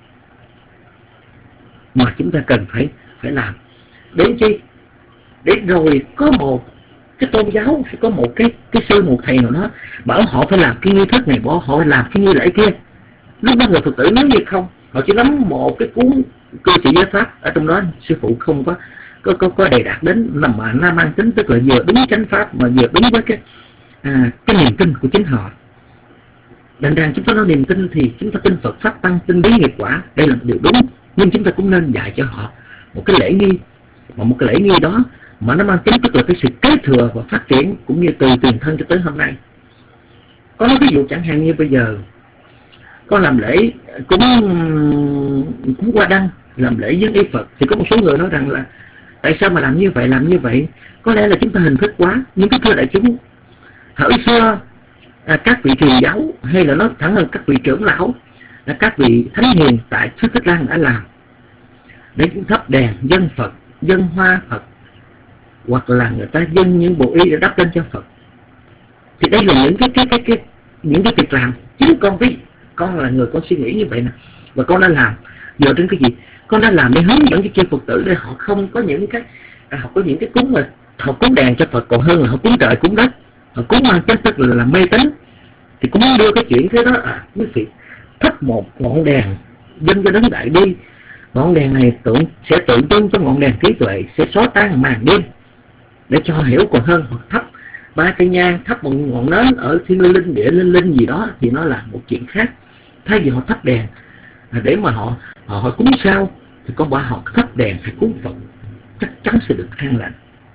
S8: mà chúng ta cần phải phải làm. Đến chi? Để rồi có một cái tôn giáo sẽ có một cái cái sư một thầy nào đó bảo họ phải làm cái nghi thức này, bảo họ phải làm cái nghi lễ kia. Lúc đó người Phật tử nói gì không? Họ chỉ nắm một cái cuốn cư sĩ giới pháp, ở trong đó sư phụ không có có có, có đề đạt đến là mà nó mang tính tức là vừa đúng chánh pháp mà vừa đúng với cái à, cái niềm tin của chính họ. Đành rằng chúng ta nói niềm tin thì chúng ta tin Phật pháp tăng, tin bí nghiệp quả, đây là một điều đúng, nhưng chúng ta cũng nên dạy cho họ một cái lễ nghi, mà một cái lễ nghi đó mà nó mang tính tức là cái sự kế thừa và phát triển, cũng như từ tiền thân cho tới hôm nay. Có nói ví dụ chẳng hạn như bây giờ có làm lễ cúng cúng hoa đăng, làm lễ dân y Phật, thì có một số người nói rằng là tại sao mà làm như vậy, làm như vậy có lẽ là chúng ta hình thức quá. Nhưng cái thưa đại chúng, hồi xưa à, các vị truyền giáo, hay là nói thẳng hơn các vị trưởng lão, là các vị thánh hiền tại Xứ Thích Lan đã làm để thắp đèn dân Phật, dân hoa Phật, hoặc là người ta dâng những bộ y để đắp lên cho Phật. Thì đây là những cái cái cái, cái những cái việc làm. Chính con biết, con là người con suy nghĩ như vậy nè, và con đã làm dựa trên cái gì? Con đã làm để hướng dẫn cho chư Phật tử để họ không có những cái à, họ có những cái cúng mà họ cúng đèn cho Phật còn hơn là họ cúng trời cúng đất, họ cúng mang tính tức là, là mê tín. Thì cũng muốn đưa cái chuyện thế đó à, quý vị thắp một ngọn đèn dâng cho đấng đại bi. Ngọn đèn này tượng sẽ tượng trưng cho ngọn đèn trí tuệ sẽ xóa tan màn đêm, để cho họ hiểu còn hơn. Hoặc thắp ba cây nhang, thắp một ngọn nến ở thiên linh địa linh linh gì đó thì nó là một chuyện khác. Thay vì họ thắp đèn để mà họ họ, họ cúng sao, thì con bảo họ thắp đèn hay cúng Phật chắc chắn sẽ được an lành.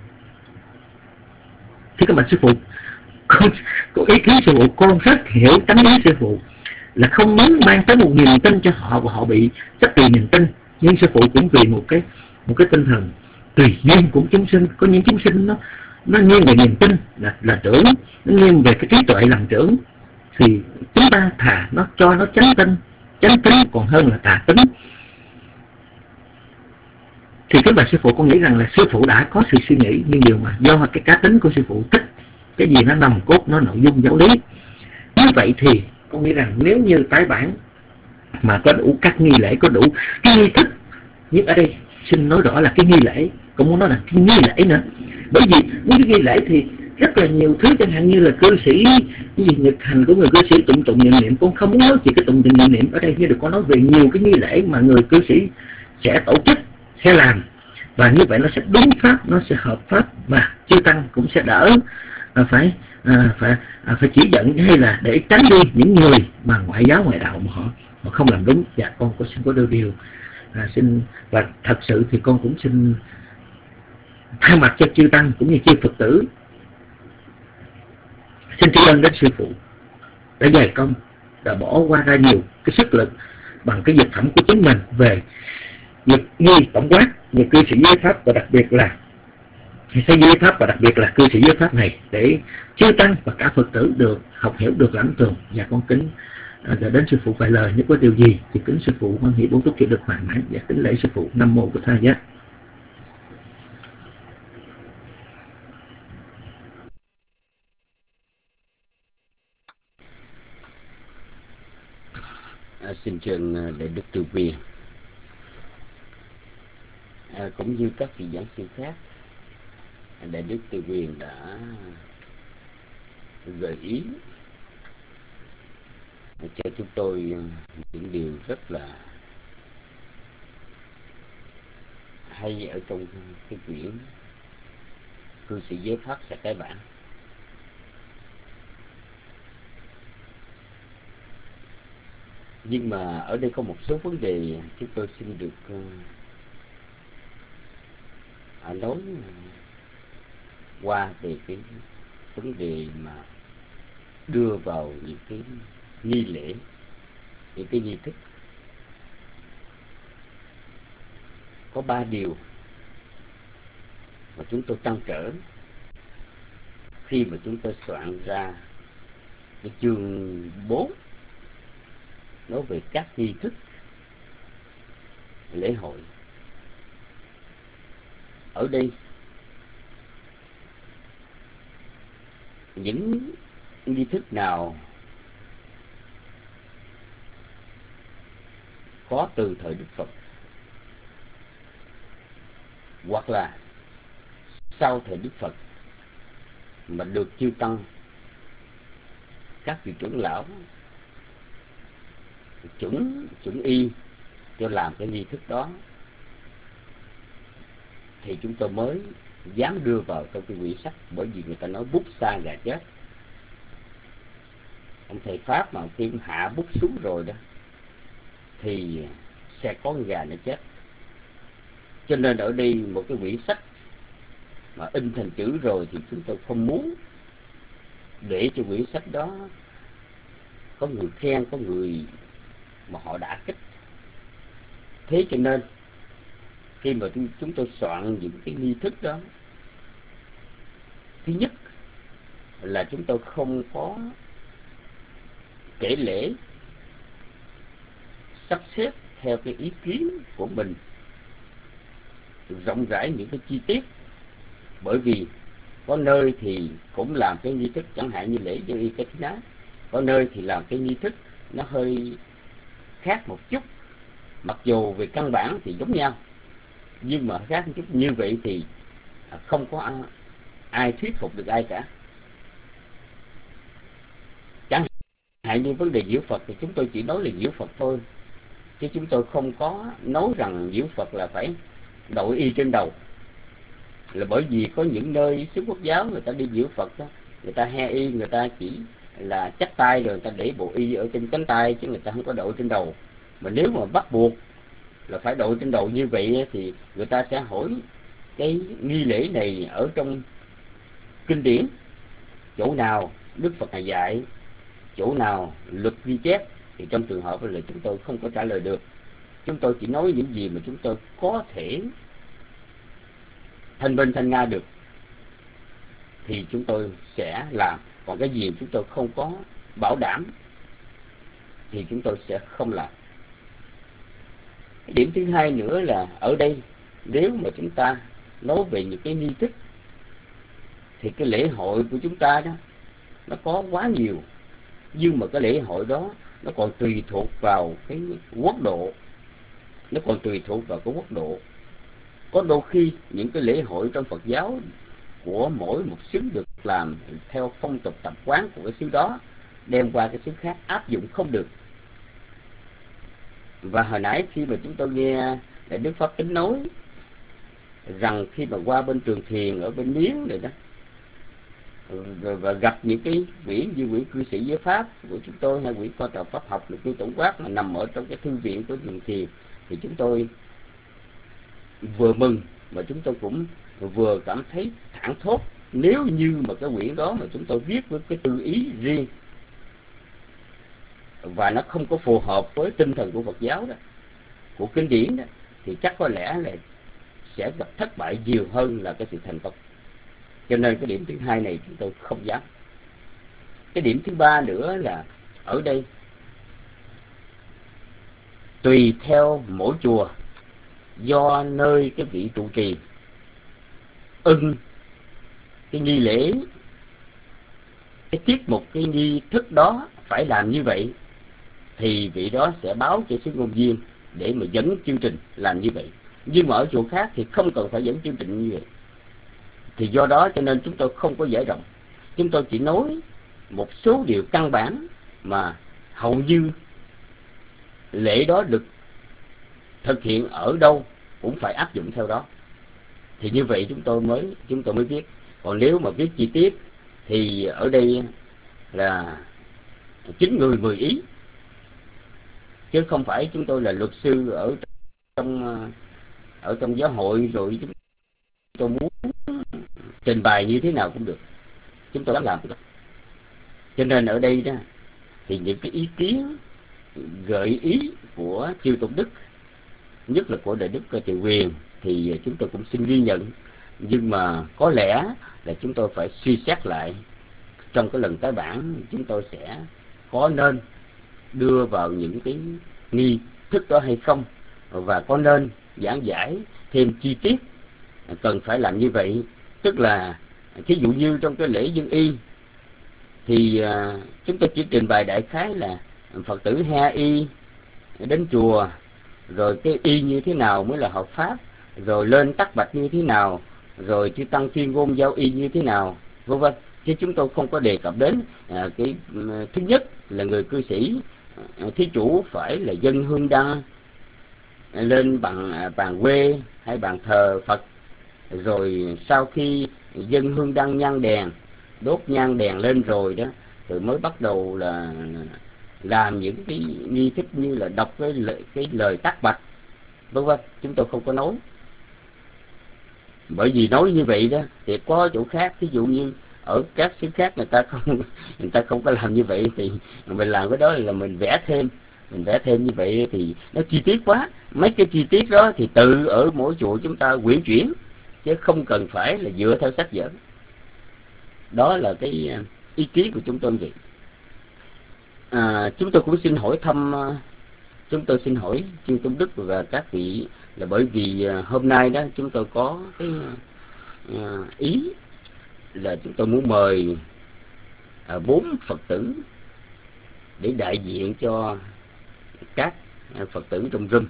S8: Thì các bạn sư phụ, con, con ý kiến sư phụ, con rất hiểu tánh ý sư phụ là không muốn mang tới một niềm tin cho họ và họ bị chấp vì niềm tin. Nhưng sư phụ cũng vì một cái một cái tinh thần tùy duyên của chúng sinh. Có những chúng sinh nó nó nghiêng về niềm tin là là trưởng, nó nghiêng về cái trí tuệ làm trưởng, thì chúng ta thà nó cho nó chánh tin, chánh tính còn hơn là tà tính. Thì các bà sư phụ con nghĩ rằng là sư phụ đã có sự suy nghĩ, nhưng điều mà do cái cá tính của sư phụ thích cái gì nó nằm cốt, nó nội dung giáo lý. Như vậy thì con nghĩ rằng nếu như tái bản mà có đủ các nghi lễ, có đủ cái nghi thức, nhưng ở đây xin nói rõ là cái nghi lễ, cũng muốn nói là cái nghi lễ nữa. Bởi vì những cái nghi lễ thì rất là nhiều thứ, chẳng hạn như là cư sĩ cái gì nhật hành của người cư sĩ tụng tụng niệm niệm. Con không muốn nói chỉ cái tụng tụng niệm niệm ở đây, nhưng được con nói về nhiều cái nghi lễ mà người cư sĩ sẽ tổ chức, sẽ làm, và như vậy nó sẽ đúng pháp, nó sẽ hợp pháp, và chư tăng cũng sẽ đỡ à, phải à, phải à, phải chỉ dẫn, hay là để tránh đi những người mà ngoại giáo ngoại đạo mà họ họ không làm đúng. Dạ con có xin có đôi điều à, xin, và thật sự thì con cũng xin thay mặt cho chư tăng cũng như chư Phật tử xin tri ân đến sư phụ đã dày công, đã bỏ qua ra nhiều cái sức lực bằng cái dịch phẩm của chính mình về nhật nhi tổng quát, nhật cư sĩ giới pháp, và đặc biệt là xây giới pháp, và đặc biệt là cư sĩ giới pháp này, để chư tăng và cả Phật tử được học hiểu, được lãnh tường. Và con kính à, đến sư phụ vài lời, nếu có điều gì thì kính sư phụ hoan hỷ bốn túc kia được hoàn mãn, và kính lễ sư phụ. Nam mô Bổn Tha Giá.
S6: À, xin trân đại đức Từ Quyền, à, cũng như các vị giảng sư khác, đại đức Từ Quyền đã gợi ý cho chúng tôi những điều rất là hay ở trong cái quyển Cư sĩ Giới Pháp Sạch Cái Bản. Nhưng mà ở đây có một số vấn đề chúng tôi xin được uh, nói qua về cái vấn đề mà đưa vào những cái nghi lễ, những cái nghi thức. Có ba điều mà chúng tôi trăn trở khi mà chúng tôi soạn ra cái chương bốn nói về các nghi thức lễ hội. Ở đây những nghi thức nào có từ thời Đức Phật hoặc là sau thời Đức Phật mà được chư tăng, các vị trưởng lão chuẩn chuẩn y cho làm cái nghi thức đó, thì chúng tôi mới dám đưa vào trong cái quyển sách. Bởi vì người ta nói bút xa gà chết. Ông thầy Pháp mà khi hạ bút xuống rồi đó thì sẽ có con gà nó chết. Cho nên ở đây một cái quyển sách mà in thành chữ rồi thì chúng tôi không muốn để cho quyển sách đó có người khen, có người mà họ đã kích. Thế cho nên khi mà chúng tôi soạn những cái nghi thức đó, thứ nhất là chúng tôi không có kể lễ sắp xếp theo cái ý kiến của mình rộng rãi những cái chi tiết. Bởi vì có nơi thì cũng làm cái nghi thức chẳng hạn như lễ Dân Y Cái Thí Ná, có nơi thì làm cái nghi thức nó hơi khác một chút, mặc dù về căn bản thì giống nhau, nhưng mà khác một chút. Như vậy thì không có ai, ai thuyết phục được ai cả. Chẳng hạn như vấn đề diễu Phật thì chúng tôi chỉ nói là diễu Phật thôi, chứ chúng tôi không có nói rằng diễu Phật là phải đội y trên đầu. Là bởi vì có những nơi xứ Quốc giáo người ta đi diễu Phật đó, người ta he y, người ta chỉ là chắp tay rồi người ta để bộ y ở trên cánh tay, chứ người ta không có đội trên đầu. Mà nếu mà bắt buộc là phải đội trên đầu như vậy thì người ta sẽ hỏi cái nghi lễ này ở trong kinh điển chỗ nào Đức Phật này dạy, chỗ nào luật ghi chép, thì trong trường hợp là chúng tôi không có trả lời được. Chúng tôi chỉ nói những gì mà chúng tôi có thể thanh minh thanh nga được thì chúng tôi sẽ làm. Còn cái gì chúng tôi không có bảo đảm thì chúng tôi sẽ không làm. Cái điểm thứ hai nữa là ở đây nếu mà chúng ta nói về những cái nghi thức thì cái lễ hội của chúng ta đó nó có quá nhiều, nhưng mà cái lễ hội đó nó còn tùy thuộc vào cái quốc độ, nó còn tùy thuộc vào cái quốc độ. Có đôi khi những cái lễ hội trong Phật giáo của mỗi một xứ được làm theo phong tục tập quán của cái xứ đó, đem qua cái xứ khác áp dụng không được. Và hồi nãy khi mà chúng tôi nghe Đại Đức Pháp Tính nói rằng khi mà qua bên Trường Thiền ở bên Miến này đó, rồi và gặp những cái quyển như quyển Cư Sĩ Giới Pháp của chúng tôi hay quyển Coi Trò Pháp Học được cư tổng quát mà nằm ở trong cái thư viện của Trường Thiền, thì chúng tôi vừa mừng mà chúng tôi cũng vừa cảm thấy thảng thốt. Nếu như mà cái quyển đó mà chúng tôi viết với cái tư ý riêng và nó không có phù hợp với tinh thần của Phật giáo đó, của kinh điển đó, thì chắc có lẽ là sẽ gặp thất bại nhiều hơn là cái sự thành công. Cho nên cái điểm thứ hai này chúng tôi không dám. Cái điểm thứ ba nữa là ở đây tùy theo mỗi chùa, do nơi cái vị trụ trì ưng cái nghi lễ, cái tiết mục, cái nghi thức đó phải làm như vậy, thì vị đó sẽ báo cho sứ ngôn viên để mà dẫn chương trình làm như vậy. Nhưng mà ở chùa khác thì không cần phải dẫn chương trình như vậy. Thì do đó cho nên chúng tôi không có giải rộng. Chúng tôi chỉ nói một số điều căn bản mà hầu như lễ đó được thực hiện ở đâu cũng phải áp dụng theo đó. Thì như vậy chúng tôi mới chúng tôi mới viết. Còn nếu mà viết chi tiết thì ở đây là chín người mười ý, chứ không phải chúng tôi là luật sư ở trong ở trong giáo hội rồi chúng tôi muốn trình bày như thế nào cũng được, chúng tôi dám làm được. Cho nên ở đây đó thì những cái ý kiến gợi ý của chư tôn đức, nhất là của Đại Đức Từ Quyền, thì chúng tôi cũng xin ghi nhận. Nhưng mà có lẽ là chúng tôi phải suy xét lại trong cái lần tái bản, chúng tôi sẽ có nên đưa vào những cái nghi thức đó hay không, và có nên giảng giải thêm chi tiết cần phải làm như vậy. Tức là thí dụ như trong cái lễ dân y thì uh, chúng tôi chỉ trình bày đại khái là Phật tử he y đến chùa, rồi cái y như thế nào mới là hợp pháp, rồi lên tắc bạch như thế nào, rồi chư tăng tuyên ngôn giao y như thế nào, vân vân. Chứ chúng tôi không có đề cập đến à, cái thứ nhất là người cư sĩ à, thí chủ phải là dân hương đăng lên bằng à, bàn quê hay bàn thờ Phật, rồi sau khi dân hương đăng nhang đèn, đốt nhang đèn lên rồi đó, rồi mới bắt đầu là làm những cái nghi thức như là đọc cái lời, cái lời tác bạch, vân vân. Chúng tôi không có nói. Bởi vì nói như vậy đó thì có chỗ khác, ví dụ như ở các xứ khác người ta không người ta không có làm như vậy, thì mình làm cái đó là mình vẽ thêm mình vẽ thêm như vậy thì nó chi tiết quá. Mấy cái chi tiết đó thì tự ở mỗi chùa chúng ta quyển chuyển, chứ không cần phải là dựa theo sách vở. Đó là cái ý kiến của chúng tôi vậy. À, chúng tôi cũng xin hỏi thăm, chúng tôi xin hỏi chư tôn đức và các vị là bởi vì hôm nay đó chúng tôi có cái ý là chúng tôi muốn mời bốn Phật tử để đại diện cho các Phật tử trong room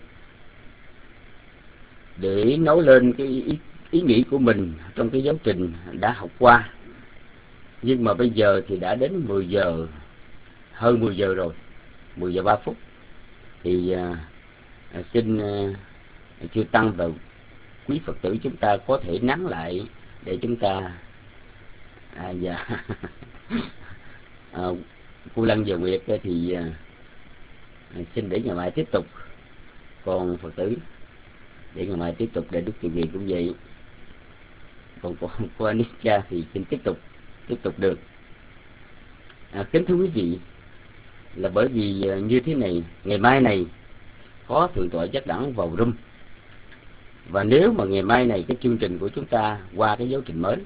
S6: để nói lên cái ý, ý nghĩ của mình trong cái giáo trình đã học qua. Nhưng mà bây giờ thì đã đến mười giờ, hơn mười giờ rồi, mười giờ ba phút. Thì à, xin à, chư tăng và quý Phật tử chúng ta có thể nắng lại để chúng ta à, dạ à, cô Lăng và Nguyệt thì à, xin để ngày mai tiếp tục. Còn Phật tử để ngày mai tiếp tục, để Đức Từ Quyền cũng vậy. Còn cô, cô Anisha thì xin tiếp tục tiếp tục được. À, kính thưa quý vị, là bởi vì như thế này, ngày mai này có thượng tọa Giác Đẳng vào room, và nếu mà ngày mai này cái chương trình của chúng ta qua cái giáo trình mới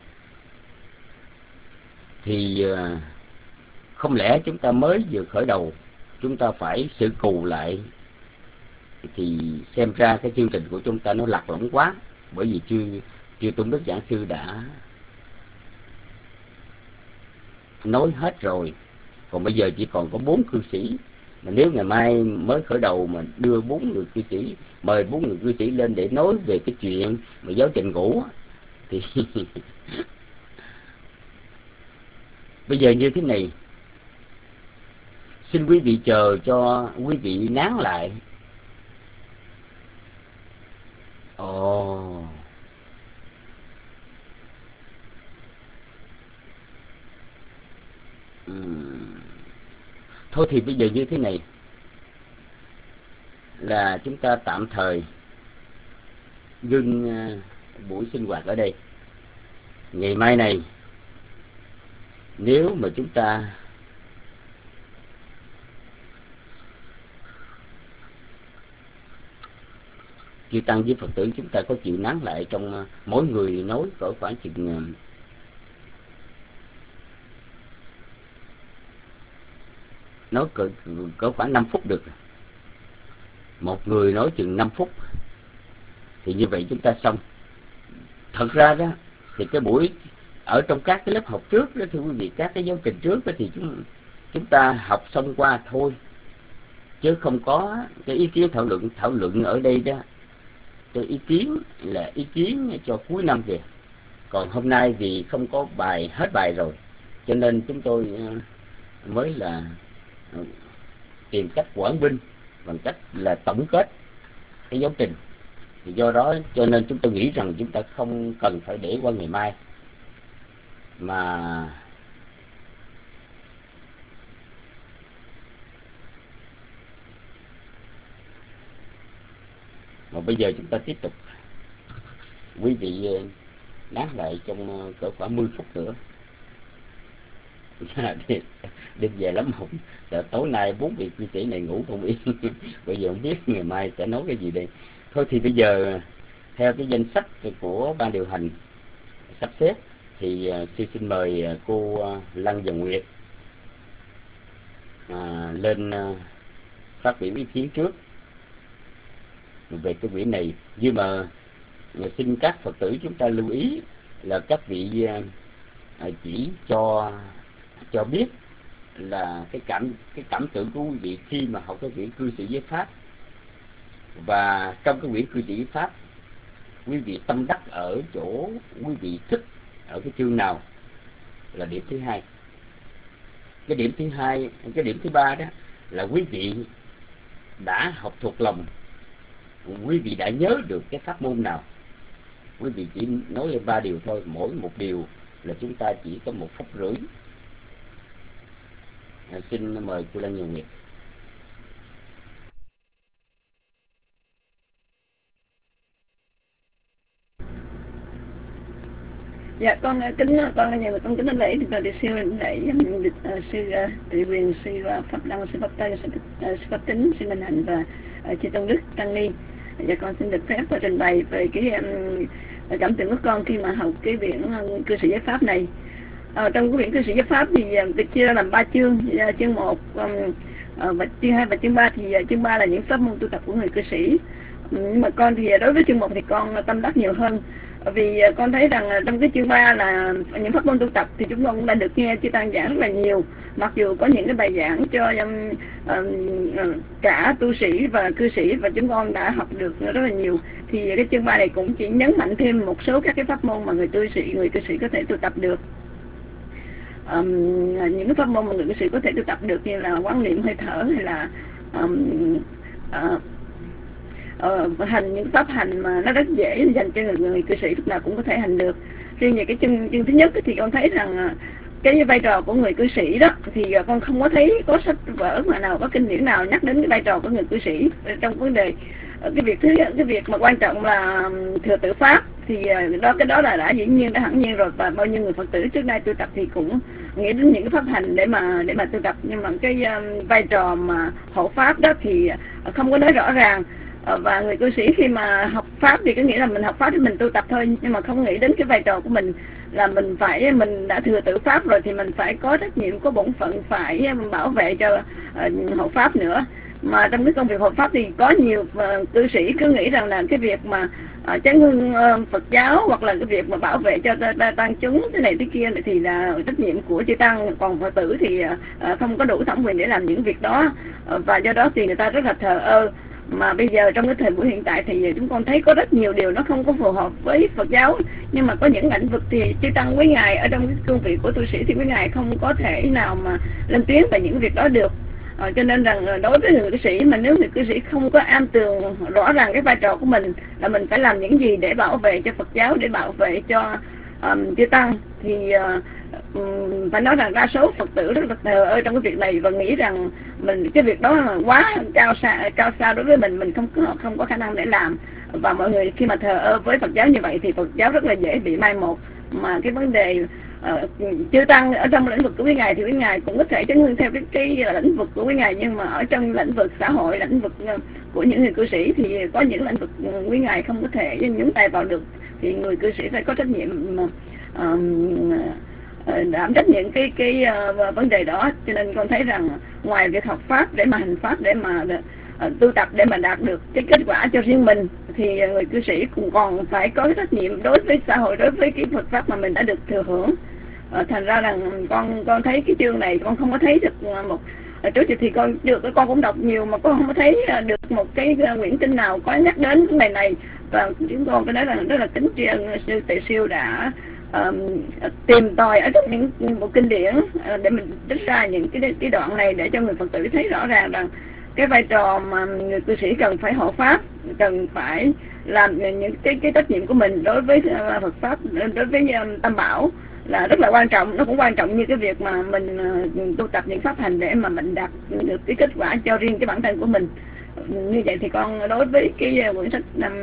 S6: thì không lẽ chúng ta mới vừa khởi đầu chúng ta phải sự cù lại, thì xem ra cái chương trình của chúng ta nó lạc lõng quá. Bởi vì chưa chưa tôn đức giảng sư đã nói hết rồi, còn bây giờ chỉ còn có bốn cư sĩ. Mà nếu ngày mai mới khởi đầu mà đưa bốn người cư sĩ, mời bốn người cư sĩ lên để nói về cái chuyện mà giáo trình cũ thì bây giờ như thế này, xin quý vị chờ cho quý vị nán lại. Ồ, uhm. Thôi thì bây giờ như thế này, là chúng ta tạm thời ngưng uh, buổi sinh hoạt ở đây. Ngày mai này, nếu mà chúng ta chư tăng với Phật tử chúng ta có chịu nán lại trong uh, mỗi người nói cỡ khoảng chừng uh, nói cỡ, cỡ khoảng năm phút được. Một người nói chừng năm phút thì như vậy chúng ta xong. Thật ra đó thì cái buổi ở trong các cái lớp học trước đó, thưa quý vị, các cái giáo trình trước đó, thì chúng chúng ta học xong qua thôi, chứ không có cái ý kiến thảo luận. Thảo luận ở đây đó, cái ý kiến là ý kiến cho cuối năm kìa. Còn hôm nay vì không có bài, hết bài rồi, cho nên chúng tôi mới là tìm cách quảng binh bằng cách là tổng kết cái giáo trình. Thì do đó cho nên chúng tôi nghĩ rằng chúng ta không cần phải để qua ngày mai, mà mà bây giờ chúng ta tiếp tục. Quý vị nán lại trong cỡ khoảng mười phút nữa. Đêm về lắm không? Sợ tối nay bốn vị cư sĩ này ngủ không yên. Bây giờ không biết ngày mai sẽ nói cái gì đây. Thôi thì bây giờ theo cái danh sách của ban điều hành sắp xếp thì uh, sư xin mời uh, cô uh, Lăng Dòng Nguyệt uh, lên uh, phát biểu ý kiến trước về cái quyển này. Nhưng mà uh, xin các Phật tử chúng ta lưu ý là các vị uh, uh, chỉ cho cho biết là cái cảm cái cảm tưởng của quý vị khi mà học cái quyển cư sĩ giới pháp, và trong cái quyển cư sĩ giới pháp quý vị tâm đắc ở chỗ quý vị thích ở cái chương nào là điểm thứ hai. Cái điểm thứ hai, cái điểm thứ ba đó là quý vị đã học thuộc lòng, quý vị đã nhớ được cái pháp môn nào. Quý vị chỉ nói lên ba điều thôi, mỗi một điều là chúng ta chỉ có một phút rưỡi. À, xin mời cô Lăng Dòng Nguyệt.
S5: Dạ con kính con nhiều con kính lễ thì con đi siêu lễ uh, sư uh, Tùy Quyền, sư uh, Pháp Đăng, sư Pháp Tây, sư, uh, sư Pháp Tính, sư Minh Hạnh và uh, chư Tôn Đức Tăng Ni. Dạ con xin được phép và trình bày về cái um, cảm tưởng của con khi mà học cái quyển uh, cư sĩ giới pháp này. Uh, trong cái quyển cư sĩ giới pháp thì uh, được chia ra làm ba chương. Uh, chương một um, uh, và chương hai và chương ba. Thì uh, chương ba là những pháp môn tu tập của người cư sĩ. Um, nhưng mà con thì uh, đối với chương một thì con uh, tâm đắc nhiều hơn. Vì con thấy rằng trong cái chương ba là những pháp môn tu tập thì chúng con cũng đã được nghe chư tăng giảng rất là nhiều, mặc dù có những cái bài giảng cho um, um, cả tu sĩ và cư sĩ, và chúng con đã học được rất là nhiều. Thì cái chương ba này cũng chỉ nhấn mạnh thêm một số các cái pháp môn mà người tu sĩ, người cư sĩ có thể tu tập được. Um, những cái pháp môn mà người cư sĩ có thể tu tập được như là quán niệm hơi thở, hay là um, uh, Ờ, hành những pháp hành mà nó rất dễ dành cho người, người cư sĩ lúc nào cũng có thể hành được. Riêng về cái chương, chương thứ nhất thì con thấy rằng cái vai trò của người cư sĩ đó thì con không có thấy có sách vở mà nào có kinh điển nào nhắc đến cái vai trò của người cư sĩ trong vấn đề cái việc thứ cái việc mà quan trọng là thừa tự pháp. Thì đó cái đó là đã dĩ nhiên, đã hẳn nhiên rồi, và bao nhiêu người Phật tử trước đây tu tập thì cũng nghĩ đến những cái pháp hành để mà để mà tu tập. Nhưng mà cái um, vai trò mà hộ pháp đó thì không có nói rõ ràng. Và người cư sĩ khi mà học pháp thì có nghĩa là mình học pháp thì mình tu tập thôi, nhưng mà không nghĩ đến cái vai trò của mình là mình phải mình đã thừa tự pháp rồi thì mình phải có trách nhiệm, có bổn phận phải bảo vệ cho uh, hộ pháp nữa. Mà trong cái công việc hộ pháp thì có nhiều uh, cư sĩ cứ nghĩ rằng là cái việc mà uh, chấn hương uh, Phật giáo, hoặc là cái việc mà bảo vệ cho tăng chúng thế này thế kia thì là trách nhiệm của chư tăng, còn Phật tử thì uh, không có đủ thẩm quyền để làm những việc đó, uh, và do đó thì người ta rất là thờ ơ. Mà bây giờ trong cái thời buổi hiện tại thì chúng con thấy có rất nhiều điều nó không có phù hợp với Phật giáo, nhưng mà có những lĩnh vực thì chư tăng với ngài ở trong cái cương vị của tu sĩ thì với ngài không có thể nào mà lên tiếng về những việc đó được. À, cho nên rằng đối với người cư sĩ, mà nếu người cư sĩ không có am tường rõ ràng cái vai trò của mình là mình phải làm những gì để bảo vệ cho Phật giáo, để bảo vệ cho um, chư tăng, thì uh, um, phải nói rằng đa số Phật tử rất là thờ ơ trong cái việc này và nghĩ rằng mình cái việc đó là quá cao xa cao xa đối với mình, mình không có không có khả năng để làm. Và mọi người khi mà thờ ơ với Phật giáo như vậy thì Phật giáo rất là dễ bị mai một. Mà cái vấn đề
S9: uh, chư tăng ở trong lĩnh vực của quý ngài thì quý ngài cũng có thể chấn hương theo cái, cái lĩnh vực của quý ngài, nhưng mà ở trong lĩnh vực xã hội, lĩnh vực uh, của những người cư sĩ thì có những lĩnh vực uh, quý ngài không có thể nhúng tay vào được, thì người cư sĩ phải có trách nhiệm uh, uh, đảm trách những cái cái uh, vấn đề đó. Cho nên con thấy rằng ngoài việc học pháp để mà hành pháp, để mà uh, tu tập để mà đạt được cái kết quả cho riêng mình, thì người cư sĩ cũng còn phải có cái trách nhiệm đối với xã hội, đối với cái Phật pháp mà mình đã được thừa hưởng. uh, thành ra rằng con con thấy cái chương này con không có thấy được một trước thì con được con cũng đọc nhiều mà con không có thấy được một cái quyển kinh nào có nhắc đến cái này này, và chúng con có nói rằng rất là kính tri ân sư Tề Siêu đã uh, tìm tòi ở trong những bộ kinh điển uh, để mình trích ra những cái cái đoạn này để cho người Phật tử thấy rõ ràng rằng cái vai trò mà người cư sĩ cần phải hộ pháp, cần phải làm những cái cái trách nhiệm của mình đối với uh, Phật pháp, đối với uh, Tam Bảo là rất là quan trọng. Nó cũng quan trọng như cái việc mà mình uh, tu tập những pháp hành để mà mình đạt được cái kết quả cho riêng cái bản thân của mình. Như vậy thì con đối với cái uh, quyển sách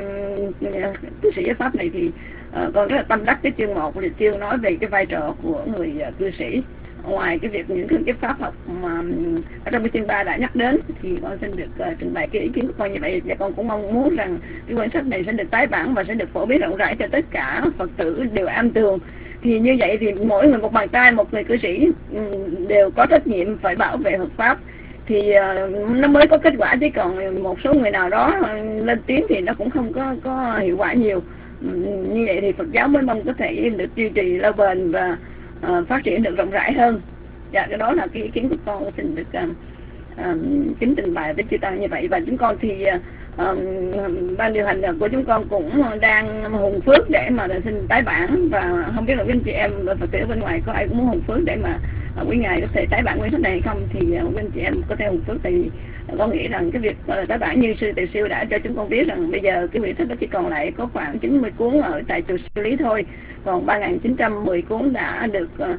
S9: um, cư sĩ giáo pháp này thì uh, con rất là tâm đắc cái chương một là chương nói về cái vai trò của người uh, cư sĩ. Ngoài cái việc những cái pháp học mà ở trong cái chương ba đã nhắc đến thì con xin được uh, trình bày cái ý kiến của con như vậy, và con cũng mong muốn rằng cái quyển sách này sẽ được tái bản và sẽ được phổ biến rộng rãi cho tất cả Phật tử đều am tường. Thì như vậy thì mỗi người một bàn tay, một người cư sĩ đều có trách nhiệm phải bảo vệ Phật pháp, thì uh, nó mới có kết quả, chứ còn một số người nào đó lên tiếng thì nó cũng không có có hiệu quả nhiều. Như vậy thì Phật giáo mới mong có thể được duy trì lâu bền và uh, phát triển được rộng rãi hơn. Dạ, cái đó là cái ý kiến của con xin được uh, uh, kính trình bày với chư tăng như vậy. Và chúng con thì uh, uh, ban điều hành của chúng con cũng đang hùng phước để mà xin tái bản, và không biết là quý anh chị em Phật tử bên ngoài có ai cũng muốn hùng phước để mà uh, quý ngài có thể tái bản quyển sách này hay không, thì uh, quý anh chị em có thể hùng phước. Thì uh, con nghĩ rằng cái việc uh, tái bản như sư Tề Siêu đã cho chúng con biết rằng bây giờ cái quyển sách đó chỉ còn lại có khoảng chín mươi cuốn ở tại chùa Siêu Lý thôi, còn ba nghìn chín trăm mười cuốn đã được uh,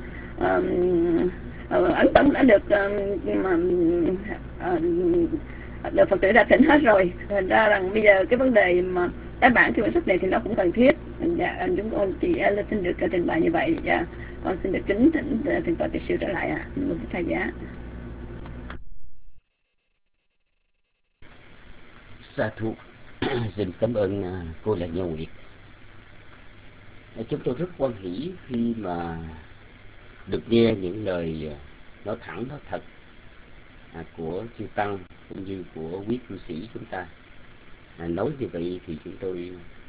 S9: uh, ấn tống đã được uh, uh, được Phật tử đã thỉnh hết rồi. Thành ra rằng bây giờ cái vấn đề mà tái bản cái quyển sách này thì nó cũng cần thiết. Dạ, chúng con chỉ uh, xin được uh, trình bày như vậy. Dạ, con xin được kính thỉnh uh, thỉnh Phật Tề Siêu trở lại ạ. À. Một thầy giá.
S6: Sa thú. Xin cảm ơn uh, cô là Nhân Nguyệt. Chúng tôi rất hoan hỷ khi mà được nghe những lời nói thẳng nói thật à, của chư tăng cũng như của quý cư sĩ chúng ta. À, nói như vậy thì chúng tôi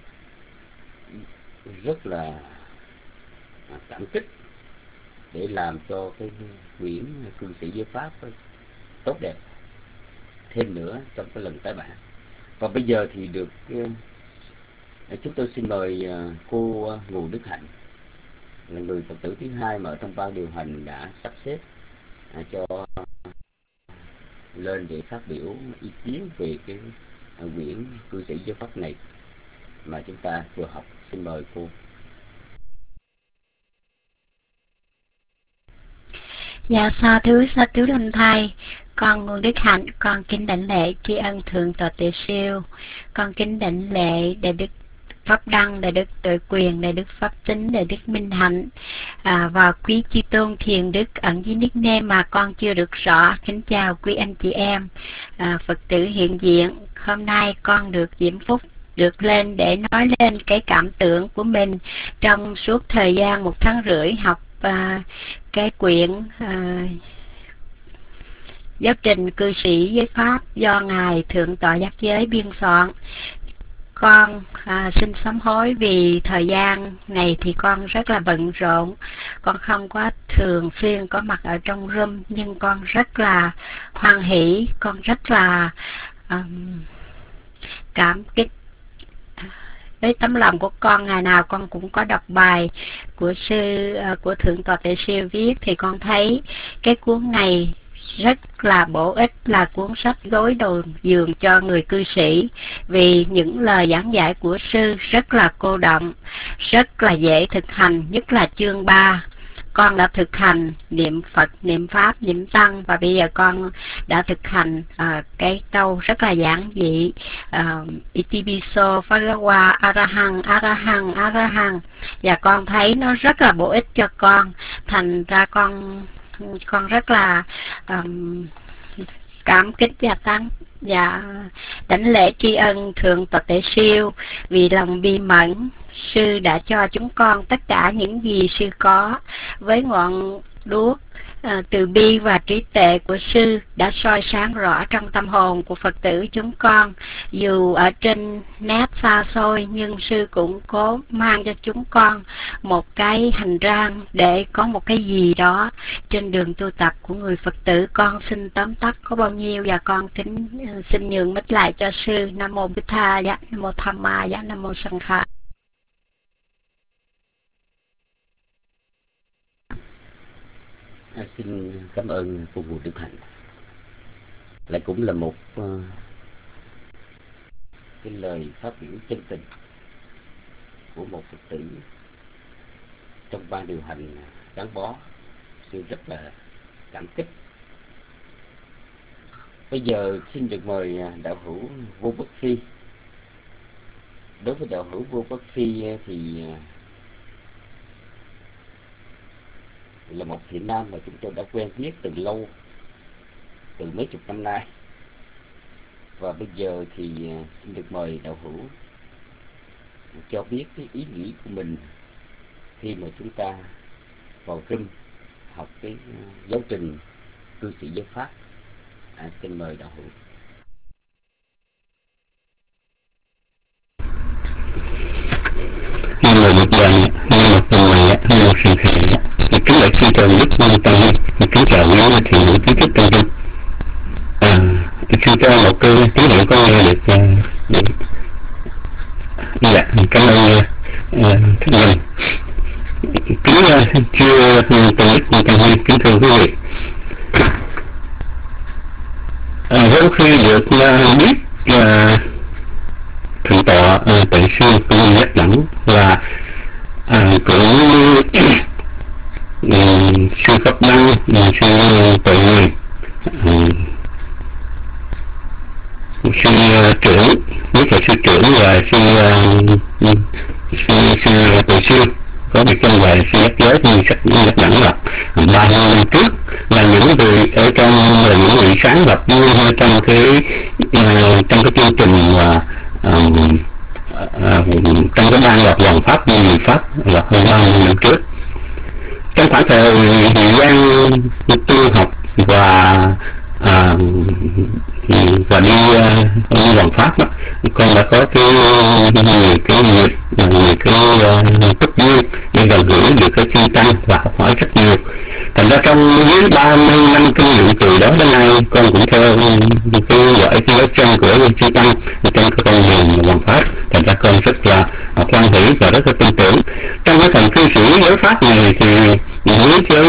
S6: rất là à, cảm kích để làm cho cái quyển cư sĩ giới pháp tốt đẹp thêm nữa trong cái lần tái bản. Và bây giờ thì được chúng tôi xin mời cô Ngô Đức Hạnh, là người Phật tử thứ hai mà ở trong ban điều hành đã sắp xếp cho lên để phát biểu ý kiến về cái quyển cư sĩ giới pháp này mà chúng ta vừa học. Xin mời cô.
S2: Dạ, sa thứ sa thứ lâm thai. Con Ngô Đức Hạnh, con kính đảnh lễ tri ân Thượng tọa Tề Siêu. Con kính đảnh lễ Đại đức Pháp Đăng, Đại đức Tuệ Quyền, Đại đức Pháp Tính, Đại đức Minh Hạnh à, và quý chư tôn thiền đức ẩn dưới nickname mà con chưa được rõ. Kính chào quý anh chị em à, Phật tử hiện diện. Hôm nay con được diễm phúc được lên để nói lên cái cảm tưởng của mình trong suốt thời gian một tháng rưỡi học à, cái quyển à, giáo trình cư sĩ giới pháp do ngài Thượng tọa Giác Giới biên soạn. Con à, xin sám hối vì thời gian này thì con rất là bận rộn, con không có thường xuyên có mặt ở trong room, nhưng con rất là hoan hỷ, con rất là um, cảm kích với tấm lòng của con. Ngày nào con cũng có đọc bài của sư uh, của Thượng tọa Tề Siêu viết, thì con thấy cái cuốn này rất là bổ ích, là cuốn sách gối đầu giường cho người cư sĩ, vì những lời giảng dạy của sư rất là cô động, rất là dễ thực hành, nhất là chương ba. con đã thực hành niệm Phật, niệm Pháp, niệm Tăng, và bây giờ con đã thực hành uh, cái câu rất là giản dị uh, Itipiso Phagawa Arahang Arahang Arahang, và con thấy nó rất là bổ ích cho con, thành ra con con rất là um, cảm kích và tán và đảnh lễ tri ân Thượng Tọa Tể Siêu vì lòng bi mẫn. Sư đã cho chúng con tất cả những gì sư có, với ngọn đuốc à, từ bi và trí tuệ của sư đã soi sáng rõ trong tâm hồn của Phật tử chúng con. Dù ở trên nét xa xôi, nhưng sư cũng cố mang cho chúng con một cái hành trang để có một cái gì đó trên đường tu tập của người Phật tử. Con xin tóm tắt có bao nhiêu và con kính xin nhường mic lại cho sư. Nam mô Bụt Tha, dạ, Nam mô Tham Ma, dạ, Nam mô Sanh Kha.
S6: À, xin cảm ơn cô Bùi Đức Hạnh. Lại cũng là một uh, cái lời phát biểu chân tình của một Phật tử trong ban điều hành gắn bó. Sư rất là cảm kích. Bây giờ xin được mời đạo hữu Vô Bất Phi. Đối với đạo hữu Vô Bất Phi thì là một thiện nam mà chúng tôi đã quen biết từ lâu, từ mấy chục năm nay. Và bây giờ thì xin được mời đạo hữu cho biết cái ý nghĩ của mình khi mà chúng ta vào râm học cái giáo trình cư sĩ giới pháp. À, xin mời đạo hữu.
S10: Nam mô Bụt Tha, Nam mô Tham Ma, Nam mô Sanh Kha. Kính lạy sư trần Đức Quan Tăng, kính chào quý thiện hữu trí thức tăng nhân. À, xin cho một câu tiếng hiệu có nghe được. Uh, dạ, cảm ơn uh, thưa nhân. Kính uh, chưa trần Đức Quan Tăng, kính thưa quý vị. À, sau khi được uh, biết uh, thượng tọa uh, Tệ Sư cũng nhắc nhẫn và uh, cũng sư Pháp Đăng, sư Tuệ Nguyên, sư trưởng, nhất là sư trưởng và sư sư sư Tuệ Sư có biệt trong bài sư nhắc giới như sách nhắc nhẫn là ba mươi năm trước là những người ở trong là những người sáng lập trong cái trong cái chương trình và trong cái ban lập hoàng pháp như người Pháp là hơn ba mươi năm trước. Trong khoảng thời gian tu học và à, và đi đi hoàng pháp đó, con đã có cái nhiều cái nhiều cái túc duyên để gần gũi được cái chư tăng và học hỏi rất nhiều. Thành ra trong dưới ba mươi năm kinh nghiệm từ đó đến nay, con cũng theo cái gọi cái lối chân của chư tăng trong cái con đường hoàng pháp. Thành ra con rất là hoan hỷ và rất là tin tưởng trong cái thành cư sĩ giới pháp này. Thì với cái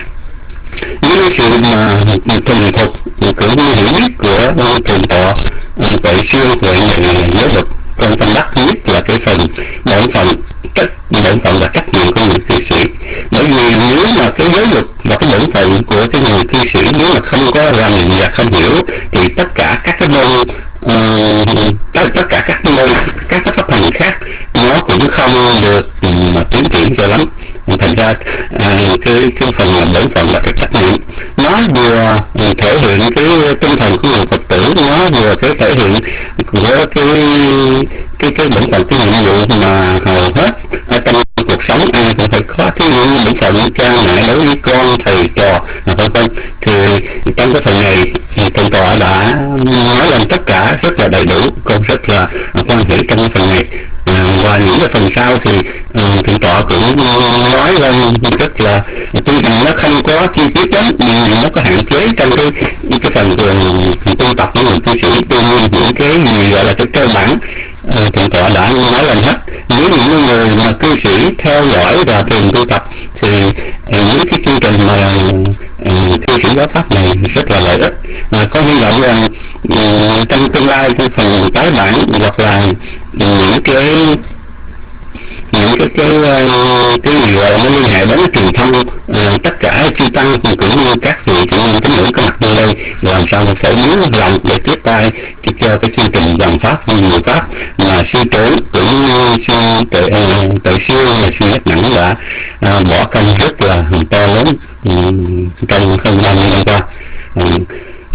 S10: với sự mà thuần thục cũng như hiểu biết của thượng tọa Tuệ Sư về giáo dục, con tâm đắc nhất là cái phần bổn phận trách bổn phận và trách nhiệm của người cư sĩ. Bởi vì nếu mà cái giáo dục và cái bổn phận của cái người cư sĩ nếu mà không có rành và không hiểu thì tất cả các cái môn uh, tất, tất cả các môn các cái pháp hành khác nó cũng không được mà tiến triển cho lắm. Thành ra à, cái cái phần bổn phận và cái trách nhiệm nó vừa thể hiện cái tinh thần của người Phật tử, nó vừa cái thể hiện của cái cái cái bổn phận, cái nhiệm vụ mà hầu hết ở trong cuộc sống ai cũng phải có cái bổn phận cha mẹ đối với con, thầy trò vân vân. Thì trong cái phần này thượng tọa đã nói lên tất cả rất là đầy đủ, con rất là hoan hỷ trong cái phần này. À, và những cái phần sau thì uh, thượng tọa cũng nói lên rất là tuy rằng nó không có chi tiết lắm nhưng nó có hạn chế trong cái cái phần uh, tu tập của người cư sĩ. Tuy nhiên những cái gì gọi là cái cơ bản uh, thượng tọa đã nói lên hết. Nếu những người mà cư sĩ theo dõi và thường tu tập thì uh, những cái chương trình mà uh, cư sĩ giáo pháp này rất là lợi ích. Uh, có hy vọng rằng uh, trong tương lai trong phần tái bản hoặc là những cái những cái cái cái gì gọi là nó liên hệ đến truyền thông uh, tất cả chư tăng cũng như các vị chủ nhân tín hữu có mặt nơi đây, làm sao mà phải muốn lòng để tiếp tay cho cái chương trình dòng pháp người pháp mà sư trưởng cũng như sư tự tự siêu là sư Nhất Đẳng đã uh, bỏ công rất là to lớn um, trong hơn năm năm qua. Um,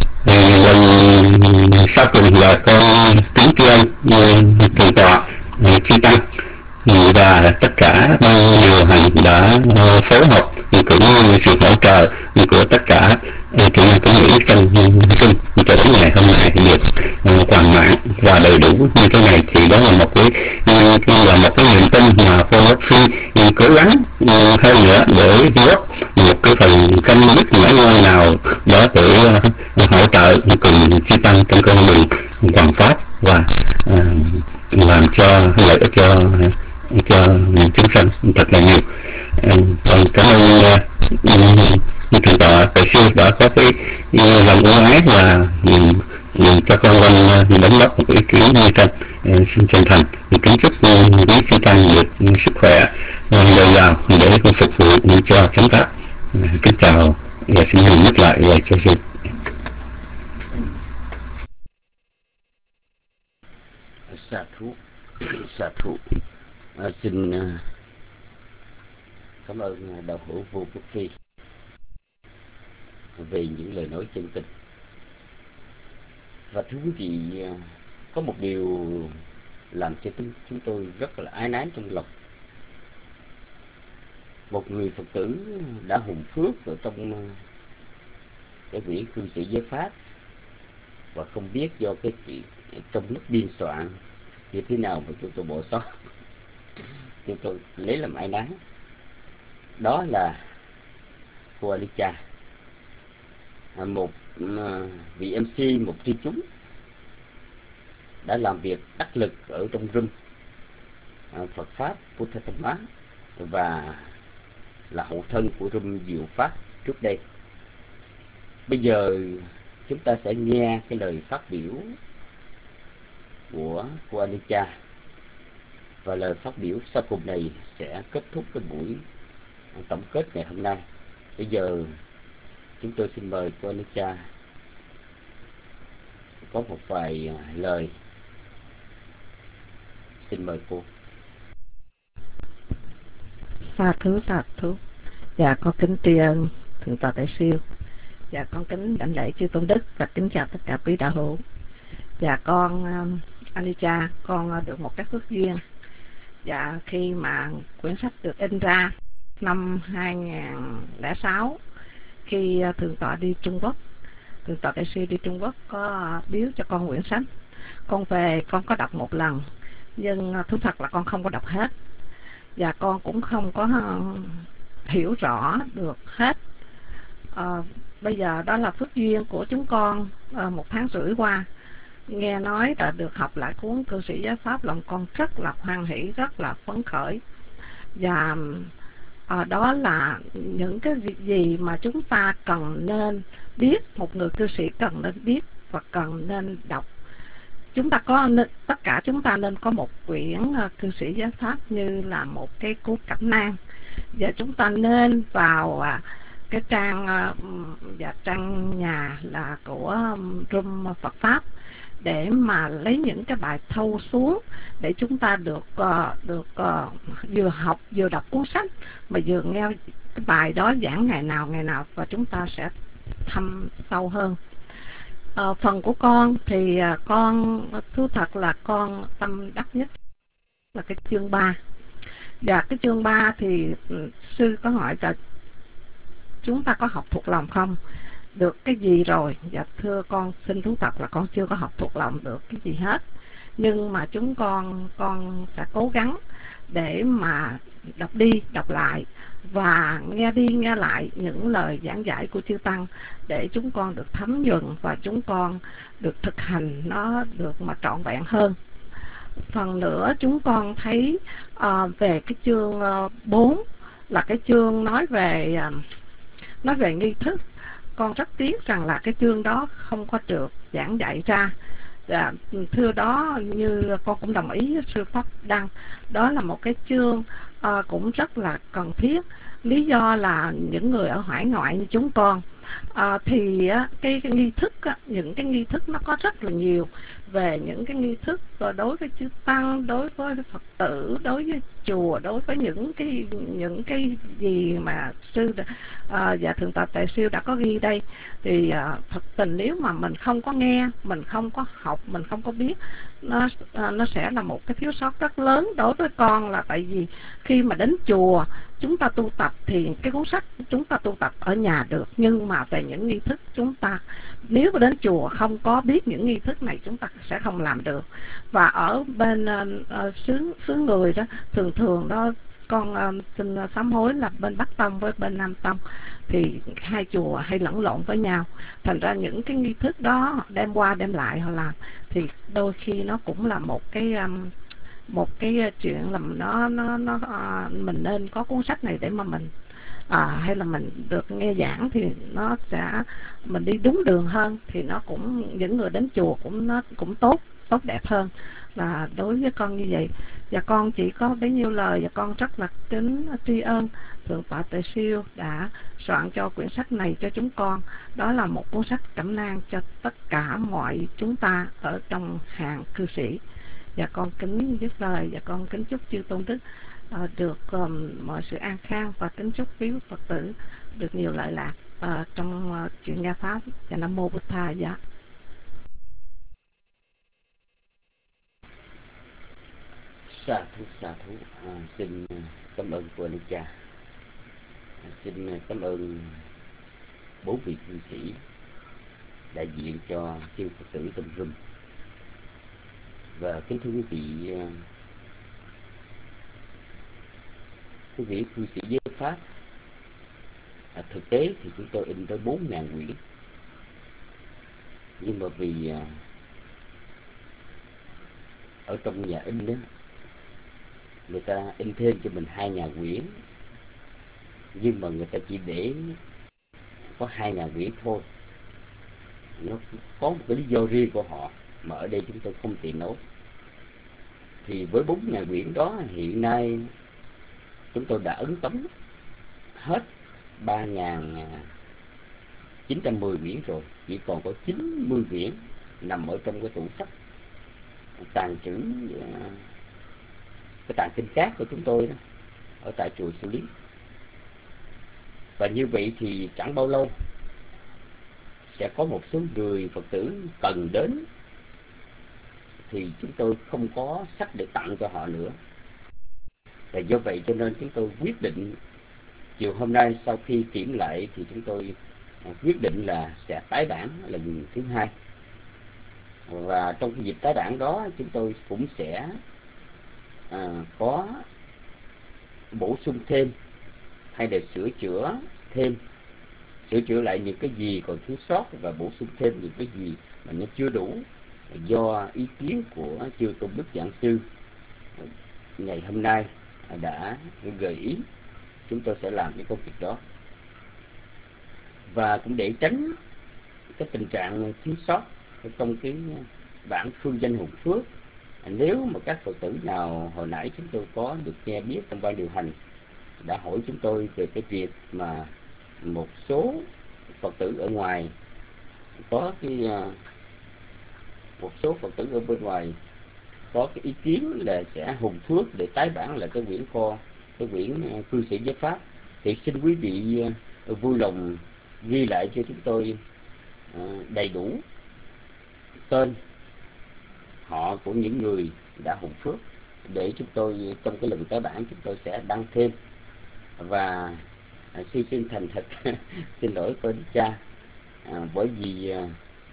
S10: sau cùng là con kính tri ân thượng tọa chư tăng và tất cả ban điều hành đã phối hợp cũng như sự hỗ trợ của tất cả chủ nhân tín hữu trong chung cho đến ngày hôm nay thì được hoàn mãn và đầy đủ như thế này, thì đó là một cái là một cái niềm tin mà cô Pháp Sư cố gắng hơn nữa để góp một cái phần công đức nhỏ nhoi nào đó để hỗ trợ cùng chư tăng trong con đường hoàn pháp và uh, làm cho lợi ích cho cho chúng sanh thật là nhiều. Còn cảm ơn uh, thượng tọa Đại sư đã có cái uh, lòng ưu ái và uh, cho con Oanh uh, đóng góp một ý kiến như trên. Uh, xin chân thành kính chúc quý chư tăng được sức khỏe dồi dào để phục vụ cho chúng ta. Uh, kính chào và xin nhắc lại lời cho sư.
S6: Sa thú, sa thú. À, xin uh, cảm ơn đạo hữu Vô Quốc Phi về những lời nói chân tình. Và thưa quý vị, uh, có một điều làm cho chúng, chúng tôi rất là ái nái trong lòng. Một người Phật tử đã hùng phước ở trong uh, cái vị cư sĩ giới pháp và không biết do cái chuyện trong lúc biên soạn như thế nào mà chúng tôi bỏ sót, chúng tôi lấy làm ái nái. Đó là cô Alicha, một vị em xê, một tri chúng đã làm việc đắc lực ở trong room Phật pháp Buddha Dhamma và là hậu thân của room Diệu Pháp trước đây. Bây giờ chúng ta sẽ nghe cái lời phát biểu của cô Alicha, và lời phát biểu sau cùng này sẽ kết thúc cái buổi tổng kết ngày hôm nay. Bây giờ chúng tôi xin mời cô Alicha có một vài lời. Xin mời cô.
S5: Sa thú, sa thú. Dạ, con kính tri ân thượng tọa Đại siêu. Dạ, con kính đảnh lễ chư tôn đức và kính chào tất cả quý đạo hữu. Dạ, con um, Alicha, con uh, được một cái phước duyên. Dạ, khi mà quyển sách được in ra năm hai không không sáu, khi uh, thượng tọa đi Trung Quốc, thượng tọa Đại sư đi Trung Quốc có uh, biếu cho con quyển sách. Con về con có đọc một lần, nhưng uh, thú thật là con không có đọc hết, và con cũng không có uh, hiểu rõ được hết. Uh, bây giờ đó là phước duyên của chúng con. Uh, một tháng rưỡi qua nghe nói đã được học lại cuốn Cư sĩ Giới Pháp, lòng con rất là hoan hỷ, rất là phấn khởi. Và à, đó là những cái việc gì mà chúng ta cần nên biết, một người cư sĩ cần nên biết và cần nên đọc. Chúng ta có nên, tất cả chúng ta nên có một quyển uh, Cư sĩ Giới Pháp như là một cái cuốn cẩm nang, và chúng ta nên vào uh, cái trang uh, và trang nhà là của um, room Phật Pháp để mà lấy những cái bài thâu xuống để chúng ta được uh, được uh, vừa học vừa đọc cuốn sách mà vừa nghe cái bài đó giảng ngày nào ngày nào, và chúng ta sẽ thâm sâu hơn. Uh, phần của con thì uh, con thú thật là con tâm đắc nhất là cái chương ba. Và cái chương ba thì uh, sư có hỏi là chúng ta có học thuộc lòng không, được cái gì rồi. Dạ thưa con xin thú thật là con chưa có học thuộc lòng được cái gì hết, nhưng mà chúng con con sẽ cố gắng để mà đọc đi đọc lại và nghe đi nghe lại những lời giảng giải của chư tăng để chúng con được thấm nhuần và chúng con được thực hành nó được mà trọn vẹn hơn. Phần nữa chúng con thấy uh, về cái chương uh, bốn là cái chương nói về uh, nói về nghi thức. Con rất tiếc rằng là cái chương đó không có được giảng dạy ra. Dạ, thưa đó, như con cũng đồng ý với sư Pháp Đăng, đó là một cái chương uh, cũng rất là cần thiết. Lý do là những người ở hải ngoại như chúng con à, thì uh, cái, cái nghi thức uh, những cái nghi thức nó có rất là nhiều về những cái nghi thức đối với chư tăng, đối với Phật tử, đối với chùa, đối với những cái những cái gì mà sư à, và thượng tọa Tề Siêu đã có ghi đây, thì à, thật tình nếu mà mình không có nghe, mình không có học, mình không có biết, nó à, nó sẽ là một cái thiếu sót rất lớn đối với con. Là tại vì khi mà đến chùa chúng ta tu tập thì cái cuốn sách chúng ta tu tập ở nhà được, nhưng mà về những nghi thức chúng ta nếu mà đến chùa không có biết những nghi thức này chúng ta sẽ không làm được. Và ở bên uh, xứ xứ người đó, thường thường đó con uh, xin sám hối là bên Bắc Tông với bên Nam Tông thì hai chùa hay lẫn lộn với nhau, thành ra những cái nghi thức đó đem qua đem lại họ làm thì đôi khi nó cũng là một cái um, một cái chuyện làm nó nó nó uh, mình nên có cuốn sách này để mà mình à, hay là mình được nghe giảng thì nó sẽ mình đi đúng đường hơn, thì nó cũng những người đến chùa cũng nó cũng tốt tốt đẹp hơn. Là đối với con như vậy, và con chỉ có bấy nhiêu lời, và con rất là kính tri ân thượng tọa Tề Siêu đã soạn cho quyển sách này cho chúng con. Đó là một cuốn sách cẩm nang cho tất cả mọi chúng ta ở trong hàng cư sĩ. Và con kính dứt lời, và con kính chúc chư tôn đức uh, được um, mọi sự an khang, và kính chúc quý Phật tử được nhiều lợi lạc uh, trong uh, chuyện nghe pháp. Và Nam Mô Bụt Thầy. Dạ.
S6: Sa thú sa thú à, xin cảm ơn cô Anh Cha, à, xin cảm ơn bốn vị cư sĩ đại diện cho chư Phật tử trong room. Và kính thưa quý vị, quý vị cư sĩ giới pháp, à, thực tế thì chúng tôi in tới bốn ngàn quyển, nhưng mà vì à, ở trong nhà in đó người ta in thêm cho mình hai ngàn quyển, nhưng mà người ta chỉ để có hai ngàn quyển thôi. Nó có một cái lý do riêng của họ mà ở đây chúng tôi không tiện nói. Thì với bốn ngàn quyển đó, hiện nay chúng tôi đã ấn tống hết ba nghìn chín trăm mười quyển rồi, chỉ còn có chín mươi quyển nằm ở trong cái tủ sách tàng trữ, cái tàng kinh cát của chúng tôi đó, ở tại chùa Sư Lý. Và như vậy thì chẳng bao lâu sẽ có một số người Phật tử cần đến, thì chúng tôi không có sách để tặng cho họ nữa. Và do vậy cho nên chúng tôi quyết định chiều hôm nay sau khi kiểm lại thì chúng tôi quyết định là sẽ tái bản lần thứ hai. Và trong cái dịp tái bản đó chúng tôi cũng sẽ à, có bổ sung thêm hay là sửa chữa thêm, sửa chữa lại những cái gì còn thiếu sót và bổ sung thêm những cái gì mà nó chưa đủ, do ý kiến của chư tôn đức giảng sư ngày hôm nay đã gợi ý. Chúng tôi sẽ làm cái công việc đó. Và cũng để tránh cái tình trạng thiếu sót trong cái bản phương danh hùng phước, nếu mà các Phật tử nào hồi nãy chúng tôi có được nghe biết trong ban điều hành đã hỏi chúng tôi về cái việc mà một số Phật tử ở ngoài có cái một số Phật tử ở bên ngoài có cái ý kiến là sẽ hùng phước để tái bản lại cái quyển kho, cái quyển cư sĩ giới pháp, thì xin quý vị vui lòng ghi lại cho chúng tôi đầy đủ tên họ của những người đã hùng phước, để chúng tôi trong cái lần tái bản chúng tôi sẽ đăng thêm. Và à, sư xin thành thật xin lỗi cô Đức Cha, à, bởi vì à,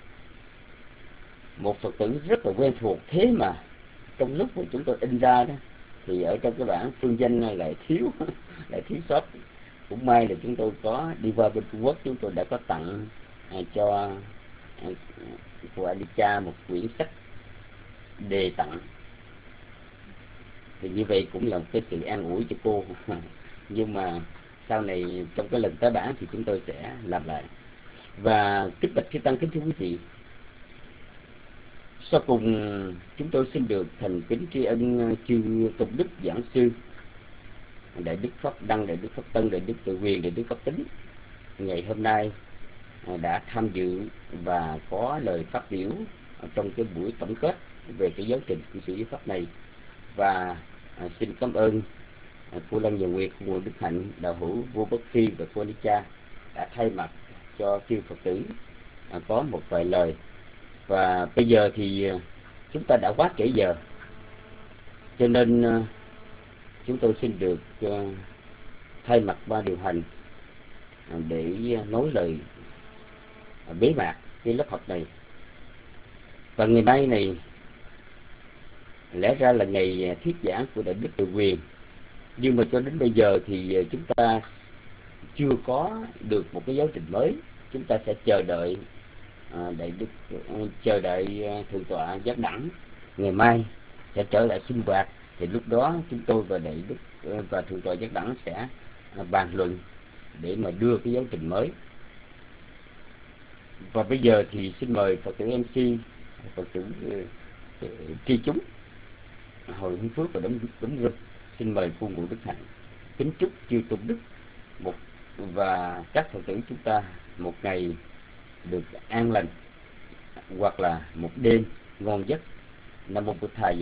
S6: một Phật tử rất là quen thuộc, thế mà trong lúc mà chúng tôi in ra đó thì ở trong cái bản phương danh lại thiếu lại thiếu sót. Cũng may là chúng tôi có đi qua bên Trung Quốc, chúng tôi đã có tặng à, cho à, cô Alicha một quyển sách đề tặng, thì như vậy cũng là một cái sự an ủi cho cô. Nhưng mà sau này trong cái lần tái bản thì chúng tôi sẽ làm lại. Và kính bạch chư tăng, kính thưa quý vị, Sau cùng chúng tôi xin được thành kính tri ân chư tôn đức giảng sư Đại đức Pháp Đăng, Đại đức Pháp Tân, Đại đức Tự Quyền, Đại đức Pháp Tính ngày hôm nay đã tham dự và có lời phát biểu trong cái buổi tổng kết về cái giáo trình cư xử giới pháp này. Và à, xin cảm ơn à, cô Lâm Nhật Nguyệt, cô Nguồn Đức Hạnh, đạo hữu Vô Bất Phi và cô Anicca đã thay mặt cho chư Phật tử à, có một vài lời. Và bây giờ thì chúng ta đã quá trễ giờ, cho nên uh, chúng tôi xin được uh, thay mặt ban điều hành uh, để nói lời uh, bế mạc cái lớp học này. Và ngày nay này lẽ ra là ngày thuyết giảng của Đại đức Tự Quyền, nhưng mà cho đến bây giờ thì chúng ta chưa có được một cái giáo trình mới. Chúng ta sẽ chờ đợi À, đại đức uh, chờ đợi uh, thượng tọa Giác Đẳng ngày mai sẽ trở lại sinh hoạt, thì lúc đó chúng tôi và đại đức uh, và thượng tọa Giác Đẳng sẽ uh, bàn luận để mà đưa cái giáo trình mới. Và bây giờ thì xin mời Phật tử em xê, Phật tử uh, tri chúng Hồi Hướng Phước và Đống Đống Rừng. Xin mời cô Ngũ Đức Hạnh kính chúc chư tôn đức một và các Phật tử chúng ta một ngày được an lành hoặc là một đêm ngon giấc. Nam mô Bụt Thầy.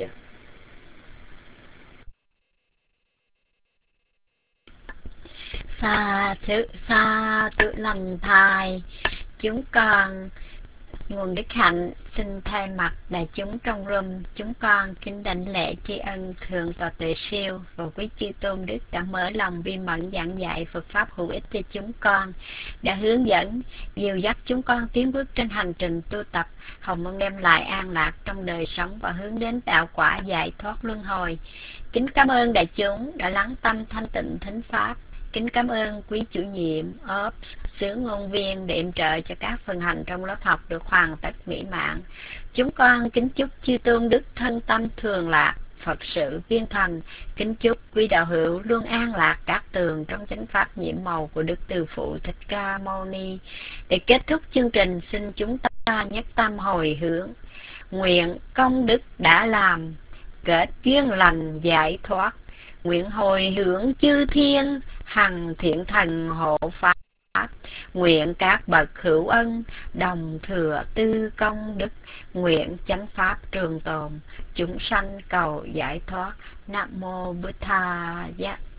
S2: Sa thử sa tự lành thai. Chúng con Nguồn Đức Hạnh xin thay mặt đại chúng trong room, chúng con kính đảnh lễ tri ân Thượng tọa Tuệ Siêu và quý chư tôn đức đã mở lòng vi mẫn giảng dạy Phật pháp hữu ích cho chúng con, đã hướng dẫn dìu dắt chúng con tiến bước trên hành trình tu tập, hồng mong đem lại an lạc trong đời sống và hướng đến đạo quả giải thoát luân hồi. Kính cảm ơn đại chúng đã lắng tâm thanh tịnh thính pháp. Kính cảm ơn quý chủ nhiệm, ốp, sứ ngôn viên để yểm trợ cho các phần hành trong lớp học được hoàn tất mỹ mãn. Chúng con kính chúc chư tôn đức thân tâm thường lạc, Phật sự viên thành. Kính chúc quý đạo hữu luôn an lạc các tường trong chánh pháp nhiễm màu của Đức Từ Phụ Thích Ca Mâu Ni. Để kết thúc chương trình, xin chúng ta nhất tâm hồi hướng, nguyện công đức đã làm, kết duyên lành giải thoát. Nguyện hồi hướng chư thiên, hằng thiện thần hộ pháp. Nguyện các bậc hữu ân, đồng thừa tư công đức. Nguyện chánh pháp trường tồn, chúng sanh cầu giải thoát. Nam mô Bụt Thầy.